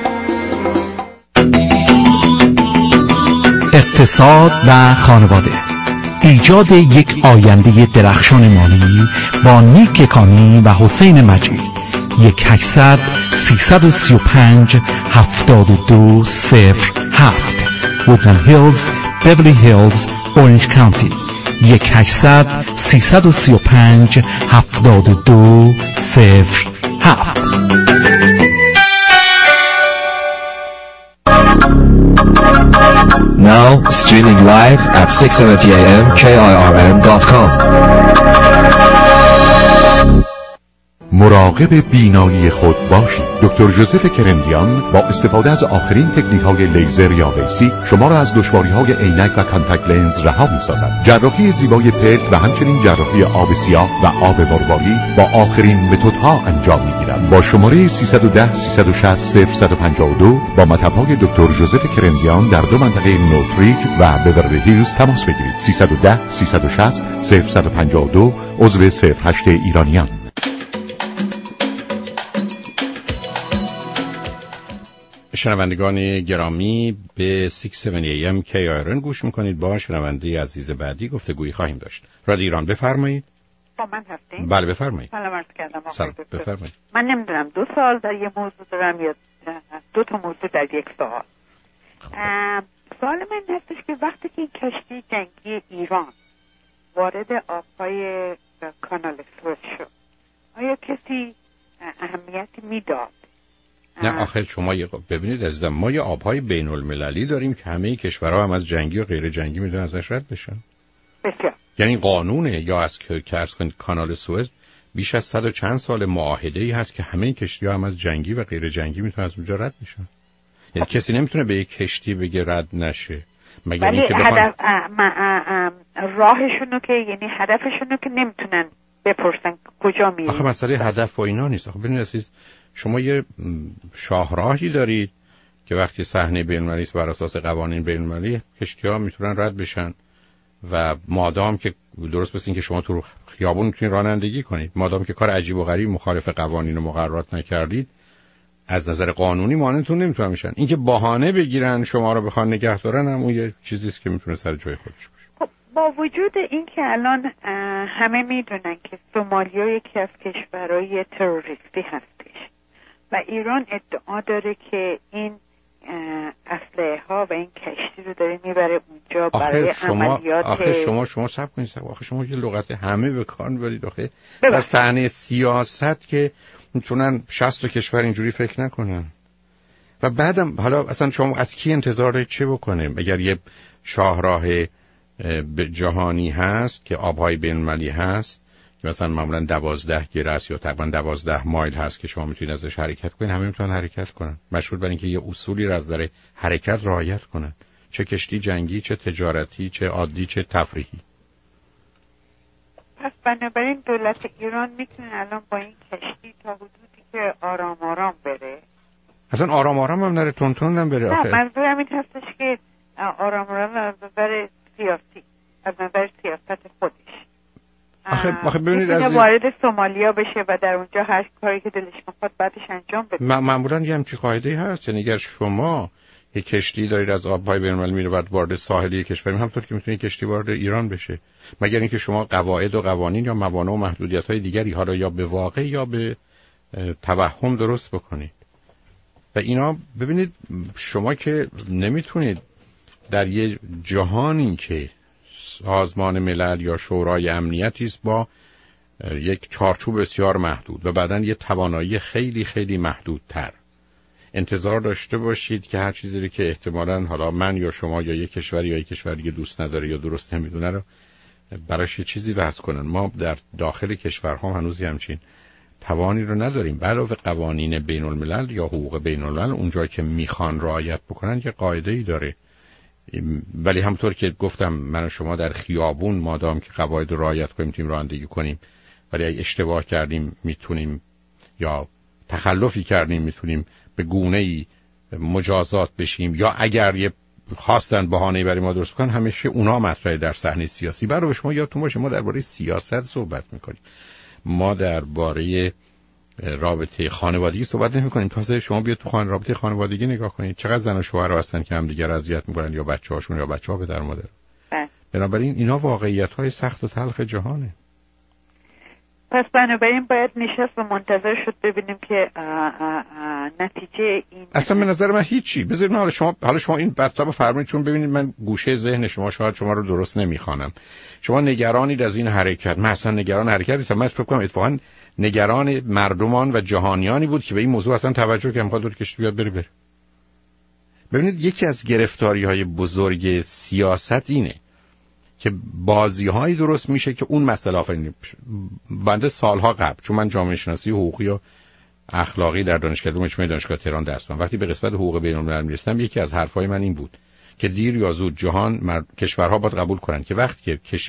اقتصاد و خانواده، ایجاد یک آینده درخشان مالی با نیک کانی و حسین مجید. یک هشتصد سیصد و سی و پنج هفتاد و دو صفر هفت وودلند هیلز، بیولی هیلز، اورنج کانتی. یک هشتصد سیصد و سی و پنج هفتاد و دو صفر هفت.
Now streaming live at six seventy a m K I R N dot com.
مراقب بینایی خود باشید. دکتر ژوزف کرندیان با استفاده از آخرین تکنیک‌های لیزر یا ویسی شما را از دشواری‌های عینک و کانتاکت لنز رها می‌سازد. جراحی زیبای پلک و همچنین جراحی آب سیاه و آب مرواری با آخرین متدها انجام می‌گیرد. با شماره سیصد و ده سیصد و شصت صفر صد و پنجاه و دو با مطب‌های دکتر ژوزف کرندیان در دو منطقه نورتریج و بیورلی هیلز تماس بگیرید. سیصد و ده سیصد و شصت صفر صد و پنجاه و دو عضو صفر هشت ایرانیان.
شنوندگان گرامی به شش هفتاد ای ام کی آر ان گوش میکنید. با شنونده عزیز بعدی گفتگویی خواهیم داشت. رادیو ایران بفرمایید.
با من هستین؟
بله بفرمایید.
سلام عرض کردم آقای دکتر.
بفرمایید.
من نمیدونم دو سال در یه موضوع دارم یا دو تا موضوع در یک سوال. سوال من هستش که وقتی که این کشتی جنگی ایران وارد آبهای کانال سوئز شد آیا کسی اهمیتی میداد؟
نه آخر شما یه ببینید عزیزم، ما یه آبهای بین المللی داریم که همه کشورها هم از جنگی و غیر جنگی میتونن ازش رد بشن.
بسیار.
یعنی قانونه یا از که عرض کنید کانال سوئز بیش از صد و چند سال معاهده‌ای هست که همه کشتی‌ها هم از جنگی و غیر جنگی میتونن از اونجا رد بشن. یعنی کسی نمیتونه به یک کشتی بگه رد نشه مگر اینکه بخوان
هدف راهشونو که یعنی هدفشونو که نمیتونن بپرسن کجا میرن.
آخه مسئله هدف و اینا نیست. آخه ببینید عزیز، شما یه شاهراهی دارید که وقتی صحنه بین‌المللی است بر اساس قوانین بین‌المللی کشتی‌ها میتونن رد بشن و مادام که درست مثل این که شما تو خیابون میتونید رانندگی کنید، مادام که کار عجیب و غریب مخالف قوانین و مقررات نکردید از نظر قانونی مانعتون نمیتونن میشن. اینکه بهانه بگیرن شما رو بخوان نگه دارن هم اون یه چیزی است که میتونه سر جای خودش باشه.
خب با وجود این که الان همه میدونن که سومالیا یکی از کشورهای تروریستی هستش و ایران ادعا داره که این اسلحه ها و این کشتی رو داره میبره اونجا برای عملیات.
آخه شما شما صبر کنید، آخه شما یه لغت همه به کار میبرید. آخه در صحنه سیاست که میتونن شصت تا کشور اینجوری فکر نکنن. و بعدم حالا اصلا شما از کی انتظار چه بکنه؟ اگر یه شاهراه جهانی هست که آبهای بین‌المللی هست که مثلا معمولا دوازده گرس یا تقریبا دوازده مایل هست که شما میتونید ازش حرکت کنید، همه میتونن حرکت کنن، مشروط بر اینکه یه اصولی را از نظر حرکت رعایت کنن. چه کشتی جنگی، چه تجارتی، چه عادی، چه تفریحی.
پس بنابراین دولت ایران میتونه الان با این کشتی تا حدودی که آرام آرام بره،
اصلا آرام آرام هم نره، تون تون هم بره.
نه منظورم این هستش که آرام آرام از نظر سیاسی، از نظر سیاست خودش
آخه آخه ببینید از
وارد سومالیا بشه و در اونجا هر کاری که دلش میخواد بعدش انجام بده.
معمولا یه همچین قاعده‌ای هست، یعنی اگر شما یک کشتی دارید از آب‌های بین‌المللی میره بعد وارد ساحلی کشوری، همونطور که میتونه کشتی وارد ایران بشه، مگر اینکه شما قواعد و قوانین یا موانع و محدودیت‌های دیگری ها را یا به واقع یا به توهم درست بکنید. و اینا ببینید شما که نمیتونید در یه جهانی که سازمان ملل یا شورای امنیتی است با یک چارچوب بسیار محدود و بعداً یه توانایی خیلی خیلی محدودتر انتظار داشته باشید که هر چیزی رو که احتمالاً حالا من یا شما یا یک کشور یا یک کشور دیگه دوست نداره یا درست نمیدونه رو براش یه چیزی وضع کنن. ما در داخل کشورها هنوز همچین توانی رو نداریم. علاوه قوانین بین الملل یا حقوق بین الملل اونجا که میخوان رعایت بکنن یه قاعده‌ای داره، ولی همونطور که گفتم من و شما در خیابون مادام که قواعد رو رعایت کنیم میتونیم رانندگی کنیم، ولی اگه اشتباه کردیم میتونیم یا تخلفی کردیم میتونیم به گونه‌ای مجازات بشیم، یا اگر یه خواستن بهانه‌ای برای ما درست کنن همیشه اونا مطرح در صحنه سیاسی. برای شما یادتون باشه ما درباره سیاست صحبت میکنیم، ما درباره رابطه خانوادگی صحبت نمی‌کنیم. تازه شما بیاید تو خانه رابطه خانوادگی نگاه کنید، چقدر زن و شوهر هستن که هم دیگر اذیت می‌کنن، یا بچه‌هاشون یا بچه‌ها پدر مادر. بنابراین اینا واقعیت‌های سخت و تلخ جهانه.
پس بنابراین باید نشست و منتظر شد ببینیم که آ آ آ نتیجه این.
اصلا به نظر من هیچی. بذارید حالا شما حالا شما این بطلب فرمایید، چون ببینید من گوشه ذهن شما شاید شما رو درست نمیخوانم. شما نگرانید از این حرکت، من اصلا نگران حرکت نیستم. من فکر کنم اتفاقا نگران مردمان و جهانیانی بود که به این موضوع اصلا توجه کردن، می‌خواد دور کشتی بیاد بره بره. ببینید یکی از گرفتاری‌های بزرگ سیاست اینه که بازی‌هایی درست میشه که اون مسئله آفرینی بنده سالها قبل، چون من جامعه شناسی حقوقی و اخلاقی در دانشکده مجموعه دانشگاه تهران درس خوندم، وقتی به قسمت حقوق بین‌الملل می‌رسیدم یکی از حرفای من این بود که دیر یا زود جهان مرد... کشورها باید قبول کنن که وقتی که کش...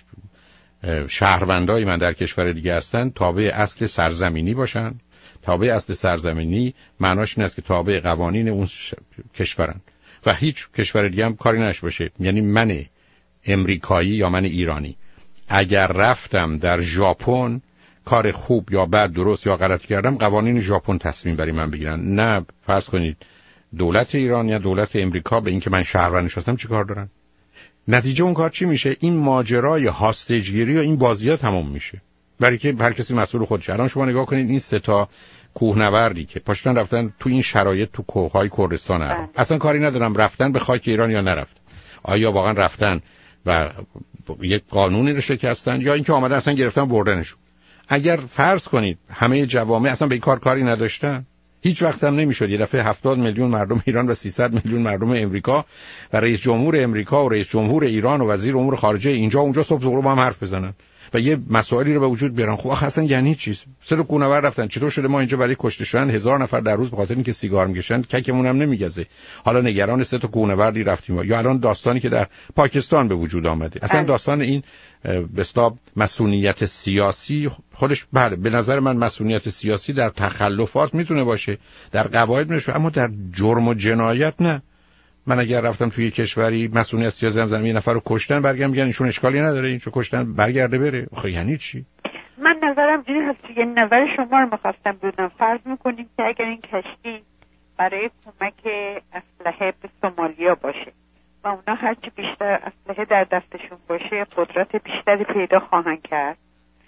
شهروندای من در کشور دیگه هستن تابع اصل سرزمینی باشن. تابع اصل سرزمینی معناش این است که تابع قوانین اون ش... کشورن و هیچ کشور دیگه هم کاری نشه باشه. یعنی من امریکایی یا من ایرانی اگر رفتم در ژاپن کار خوب یا بد، درست یا غلط کردم، قوانین ژاپن تصمیم برای من بگیرن، نه فرض کنید دولت ایران یا دولت امریکا به اینکه من شهروندش هستم چی کار دارن. نتیجه اون کار چی میشه؟ این ماجرای هاستجگیری و این بازی‌ها تمام میشه، برای که هر کسی مسئول خودشه. الان شما نگاه کنید این سه تا کوهنوردی که پاشتن رفتن تو این شرایط تو کوههای کردستان عراق، اصلا کاری ندارم رفتن به خاک ایران یا نرفتن، آیا واقعا رفتن و یک قانونی رو شکستن یا اینکه آمدن اصلا گرفتن بردنشون. اگر فرض کنید همه جوامع اصلا به این کار کاری نداشتن، هیچ وقت هم نمیشد یه دفعه هفتاد میلیون مردم ایران و سیصد میلیون مردم امریکا و رئیس جمهور امریکا و رئیس جمهور ایران و وزیر امور خارجه اینجا اونجا صبح ظهر با هم حرف بزنن و یه مسائلی رو به وجود بیارن. خب اصلا یعنی چی؟ سه تا کوهنورد رفتن، چطور شده ما اینجا برای کشته شدن هزار نفر در روز به خاطر اینکه سیگار میکشن ککمون هم نمیگزه، حالا نگران سه تا کوهنوردی رفتیم؟ یا الان داستانی که در پاکستان به وجود آمده، اصلا داستان این به اصطلاح مسئولیت سیاسی خودش، بله به نظر من مسئولیت سیاسی در تخلفات میتونه باشه، در قواعد میشه، اما در جرم و جنایت نه. من اگر رفتم توی کشوری مسئولیت سیاسی هم زدم یه نفر رو کشتن، برگردم میگن ایشون اشکالی نداره، اینو کشتن برگرده بره. آخه یعنی چی؟
من نظرم این هست که نظر شما رو می‌خواستم بدونم. فرض می‌کنیم که اگر این کشتی برای کمک اسلحه به سومالیا باشه و اونا هرچی بیشتر اسلحه در دستشون باشه قدرت بیشتری پیدا خواهند کرد،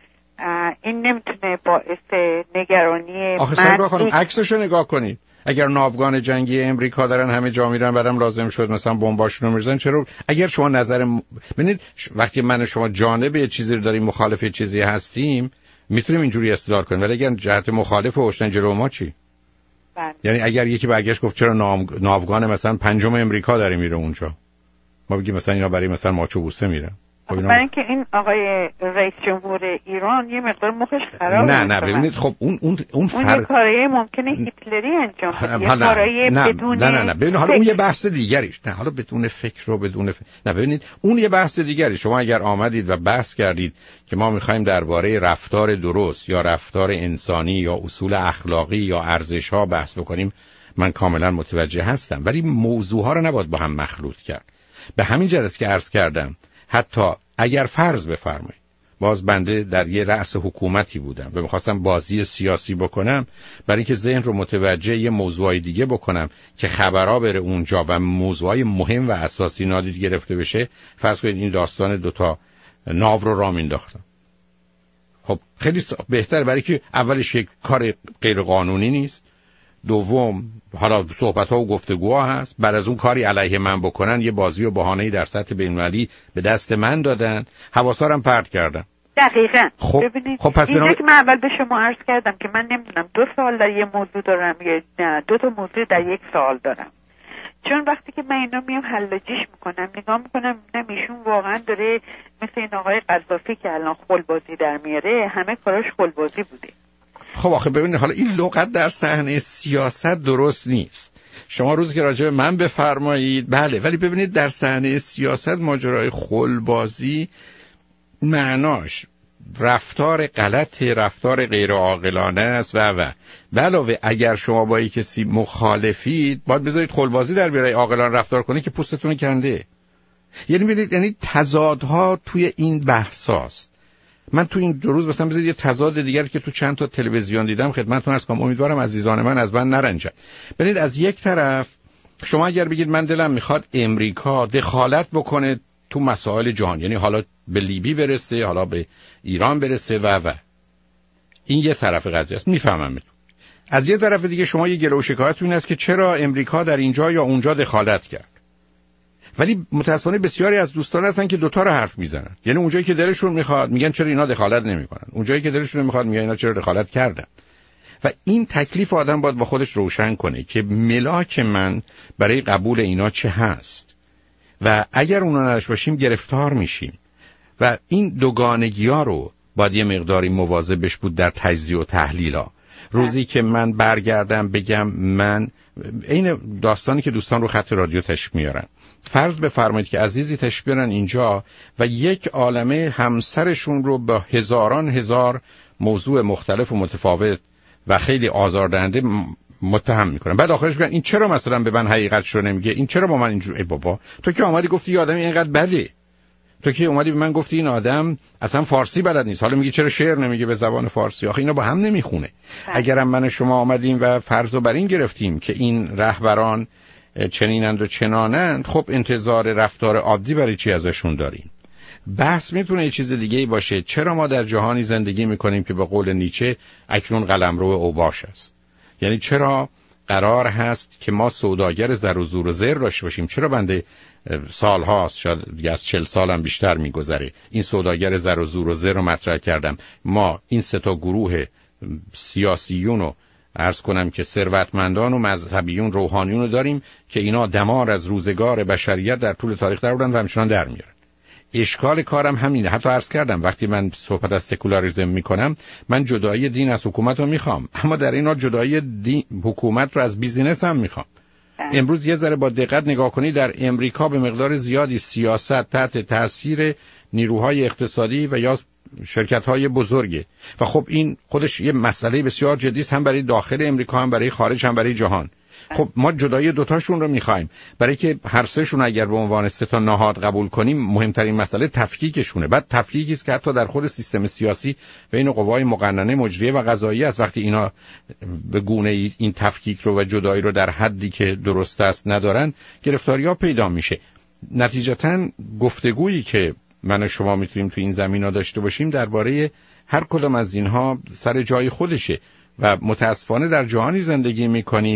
این نمیتونه باعث نگرانی
آخه سرگاه خانم عکسشو نگاه کنید. اگر ناوگان جنگی امریکا دارن همه جا میرن بعدم لازم شد مثلا بمباشون رو میزنن، چرا؟ اگر شما نظر م... ببینید وقتی من و شما جانب یه چیزی رو داریم مخالف یه چیزی هستیم میتونیم اینجوری استدلال کنیم، ولی اگر جهت مخالف وشتن جلو ما چی؟
بله.
یعنی اگر یکی برگشت گفت چرا ناو... ناوگان مثلا پنجم امریکا داره میره اونجا، ما بگیم مثلا اینا برای مثلا ماچو بوسه میرن،
برای اینکه این آقای رئیس جمهور ایران یه مقدار مخش خراب
نه نه ببینید خب اون اون اون
اون
فر...
یه کاری ممکنه هیتلری انجام بده، یه کاری بدون
نه نه نه ببینید حالا اون یه بحث دیگریش، نه حالا بدون فکر و بدون ف... نه ببینید اون یه بحث دیگری. شما اگر آمدید و بحث کردید که ما می‌خوایم درباره رفتار درست یا رفتار انسانی یا اصول اخلاقی یا ارزش‌ها بحث بکنیم، من کاملا متوجه هستم، ولی موضوعها رو نباید با هم مخلوط کرد. به همین جهت است که عرض کردم حتی اگر فرض بفرمایید باز بنده در یه رأس حکومتی بودم و می‌خواستم بازی سیاسی بکنم، برای اینکه ذهن رو متوجه یه موضوعی دیگه بکنم که خبرها بره اونجا و موضوعای مهم و اساسی نادید گرفته بشه، فرض کنید این داستان دوتا ناو رو راه مینداختم. خب خیلی بهتر، برای که اولش یک کار غیر قانونی نیست، دوم حالا صحبت‌ها و گفتگوها هست، بعد از اون کاری علیه من بکنن یه بازی و بهانه‌ای در سطح بین‌المللی به دست من دادن، حواسارم پرت کردن.
دقیقاً.
خب
ببینید
خب پس
اینجا که من اول به شما عرض کردم که من نمیدونم دو سال در یه موضوع دارم یا نه دو تا موضوع در یک سال دارم، چون وقتی که من اینا میام حلاجیش میکنم نگاه میکنم ببینم ایشون واقعا داره مثل این آقای قذافی که الان خلبازی در میاره، همه کاراش خلبازی بوده.
خب آخه ببینید حالا این لغت در صحنه سیاست درست نیست. شما روزی که راجع به من بفرمایید بله، ولی ببینید در صحنه سیاست ماجرای خلبازی معناش رفتار غلط، رفتار غیر عاقلانه است و و به علاوه اگر شما با یک کسی مخالفید باید بذارید خلبازی در بیاره عاقلانه رفتار کنه که پوستتون کنده. یعنی ببینید یعنی تضادها توی این بحثاست. من تو این دو روز مثلا بذارید یه تضاد دیگر که تو چند تا تلویزیون دیدم خدمتتون عرض کنم، امیدوارم عزیزان من از من نرنجن. ببینید از یک طرف شما اگر بگید من دلم میخواد امریکا دخالت بکنه تو مسائل جهان، یعنی حالا به لیبی برسه، حالا به ایران برسه و و این یه طرف قضیه است، میفهمم. از یه طرف دیگه شما یه گله و شکایت این است که چرا امریکا در اینجا یا اونجا دخالت کرد. ولی متأسفانه بسیاری از دوستان هستن که دوتا رو حرف میزنن، یعنی اونجایی که دلشون میخواد میگن چرا اینا دخالت نمیکنن، اونجایی که دلشون میخواد میگن اینا چرا دخالت کردن. و این تکلیف آدم باید با خودش روشن کنه که ملاک من برای قبول اینا چه هست و اگر اونا نداشته باشیم گرفتار میشیم. و این دوگانگی‌ها رو باید یه مقداری مواظبش بود در تجزیه و تحلیل‌ها. روزی که من برگردم بگم من این داستانی که دوستان رو خط رادیو تشریف میارن، فرض بفرمایید که عزیزی تشریف بیارن اینجا و یک عالمه همسرشون رو با هزاران هزار موضوع مختلف و متفاوت و خیلی آزاردهنده متهم میکنن، بعد آخرش میگن این چرا مثلا به من حقیقتش رو نمیگه، این چرا با من اینجوری. ای بابا تو که اومدی گفتی یه آدمی اینقدر بده، تو که اومدی به من گفتی این آدم اصلا فارسی بلد نیست، حالا میگی چرا شعر نمیگه به زبان فارسی. آخه اینا با هم نمیخونه. اگرم من و شما آمدیم و فرض بر این گرفتیم که این رهبران چنینند و چنانند، خب انتظار رفتار عادی برای چی ازشون داریم؟ بحث میتونه یه چیز دیگه ای باشه، چرا ما در جهانی زندگی میکنیم که به قول نیچه اکنون قلمرو اوباش است. یعنی چرا قرار هست که ما سوداگر زر و زور و زر داشته باشیم؟ چرا بنده سال هاست، شاید دیگه از چل سالم بیشتر میگذره، این سوداگر زر و زور و زر رو مطرح کردم. ما این سه تا گروه سیاسیون رو عرض کنم که ثروتمندان و مذهبیون روحانیون رو داریم که اینا دمار از روزگار بشریت در طول تاریخ در بودن و همچنان در میارن. اشکال کارم همینه. حتی عرض کردم وقتی من صحبت از سکولاریسم میکنم، من جدایی دین از حکومت رو میخوام، اما در این حال جدایی دین حکومت رو از بیزینس هم میخوام. امروز یه ذره با دقت نگاه کنید، در امریکا به مقدار زیادی سیاست تحت تاثیر نیروهای اقتصادی و یا شرکت‌های بزرگه و خب این خودش یه مسئله بسیار جدی است، هم برای داخل امریکا هم برای خارج هم برای جهان. خب ما جدایی دوتاشون رو می‌خوایم، برای که هر سه‌شون اگر به عنوان سه تا نهاد قبول کنیم مهمترین مسئله تفکیکشونه. بعد تفکیکی است که حتی در خود سیستم سیاسی بین قوای مقننه مجریه و قضاییه است. وقتی اینا به گونه ای این تفکیک رو و جدایی رو در حدی که درست است ندارن، گرفتاری‌ها پیدا میشه. نتیجتاً گفتگویی که من و شما میتونیم تو این زمینا داشته باشیم درباره هر کدام از اینها سر جای خودشه و متاسفانه در جهانی زندگی میکنیم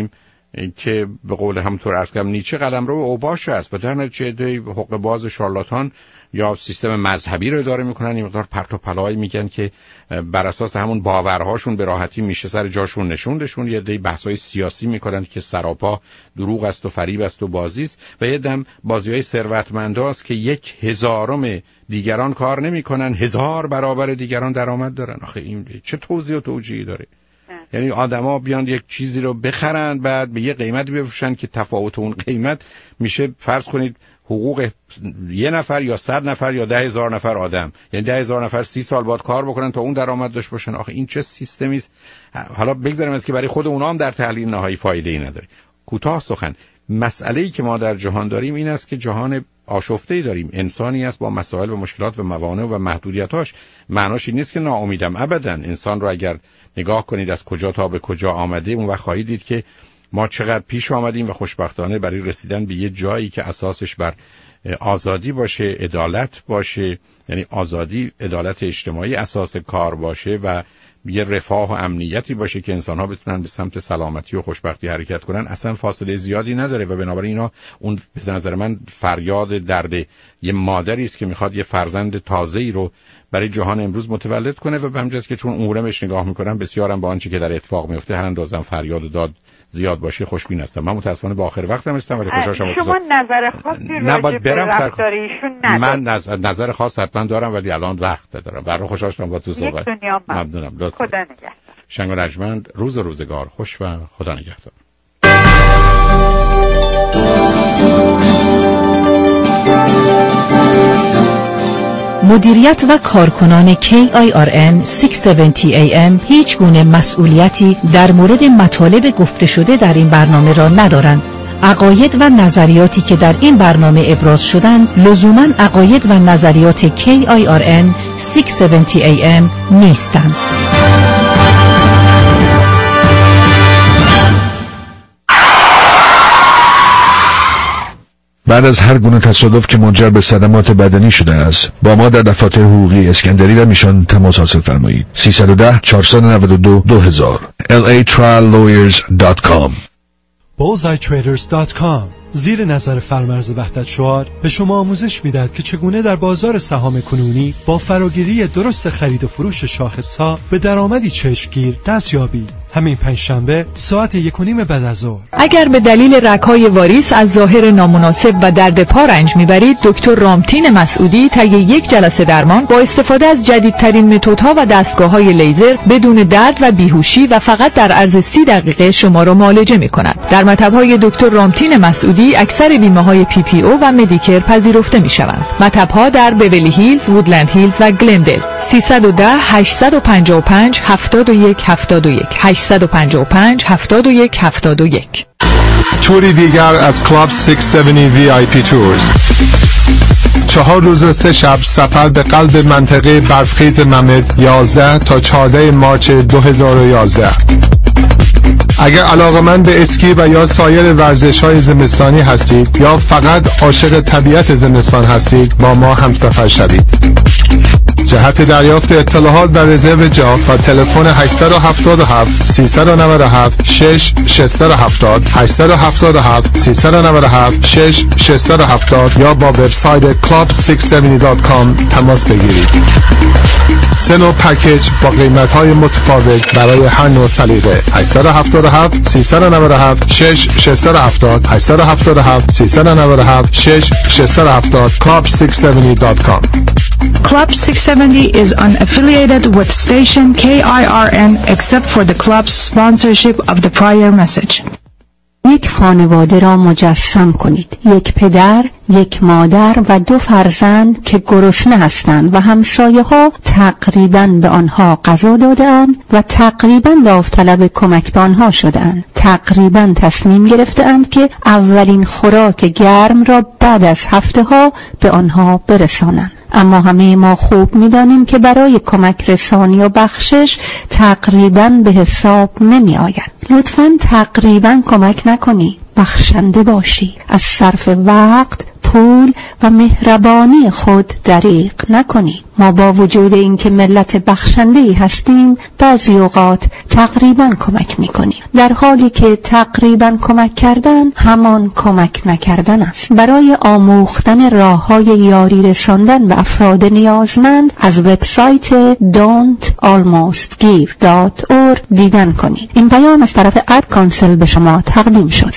که به قول همونطور عرض کردم نیچه قلمرو اوباش است و در نتیجه عده حقوق باز شارلاتان یا سیستم مذهبی رو اداره میکنن، این مقدار پرت و پلایی میگن که بر اساس همون باورهاشون به راحتی میشه سر جاشون نشوندشون. یه عده بحث‌های سیاسی میکنن که سراپا دروغ است و فریب است و بازی است و یه دم بازی‌های ثروتمنداست که یک هزارم دیگران کار نمیکنن، هزار برابر دیگران درآمد دارن. آخه این چه توضیح و توجیهی داره؟ یعنی آدما بیان یک چیزی رو بخرن بعد به یه قیمتی بفروشن که تفاوت اون قیمت میشه فرض کنید حقوق یه نفر یا صد نفر یا ده هزار نفر آدم، یعنی ده هزار نفر سی سال باید کار بکنن تا اون درآمد داشته باشن. آخه این چه سیستمی است؟ حالا بگذاریم از که برای خود اونها هم در تحلیل نهایی فایده ای نداره. کوتاه سخن، مسئله‌ای که ما در جهان داریم این است که جهان آشفته‌ای داریم، انسانی است با مسائل و مشکلات و موانع و محدودیتاش. معناش این نیست که ناامیدم، ابداً. انسان رو اگر نگاه کنید از کجا تا به کجا آمده، اون وقت خواهید دید که ما چقدر پیش آمدیم و خوشبختانه برای رسیدن به یه جایی که اساسش بر آزادی باشه، عدالت باشه، یعنی آزادی، عدالت اجتماعی اساس کار باشه و یه رفاه و امنیتی باشه که انسان‌ها بتونن به سمت سلامتی و خوشبختی حرکت کنن، اصلا فاصله زیادی نداره و بنابراین اینا اون به نظر من فریاد درد یه مادری است که میخواد یه فرزند تازه‌ای رو برای جهان امروز متولد کنه و به همجاست که چون امورمش نگاه میکنم بسیارم با آنچه که در اتفاق میفته هر اندازم فریاد و داد زیاد باشه خوشبین هستم. من متاسفانه با آخر وقتم هستم ولی خوشحال شدم.
شما نظر خاصی راجع به رفتار ایشون ندارید؟
من نظر خاص حتما دارم ولی الان وقت ندارم. برای خوشحال شدم با تو صحبت.
ممنونم. خدا نگهدار.
شنگ و رجمند، روز و روزگار خوش و خدا نگهدار.
مدیریت و کارکنان کی آی آر ان ششصد و هفتاد ای ام هیچ گونه مسئولیتی در مورد مطالب گفته شده در این برنامه را ندارند. عقاید و نظریاتی که در این برنامه ابراز شدند لزوماً عقاید و نظریات کی آی آر ان ششصد و هفتاد ای ام نیستند.
بعد از هر گونه تصادف که منجر به صدمات بدنی شده است، با ما در دفاتر حقوقی اسکندری و میشان تماس حاصل فرمایید. سیصد و ده چهارصد و نود و دو دو هزار ال ای trial lawyers دات کام.
bullseye traders دات کام زیر نظر فرمرز وحدت شعار به شما آموزش میدهد که چگونه در بازار سهام کنونی با فراگیری درست خرید و فروش شاخص‌ها به درآمدی چشمگیر دست یابید. همین پنجشنبه ساعت یک و نیم بعد از ظهر.
اگر به دلیل رگ‌های واریس از ظاهر نامناسب و درد پا رنج میبرید، دکتر رامتین مسعودی طی یک جلسه درمان با استفاده از جدیدترین متدها و دستگاه‌های لیزر بدون درد و بیهوشی و فقط در عرض سی دقیقه شما را معالجه می‌کند. در مطب‌های دکتر رامتین مسعودی اکثر بیمه‌های پی پی او و مدیکر پذیرفته می‌شوند. مطب‌ها در بیولی هیلز، وودلند هیلز و گلندل. سیصد و ده هشتصد و پنجاه و پنج هفتاد و یک هفتاد و یک هشتصد و پنجاه و پنج هفتاد و یک هفتاد و یک.
توری دیگر از کلاب ششصد و هفتاد وی آی پی تورز. چهار روز و سه شب سفر به قلب منطقه برفخیز ممد، یازده تا چهارده مارچ دو هزار و یازده. اگر علاقمند به اسکی و یا سایر ورزش‌های زمستانی هستید یا فقط عاشق طبیعت زمستان هستید، با ما همسفر شوید. جهت دریافت اطلاعات و رزرو جا با تلفن هشت هفت هفت سیصد و نود و هفت شش ششصد و هفتاد هشت هفت هفت سیصد و نود و هفت شش ششصد و هفتاد یا با وبسایت کلاب ششصد و هفتاد دات کام تماس بگیرید. سه نوع پکیج با قیمت‌های متفاوت برای هر نوع سلیقه. هشت هفت هفت سیصد و نود و هفت شش ششصد و هفتاد هشت هفت هفت سیصد و نود و هفت شش ششصد و هفتاد کلاب ششصد و هفتاد دات کام.
Club six seventy is unaffiliated with station K I R N except for the club's sponsorship of the prior message.
یک خانواده را مجسم کنید. یک پدر، یک مادر و دو فرزند که گرسنه هستند و همسایه ها تقریباً به آنها غذا داده‌اند و تقریباً داوطلب کمک به آنها شده‌اند. تقریباً تصمیم گرفته‌اند که اولین خوراک گرم را بعد از هفته ها به آنها برسانند. اما همه ما خوب می‌دانیم که برای کمک رسانی و بخشش تقریباً به حساب نمی آید. لطفاً تقریباً کمک نکنی، بخشنده باشی. از صرف وقت،
پول و مهربانی خود دریغ نکنید. ما با وجود اینکه ملت بخشنده‌ای هستیم بعضی اوقات تقریبا کمک میکنیم، در حالی که تقریبا کمک کردن همان کمک نکردن است. برای آموختن راه‌های یاری رساندن به افراد نیازمند از وبسایت دونت آلموست گیو دات اورگ دیدن کنید. این پیام از طرف اد کانسل به شما تقدیم شد.